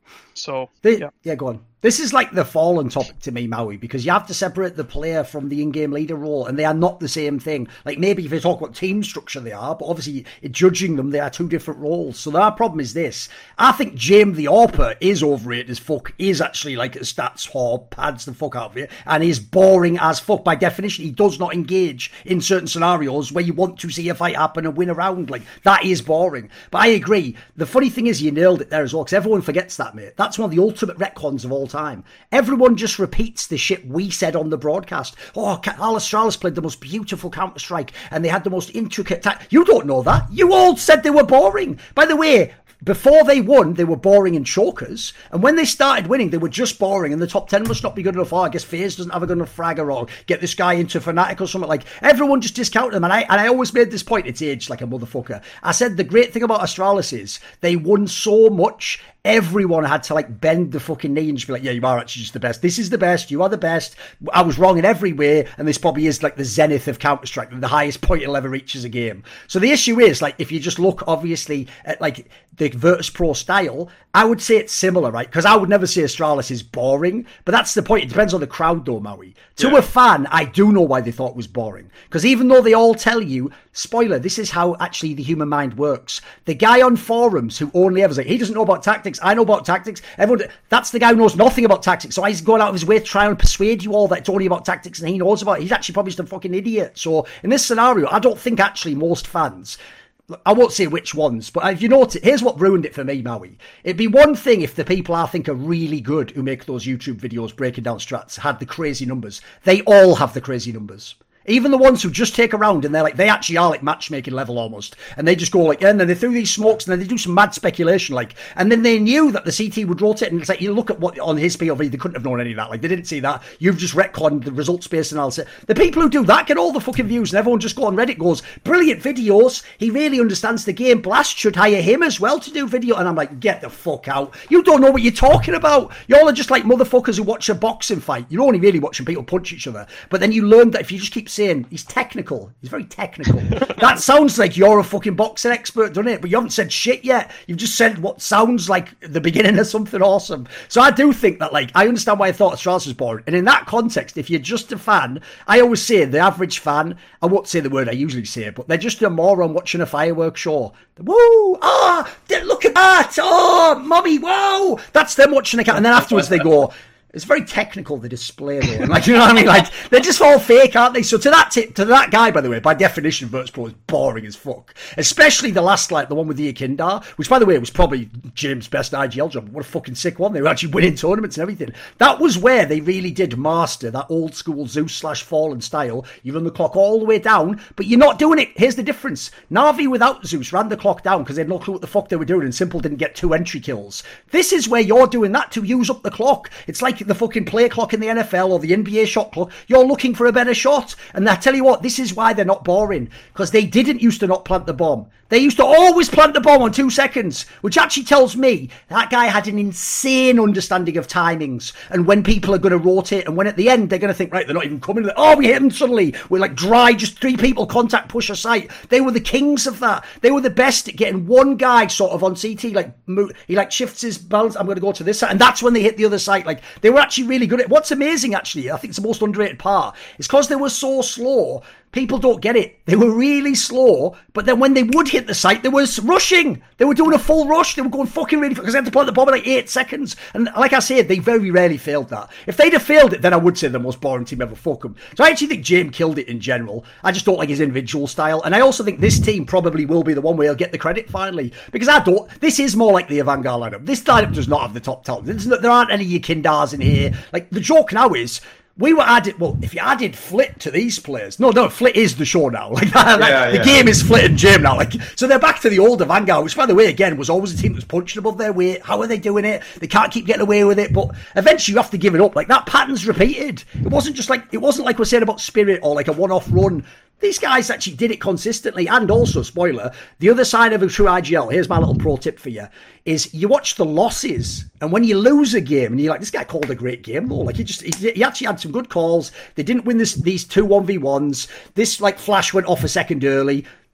So, the, yeah. yeah, go on. This is like the fallen topic to me, Maui, because you have to separate the player from the in-game leader role, and they are not the same thing. Like, maybe if you talk about team structure, they are, but obviously, judging them, they are two different roles. So our problem is this. I think James the Orper is overrated as fuck. He is actually like a stats whore, pads the fuck out of it, and is boring as fuck. By definition, he does not engage in certain scenarios where you want to see a fight happen and win a round. Like, that is boring. But I agree. The funny thing is, you nailed it there as well, because everyone forgets that, mate. That's one of the ultimate retcons of all time. Everyone just repeats the shit we said on the broadcast. Oh, Astralis played the most beautiful Counter-Strike and they had the most intricate ta- You don't know that. You all said they were boring. By the way, before they won, they were boring in chokers. And when they started winning, they were just boring. And the top ten must not be good enough. Oh, I guess FaZe doesn't have a good enough fragger, or get this guy into Fnatic or something. Like, everyone just discounted them. And I and I always made this point. It's aged like a motherfucker. I said the great thing about Astralis is they won so much. Everyone had to like bend the fucking knee and just be like, yeah, you are actually just the best. This is the best. You are the best. I was wrong in every way. And this probably is like the zenith of Counter-Strike, the highest point it'll ever reach as a game. So the issue is, like, if you just look obviously at like the Virtus Pro style, I would say it's similar, right? Because I would never say Astralis is boring, but that's the point. It depends on the crowd though, Maui. To yeah. a fan, I do know why they thought it was boring. Because even though they all tell you, spoiler, this is how actually the human mind works. The guy on forums who only ever like, he doesn't know about tactics. I know about tactics. Everyone, that's the guy who knows nothing about tactics. So he's going out of his way to try and persuade you all that it's only about tactics and he knows about it. He's actually probably just a fucking idiot. So in this scenario, I don't think actually most fans, I won't say which ones, but if you notice, here's what ruined it for me, Maui. It'd be one thing if the people I think are really good who make those YouTube videos breaking down strats had the crazy numbers. They all have the crazy numbers. Even the ones who just take a round and they're like, they actually are like matchmaking level almost. And they just go like, yeah, and then they threw these smokes and then they do some mad speculation like, and then they knew that the C T would rotate. And it's like, you look at what on his P O V, they couldn't have known any of that. Like, they didn't see that. You've just retconned the results-based analysis. The people who do that get all the fucking views and everyone just go on Reddit goes, brilliant videos. He really understands the game. Blast should hire him as well to do video. And I'm like, get the fuck out. You don't know what you're talking about. Y'all are just like motherfuckers who watch a boxing fight. You're only really watching people punch each other. But then you learn that if you just keep saying, he's technical. He's very technical. That sounds like you're a fucking boxing expert, doesn't it? But you haven't said shit yet. You've just said what sounds like the beginning of something awesome. So I do think that, like, I understand why I thought Astralis was boring. And in that context, if you're just a fan, I always say the average fan, I won't say the word I usually say, but they're just a moron watching a fireworks show. Woo! Ah! Oh, look at that! Oh, mommy, whoa! That's them watching a cat. And then afterwards they go, it's very technical, the display though. And like, you know what I mean? Like, they're just all fake, aren't they? So to that t- to that guy, by the way, by definition, Virtus Pro is boring as fuck. Especially the last, like, the one with the Akindar, which, by the way, was probably James' best I G L job. What a fucking sick one. They were actually winning tournaments and everything. That was where they really did master that old school Zeus slash Fallen style. You run the clock all the way down, but you're not doing it. Here's the difference. Na'Vi without Zeus ran the clock down because they had no clue what the fuck they were doing, and Simple didn't get two entry kills. This is where you're doing that to use up the clock. It's like the fucking play clock in the N F L or the N B A shot clock. You're looking for a better shot. And I tell you what, this is why they're not boring. Because they didn't used to not plant the bomb. They used to always plant the bomb on two seconds, which actually tells me that guy had an insane understanding of timings and when people are going to rotate, and when at the end they're going to think, right, they're not even coming. Oh, we hit them suddenly. We're like dry, just three people contact, push a site. They were the kings of that. They were the best at getting one guy sort of on C T, like he like shifts his balance. I'm going to go to this side, and that's when they hit the other side. Like, they were actually really good at. What's amazing, actually, I think it's the most underrated part, is because they were so slow. People don't get it. They were really slow, but then when they would hit the site, they was rushing. They were doing a full rush. They were going fucking really fast because they had to plant the bomb in like eight seconds. And like I said, they very rarely failed that. If they'd have failed it, then I would say the most boring team ever. Fuck them. So I actually think James killed it in general. I just don't like his individual style. And I also think this team probably will be the one where he'll get the credit finally. Because I don't. This is more like the Vanguard lineup. This lineup does not have the top talent. There aren't any Yakindars in here. Like, the joke now is, we were added, well, if you added Flit to these players, no, no, Flit is the show now. Like, that, like yeah, the yeah. game is Flit and Jim now. Like, so they're back to the older Vanguard, which, by the way, again, was always a team that was punching above their weight. How are they doing it? They can't keep getting away with it, but eventually you have to give it up. Like, that pattern's repeated. It wasn't just like, it wasn't like we're saying about Spirit or like a one-off run. These guys actually did it consistently. And also, spoiler, the other side of a true I G L, here's my little pro tip for you, is you watch the losses. And when you lose a game, and you're like, this guy called a great game, though. Like, he just, he, he actually had some good calls. They didn't win this these two one v ones. This, like, flash went off a second early.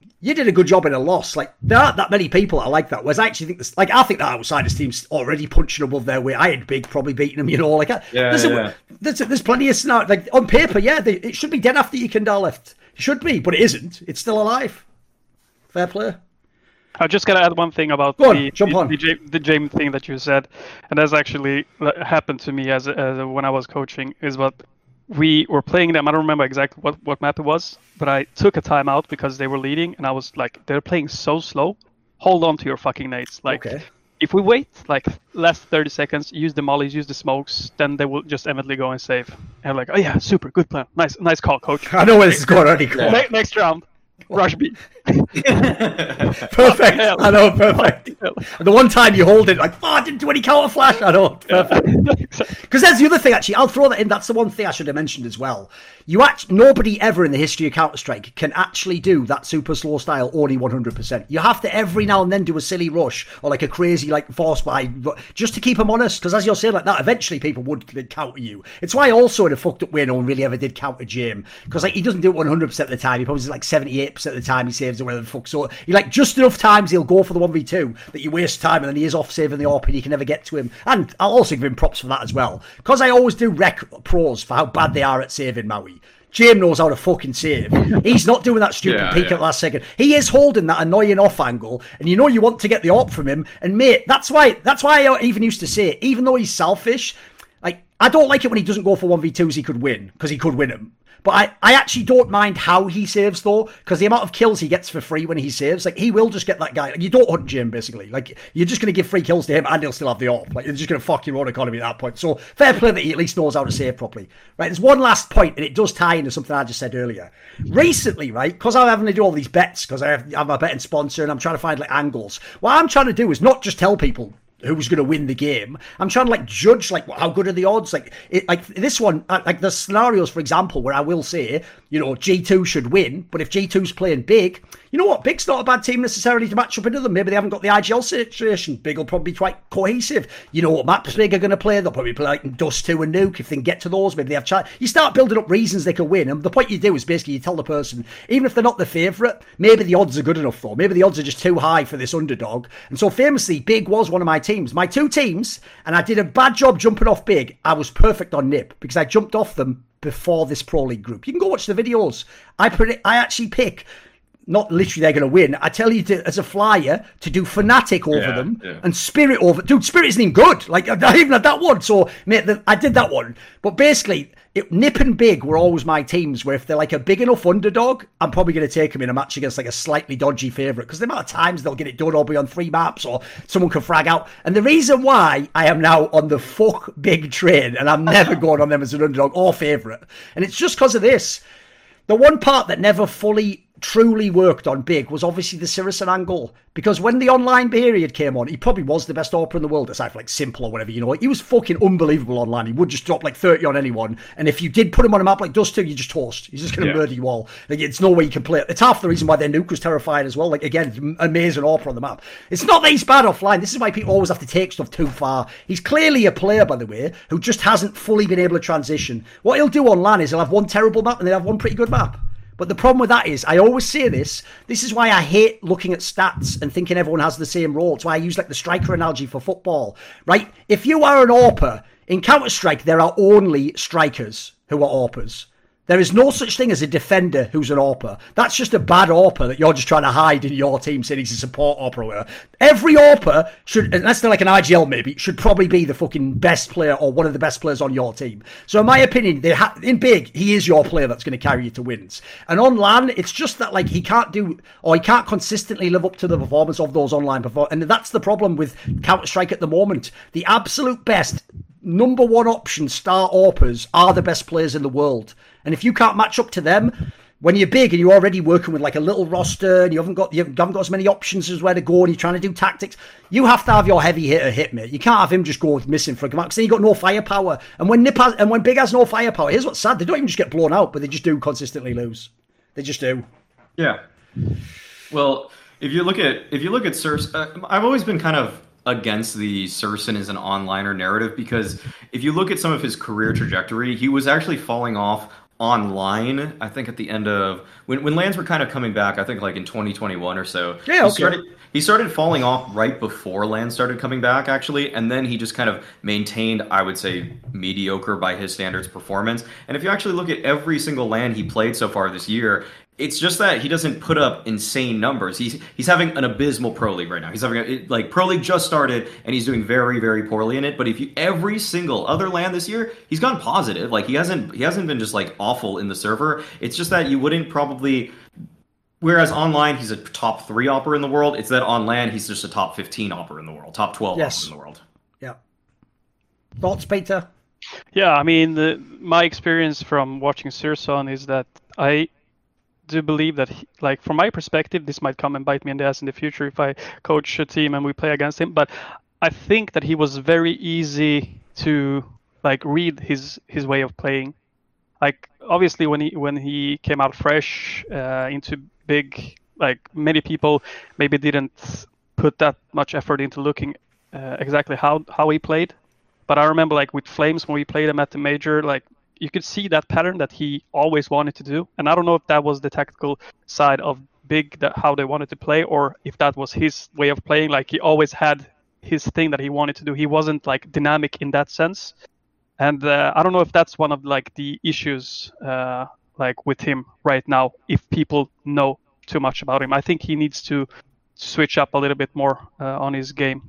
you did a good job in a loss. Like, there aren't that many people that are like that. Whereas I actually think this, like, I think that outsiders team's already punching above their weight. I had Big probably beating them, you know. Like, yeah, there's, yeah. A, there's, there's plenty of scenarios. Like, on paper, yeah, they, it should be dead after you can left. It should be, but it isn't. It's still alive. Fair play. I just gotta add one thing about Go on, the jump the, on. the, J, the James thing that you said, and that's actually happened to me as, as when I was coaching. Is what we were playing them. I don't remember exactly what, what map it was, but I took a timeout because they were leading, and I was like, they're playing so slow. Hold on to your fucking nades. Like, Okay. if we wait like last thirty seconds, use the mollies, use the smokes, then they will just immediately go and save. And I'm like, oh yeah, super, good plan, nice, nice call, coach. I know where this is going already. Yeah. Ne- next round. Rush B. Perfect. I know, perfect. The one time you hold it, like, oh, I didn't do any counter flash. I know, perfect. Because that's the other thing, actually. I'll throw that in. That's the one thing I should have mentioned as well. You actually, nobody ever in the history of Counter-Strike can actually do that super slow style only one hundred percent. You have to every now and then do a silly rush or like a crazy like force buy just to keep them honest. Because as you're saying like that, eventually people would counter you. It's why also in a fucked up way no one really ever did counter Jim. Because like he doesn't do it one hundred percent of the time. He probably does like seventy-eight percent of the time he saves or whatever the fuck. So he like just enough times he'll go for the one v two that you waste time and then he is off saving the AWP and you can never get to him. And I'll also give him props for that as well. Because I always do rec pros for how bad they are at saving Maui. James knows how to fucking save. He's not doing that stupid yeah, peek yeah. at the last second. He is holding that annoying off angle, and you know you want to get the AWP from him. And mate, that's why that's why I even used to say, even though he's selfish, like I don't like it when he doesn't go for one v twos he could win, because he could win them. But I, I actually don't mind how he saves, though, because the amount of kills he gets for free when he saves, like, he will just get that guy. Like, you don't hunt Jim, basically. Like, you're just going to give free kills to him, and he'll still have the AWP. Like, you're just going to fuck your own economy at that point. So, fair play that he at least knows how to save properly. Right, there's one last point, and it does tie into something I just said earlier. Recently, right, because I'm having to do all these bets, because I have, I'm a betting sponsor, and I'm trying to find, like, angles. What I'm trying to do is not just tell people who's going to win the game. I'm trying to like judge like how good are the odds. Like it, like this one, like the scenarios, for example, where I will say, you know, G two should win, but if G two's playing Big, you know what? Big's not a bad team necessarily to match up into them. Maybe they haven't got the I G L situation. Big will probably be quite cohesive. You know what maps Big are going to play? They'll probably play like Dust two and Nuke if they can get to those. Maybe they have chat. You start building up reasons they could win, and the point you do is basically you tell the person, even if they're not the favourite, maybe the odds are good enough though. Maybe the odds are just too high for this underdog. And so famously, Big was one of my teams. My two teams. And I did a bad job jumping off Big. I was perfect on Nip because I jumped off them before this Pro League group. You can go watch the videos. I predict, I actually pick, not literally they're going to win. I tell you to, as a flyer to do Fnatic over Yeah, them yeah. and Spirit over. Dude, Spirit isn't even good. Like I even had that one. So mate, the, I did that one. But basically, it, Nip and Big were always my teams where if they're like a big enough underdog, I'm probably going to take them in a match against like a slightly dodgy favourite because the amount of times they'll get it done or be on three maps or someone can frag out. And the reason why I am now on the fuck Big train and I'm never going on them as an underdog or favourite, and it's just because of this. The one part that never fully truly worked on Big was obviously the Sirison angle, because when the online period came on, he probably was the best AWPer in the world, aside from like Simple or whatever, you know. He was fucking unbelievable online. He would just drop like thirty on anyone, and if you did put him on a map like Dust two, you just toast. He's just going to Yeah. murder you all. Like, it's no way you can play it. It's half the reason why their nuke was terrifying as well. Like, again, amazing AWPer on the map. It's not that he's bad offline. This is why people always have to take stuff too far. He's clearly a player, by the way, who just hasn't fully been able to transition. What he'll do online is he'll have one terrible map and then have one pretty good map. But the problem with that is, I always say this, this is why I hate looking at stats and thinking everyone has the same role. It's why I use like the striker analogy for football, right? If you are an AWPer, in Counter-Strike, there are only strikers who are AWPers. There is no such thing as a defender who's an AWPer. That's just a bad AWPer that you're just trying to hide in your team saying he's a support AWPer or whatever. Every AWPer should, unless they're like an I G L maybe, should probably be the fucking best player or one of the best players on your team. So in my opinion, they ha- in Big, he is your player that's going to carry you to wins. And on LAN, it's just that like he can't do, or he can't consistently live up to the performance of those online performance. And that's the problem with Counter-Strike at the moment. The absolute best number one option star AWPers are the best players in the world. And if you can't match up to them, when you're big and you're already working with like a little roster and you haven't got you haven't got as many options as where to go and you're trying to do tactics, you have to have your heavy hitter hit, mate. You can't have him just go missing for a command because then you got no firepower. And when Nip has, and when Big has no firepower, here's what's sad: they don't even just get blown out, but they just do consistently lose. They just do. Yeah. Well, if you look at if you look at Sirson, uh, I've always been kind of against the Sirson as an onliner narrative because if you look at some of his career trajectory, he was actually falling off online, I think at the end of when when lands were kind of coming back, I think like in twenty twenty-one or so. Yeah, okay. He started he started falling off right before lands started coming back actually, and then he just kind of maintained, I would say, mediocre by his standards performance. And if you actually look at every single land he played so far this year, it's just that he doesn't put up insane numbers. He's he's having an abysmal Pro League right now. He's having a, like Pro League just started and he's doing very very poorly in it. But if you every single other land this year, he's gone positive. Like he hasn't he hasn't been just like awful in the server. It's just that you wouldn't probably. Whereas online he's a top three opper in the world. It's that on land he's just a top fifteen opper in the world, top twelve yes. opper in the world. Yeah. Thoughts, Peter? Yeah, I mean the, my experience from watching SyrsoN is that I. do believe that, he, like, from my perspective, this might come and bite me in the ass in the future if I coach a team and we play against him. But I think that he was very easy to, like, read his his way of playing. Like, obviously, when he when he came out fresh uh, into big, like, many people maybe didn't put that much effort into looking uh, exactly how how he played. But I remember, like, with Flames when we played him at the major, like. You could see that pattern that he always wanted to do. And I don't know if that was the tactical side of Big, that how they wanted to play, or if that was his way of playing. Like he always had his thing that he wanted to do. He wasn't like dynamic in that sense. And uh, I don't know if that's one of like the issues uh, like with him right now, if people know too much about him. I think he needs to switch up a little bit more uh, on his game.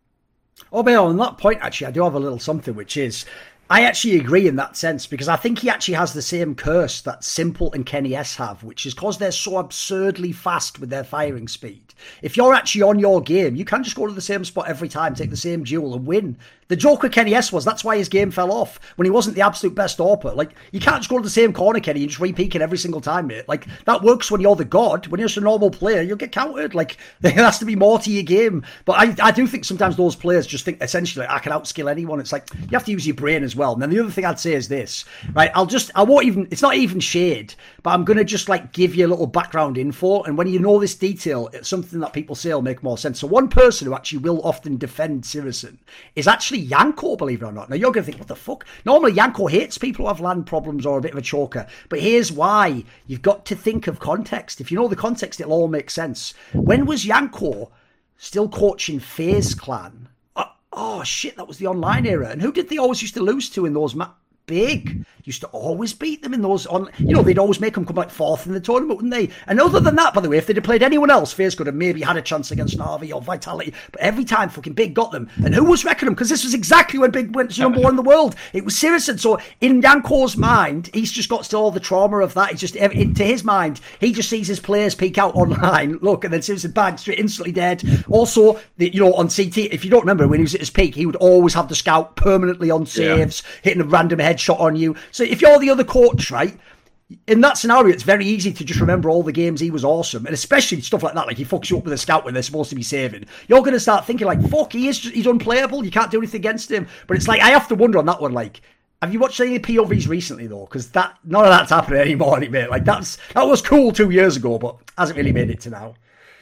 Oh, but on that point, actually, I do have a little something, which is, I actually agree in that sense, because I think he actually has the same curse that Simple and Kenny S have, which is because they're so absurdly fast with their firing speed. If you're actually on your game, you can just go to the same spot every time, take the same duel and win. The joke with Kenny S was that's why his game fell off when he wasn't the absolute best AWPer. Like, you can't just go to the same corner, Kenny, and just re-peek it every single time, mate. Like, that works when you're the god. When you're just a normal player, you'll get countered. Like, there has to be more to your game. But I, I do think sometimes those players just think, essentially, I can outskill anyone. It's like, you have to use your brain as well. And then the other thing I'd say is this, right? I'll just, I won't even, it's not even shade, but I'm going to just, like, give you a little background info. And when you know this detail, it's something that people say will make more sense. So one person who actually will often defend SyrsoN is actually Yanko, believe it or not. Now, you're going to think, what the fuck? Normally, Yanko hates people who have land problems or a bit of a choker. But here's why. You've got to think of context. If you know the context, it'll all make sense. When was Yanko still coaching FaZe Clan? Oh, oh, shit, that was the online era. And who did they always used to lose to in those matches? Big used to always beat them in those on, you know, they'd always make them come like fourth in the tournament, wouldn't they? And other than that, by the way, if they'd have played anyone else, FaZe could have maybe had a chance against Na'Vi or Vitality, but every time fucking Big got them. And who was wrecking them? Because this was exactly when Big went to number one in the world. It was SyrsoN. So in Yanko's mind, he's just got still all the trauma of that. He's just, to his mind, he just sees his players peek out online, look, and then SyrsoN bang, straight instantly dead. Also, the, you know, on C T, if you don't remember, when he was at his peak, he would always have the scout permanently on saves, yeah, hitting a random headshot on you. So if you're the other coach, right, in that scenario, it's very easy to just remember all the games he was awesome. And especially stuff like that, like he fucks you up with a scout when they're supposed to be saving. You're going to start thinking like, fuck, he is just, he's unplayable. You can't do anything against him. But it's like, I have to wonder on that one, like, have you watched any P O Vs recently, though? Because that none of that's happening anymore, mate. Like, that's that was cool two years ago, but hasn't really made it to now.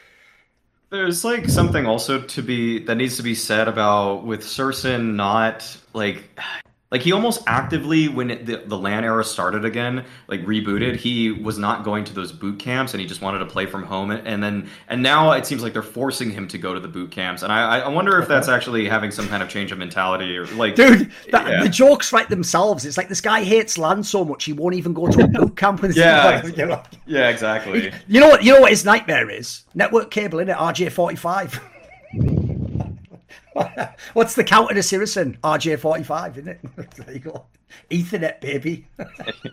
There's like something also to be, that needs to be said about with SyrsoN not, like... Like, he almost actively, when it, the, the LAN era started again, like, rebooted, he was not going to those boot camps, and he just wanted to play from home. And then, and now it seems like they're forcing him to go to the boot camps. And I, I wonder if that's actually having some kind of change of mentality. Or like, Dude, that, yeah. The jokes write themselves. It's like, this guy hates LAN so much, he won't even go to a boot camp. With yeah, like, you know? Yeah, exactly. You know what? You know what his nightmare is? Network cable, innit? R J forty-five. What's the counter to SyrsoN? R J forty-five, isn't it? There you go. Ethernet, baby.